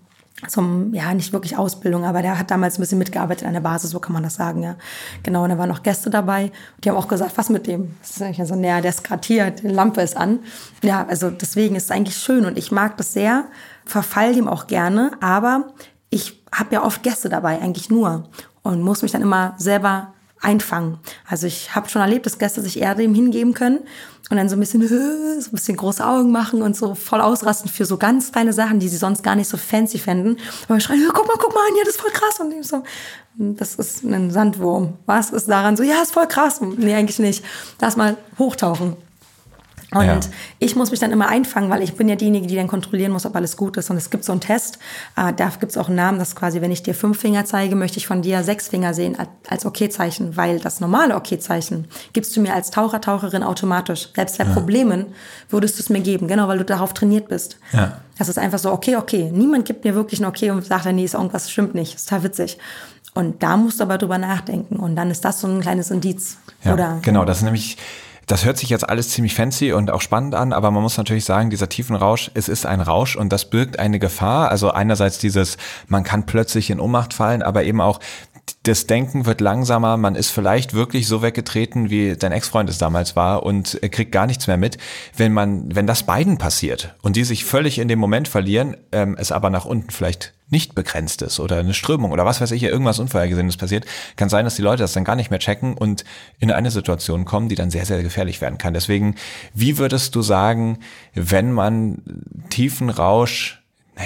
[SPEAKER 1] nicht wirklich Ausbildung, aber der hat damals ein bisschen mitgearbeitet an der Basis, so kann man das sagen, ja. Genau, und da waren noch Gäste dabei. Die haben auch gesagt, was mit dem? Das ist eigentlich so, der ist gerade hier, die Lampe ist an. Ja, also deswegen ist es eigentlich schön und ich mag das sehr, verfall dem auch gerne, aber ich habe ja oft Gäste dabei, eigentlich nur, und muss mich dann immer selber einfangen. Also ich habe schon erlebt, dass Gäste sich eher dem hingeben können und dann so ein bisschen große Augen machen und so voll ausrasten für so ganz kleine Sachen, die sie sonst gar nicht so fancy fänden. Aber wir schreien, guck mal an, ja, das ist voll krass. Und ich so, das ist ein Sandwurm. Was ist daran so? Ja, ist voll krass. Nee, eigentlich nicht. Lass mal hochtauchen. Und ich muss mich dann immer einfangen, weil ich bin ja diejenige, die dann kontrollieren muss, ob alles gut ist. Und es gibt so einen Test, da gibt es auch einen Namen, das quasi, wenn ich dir 5 Finger zeige, möchte ich von dir 6 Finger sehen als Okay-Zeichen. Weil das normale Okay-Zeichen gibst du mir als Taucher, Taucherin automatisch. Selbst bei Problemen würdest du es mir geben, genau, weil du darauf trainiert bist. Ja. Das ist einfach so, okay. Niemand gibt mir wirklich ein Okay und sagt, nee, irgendwas stimmt nicht. Das ist total witzig. Und da musst du aber drüber nachdenken. Und dann ist das so ein kleines Indiz.
[SPEAKER 2] Ja, genau, das ist nämlich... Das hört sich jetzt alles ziemlich fancy und auch spannend an, aber man muss natürlich sagen, dieser tiefen Rausch, es ist ein Rausch und das birgt eine Gefahr. Also einerseits man kann plötzlich in Ohnmacht fallen, aber eben auch das Denken wird langsamer, man ist vielleicht wirklich so weggetreten, wie dein Ex-Freund es damals war und kriegt gar nichts mehr mit. Wenn das beiden passiert und die sich völlig in dem Moment verlieren, es aber nach unten vielleicht nicht begrenzt ist oder eine Strömung oder was weiß ich, irgendwas Unvorhergesehenes passiert, kann sein, dass die Leute das dann gar nicht mehr checken und in eine Situation kommen, die dann sehr, sehr gefährlich werden kann. Deswegen, wie würdest du sagen, wenn man Tiefenrausch,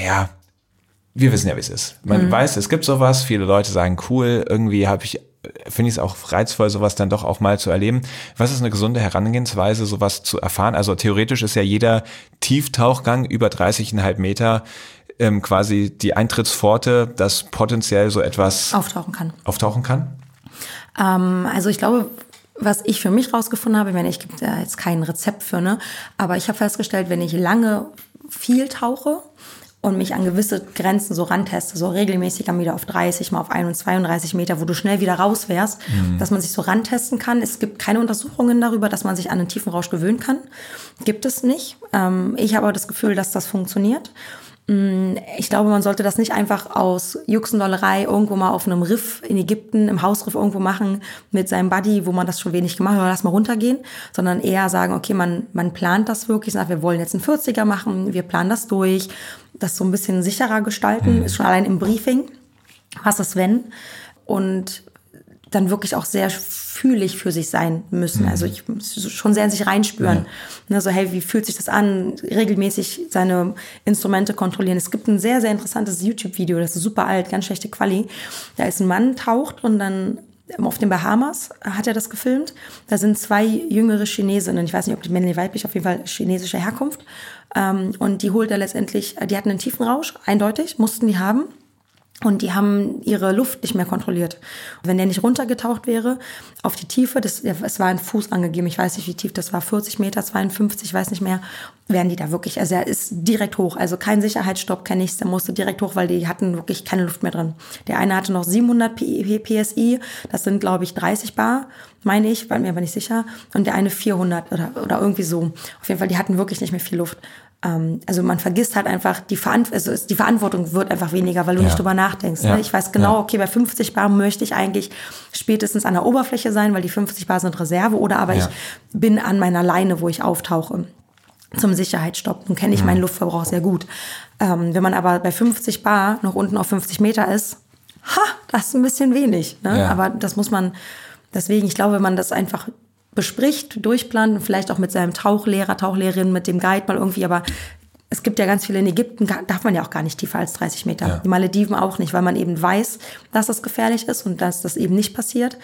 [SPEAKER 2] wir wissen ja, wie es ist. Man weiß, es gibt sowas, viele Leute sagen, cool, irgendwie finde ich es auch reizvoll, sowas dann doch auch mal zu erleben. Was ist eine gesunde Herangehensweise, sowas zu erfahren? Also theoretisch ist ja jeder Tieftauchgang über 30,5 Meter quasi die Eintrittspforte, dass potenziell so etwas auftauchen kann?
[SPEAKER 1] Also ich glaube, was ich für mich rausgefunden habe, ich gibt ja jetzt kein Rezept für, ne? Aber ich habe festgestellt, wenn ich lange viel tauche und mich an gewisse Grenzen so ranteste, so regelmäßig dann wieder auf 30, mal auf 31 Meter, wo du schnell wieder raus wärst, dass man sich so rantesten kann. Es gibt keine Untersuchungen darüber, dass man sich an den Tiefenrausch gewöhnen kann. Gibt es nicht. Ich habe aber das Gefühl, dass das funktioniert. Ich glaube, man sollte das nicht einfach aus Juxendollerei irgendwo mal auf einem Riff in Ägypten, im Hausriff irgendwo machen mit seinem Buddy, wo man das schon wenig gemacht hat, lass mal runtergehen, sondern eher sagen, okay, man plant das wirklich, sagt, wir wollen jetzt einen 40er machen, wir planen das durch, das so ein bisschen sicherer gestalten, ist schon allein im Briefing, was ist wenn, und dann wirklich auch sehr fühlig für sich sein müssen. Also ich muss schon sehr in sich reinspüren. Ja. So, hey, wie fühlt sich das an? Regelmäßig seine Instrumente kontrollieren. Es gibt ein sehr, sehr interessantes YouTube-Video, das ist super alt, ganz schlechte Quali. Da ist ein Mann, taucht und dann auf den Bahamas hat er das gefilmt. Da sind 2 jüngere Chinesinnen, ich weiß nicht, ob die männlich, weiblich, auf jeden Fall chinesische Herkunft. Und die holt er letztendlich, die hatten einen Tiefenrausch, eindeutig, mussten die haben. Und die haben ihre Luft nicht mehr kontrolliert. Wenn der nicht runtergetaucht wäre auf die Tiefe, es war ein Fuß angegeben, ich weiß nicht, wie tief das war, 40 Meter, 52, ich weiß nicht mehr, wären die da wirklich, also er ist direkt hoch, also kein Sicherheitsstopp, kein nichts, der musste direkt hoch, weil die hatten wirklich keine Luft mehr drin. Der eine hatte noch 700 PSI, das sind, glaube ich, 30 Bar, meine ich, war mir aber nicht sicher, und der eine 400 oder irgendwie so. Auf jeden Fall, die hatten wirklich nicht mehr viel Luft. Also man vergisst halt einfach, die Verantwortung wird einfach weniger, weil du nicht drüber nachdenkst. Ja. Ne? Ich weiß genau, okay, bei 50 Bar möchte ich eigentlich spätestens an der Oberfläche sein, weil die 50 Bar sind Reserve, oder aber ich bin an meiner Leine, wo ich auftauche, zum Sicherheitsstopp. Nun kenne ich meinen Luftverbrauch sehr gut. Wenn man aber bei 50 Bar noch unten auf 50 Meter ist, das ist ein bisschen wenig. Ne? Ja. Aber das muss man, deswegen, ich glaube, wenn man das einfach bespricht, durchplant, vielleicht auch mit seinem Tauchlehrer, Tauchlehrerin, mit dem Guide mal irgendwie, aber es gibt ja ganz viele in Ägypten, darf man ja auch gar nicht tiefer als 30 Meter. Ja. Die Malediven auch nicht, weil man eben weiß, dass das gefährlich ist und dass das eben nicht passiert.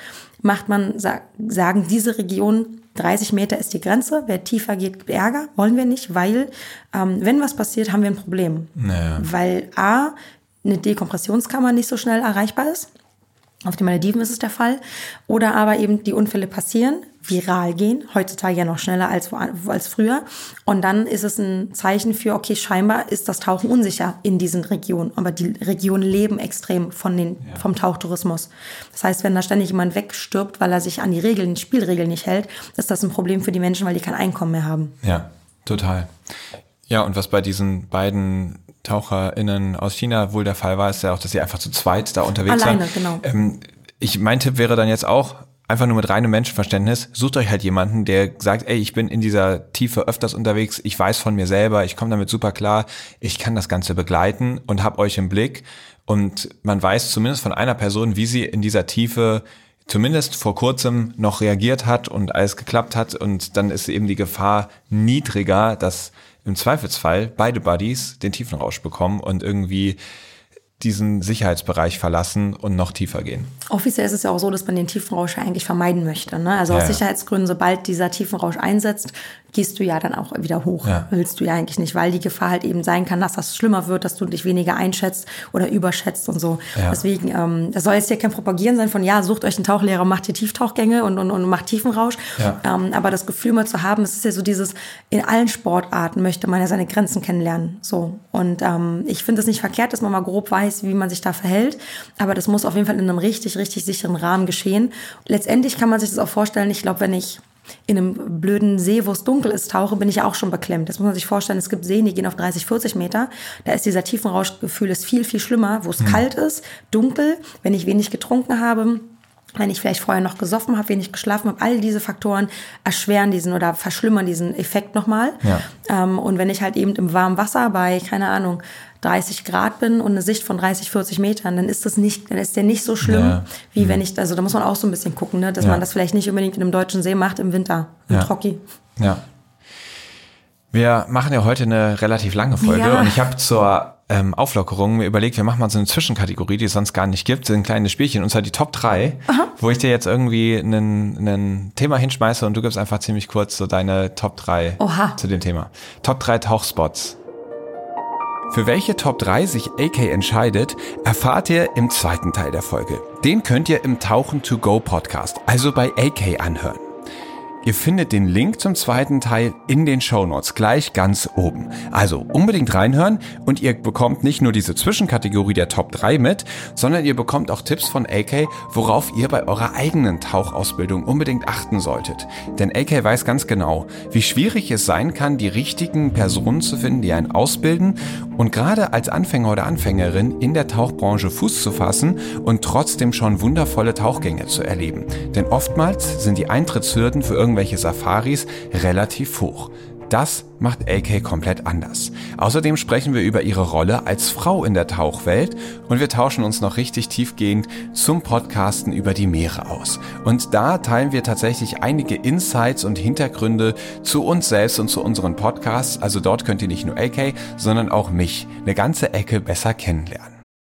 [SPEAKER 1] Sagen diese Region, 30 Meter ist die Grenze, wer tiefer geht, Ärger, wollen wir nicht, weil wenn was passiert, haben wir ein Problem. Naja. Weil A, eine Dekompressionskammer nicht so schnell erreichbar ist. Auf den Malediven ist es der Fall. Oder aber eben die Unfälle passieren, viral gehen, heutzutage ja noch schneller als früher. Und dann ist es ein Zeichen für, okay, scheinbar ist das Tauchen unsicher in diesen Regionen. Aber die Regionen leben extrem vom Tauchtourismus. Das heißt, wenn da ständig jemand wegstirbt, weil er sich an die Spielregeln nicht hält, ist das ein Problem für die Menschen, weil die kein Einkommen mehr haben.
[SPEAKER 2] Ja, total. Ja, und was bei diesen beiden TaucherInnen aus China wohl der Fall war, ist ja auch, dass sie einfach zu zweit da unterwegs waren.
[SPEAKER 1] Alleine, genau.
[SPEAKER 2] Mein Tipp wäre dann jetzt auch, einfach nur mit reinem Menschenverständnis, sucht euch halt jemanden, der sagt, ey, ich bin in dieser Tiefe öfters unterwegs, ich weiß von mir selber, ich komme damit super klar, ich kann das Ganze begleiten und hab euch im Blick. Und man weiß zumindest von einer Person, wie sie in dieser Tiefe zumindest vor kurzem noch reagiert hat und alles geklappt hat. Und dann ist eben die Gefahr niedriger, dass im Zweifelsfall beide Buddies den Tiefenrausch bekommen und irgendwie diesen Sicherheitsbereich verlassen und noch tiefer gehen.
[SPEAKER 1] Offiziell ist es ja auch so, dass man den Tiefenrausch eigentlich vermeiden möchte. Ne? Also aus Sicherheitsgründen, sobald dieser Tiefenrausch einsetzt, gehst du ja dann auch wieder hoch. Ja. Willst du ja eigentlich nicht, weil die Gefahr halt eben sein kann, dass das schlimmer wird, dass du dich weniger einschätzt oder überschätzt und so. Ja. Deswegen, das soll jetzt hier kein Propagieren sein von, sucht euch einen Tauchlehrer, macht hier Tieftauchgänge und macht Tiefenrausch. Ja. Aber das Gefühl mal zu haben, es ist ja so dieses, in allen Sportarten möchte man ja seine Grenzen kennenlernen. So. Und ich finde es nicht verkehrt, dass man mal grob weiß, wie man sich da verhält. Aber das muss auf jeden Fall in einem richtig, richtig sicheren Rahmen geschehen. Letztendlich kann man sich das auch vorstellen, ich glaube, wenn ich in einem blöden See, wo es dunkel ist, tauche, bin ich auch schon beklemmt. Das muss man sich vorstellen, es gibt Seen, die gehen auf 30, 40 Meter. Da ist dieser Tiefenrauschgefühl ist viel, viel schlimmer, wo es kalt ist, dunkel, wenn ich wenig getrunken habe, wenn ich vielleicht vorher noch gesoffen habe, wenig geschlafen habe. All diese Faktoren erschweren diesen oder verschlimmern diesen Effekt nochmal. Ja. Und wenn ich halt eben im warmen Wasser bei, keine Ahnung, 30 Grad bin und eine Sicht von 30, 40 Metern, dann ist der nicht so schlimm, wie wenn ich, also da muss man auch so ein bisschen gucken, ne, dass man das vielleicht nicht unbedingt in einem deutschen See macht im Winter, im Trocki.
[SPEAKER 2] Ja. Wir machen ja heute eine relativ lange Folge und ich habe zur Auflockerung mir überlegt, wir machen mal so eine Zwischenkategorie, die es sonst gar nicht gibt, so ein kleines Spielchen, und zwar die Top 3, wo ich dir jetzt irgendwie ein Thema hinschmeiße und du gibst einfach ziemlich kurz so deine Top 3 zu dem Thema. Top 3 Tauchspots. Für welche Top 3 sich AK entscheidet, erfahrt ihr im zweiten Teil der Folge. Den könnt ihr im Tauchen to go Podcast, also bei AK, anhören. Ihr findet den Link zum zweiten Teil in den Shownotes, gleich ganz oben. Also unbedingt reinhören und ihr bekommt nicht nur diese Zwischenkategorie der Top 3 mit, sondern ihr bekommt auch Tipps von AK, worauf ihr bei eurer eigenen Tauchausbildung unbedingt achten solltet. Denn AK weiß ganz genau, wie schwierig es sein kann, die richtigen Personen zu finden, die einen ausbilden, und gerade als Anfänger oder Anfängerin in der Tauchbranche Fuß zu fassen und trotzdem schon wundervolle Tauchgänge zu erleben. Denn oftmals sind die Eintrittshürden für irgendwelche Safaris relativ hoch. Das macht AK komplett anders. Außerdem sprechen wir über ihre Rolle als Frau in der Tauchwelt und wir tauschen uns noch richtig tiefgehend zum Podcasten über die Meere aus. Und da teilen wir tatsächlich einige Insights und Hintergründe zu uns selbst und zu unseren Podcasts. Also dort könnt ihr nicht nur AK, sondern auch mich eine ganze Ecke besser kennenlernen.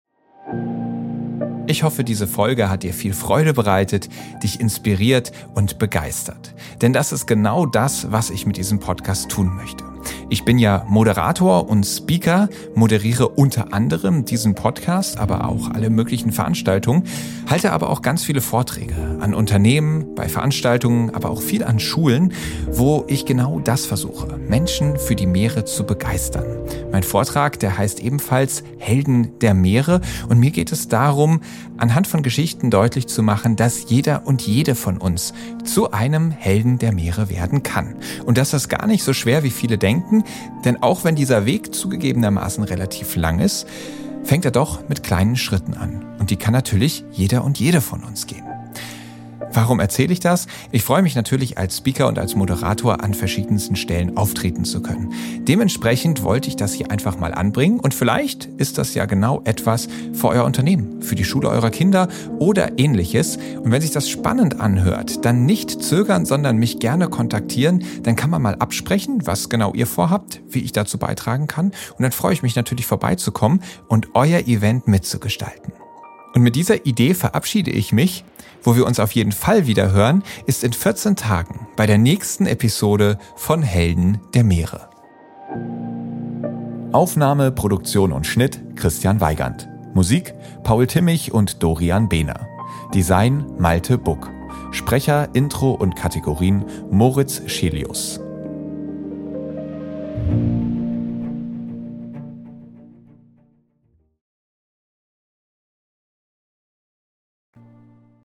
[SPEAKER 2] Ich hoffe, diese Folge hat dir viel Freude bereitet, dich inspiriert und begeistert. Denn das ist genau das, was ich mit diesem Podcast tun möchte. Ich bin ja Moderator und Speaker, moderiere unter anderem diesen Podcast, aber auch alle möglichen Veranstaltungen, halte aber auch ganz viele Vorträge an Unternehmen, bei Veranstaltungen, aber auch viel an Schulen, wo ich genau das versuche, Menschen für die Meere zu begeistern. Mein Vortrag, der heißt ebenfalls Helden der Meere, und mir geht es darum, anhand von Geschichten deutlich zu machen, dass jeder und jede von uns zu einem Helden der Meere werden kann. Und das ist gar nicht so schwer, wie viele denken, denn auch wenn dieser Weg zugegebenermaßen relativ lang ist, fängt er doch mit kleinen Schritten an. Und die kann natürlich jeder und jede von uns gehen. Warum erzähle ich das? Ich freue mich natürlich als Speaker und als Moderator an verschiedensten Stellen auftreten zu können. Dementsprechend wollte ich das hier einfach mal anbringen, und vielleicht ist das ja genau etwas für euer Unternehmen, für die Schule eurer Kinder oder ähnliches. Und wenn sich das spannend anhört, dann nicht zögern, sondern mich gerne kontaktieren. Dann kann man mal absprechen, was genau ihr vorhabt, wie ich dazu beitragen kann. Und dann freue ich mich natürlich vorbeizukommen und euer Event mitzugestalten. Und mit dieser Idee verabschiede ich mich. Wo wir uns auf jeden Fall wieder hören, ist in 14 Tagen bei der nächsten Episode von Helden der Meere. Aufnahme, Produktion und Schnitt Christian Weigand. Musik Paul Timmich und Dorian Behner. Design Malte Buck. Sprecher, Intro und Kategorien Moritz Schelius.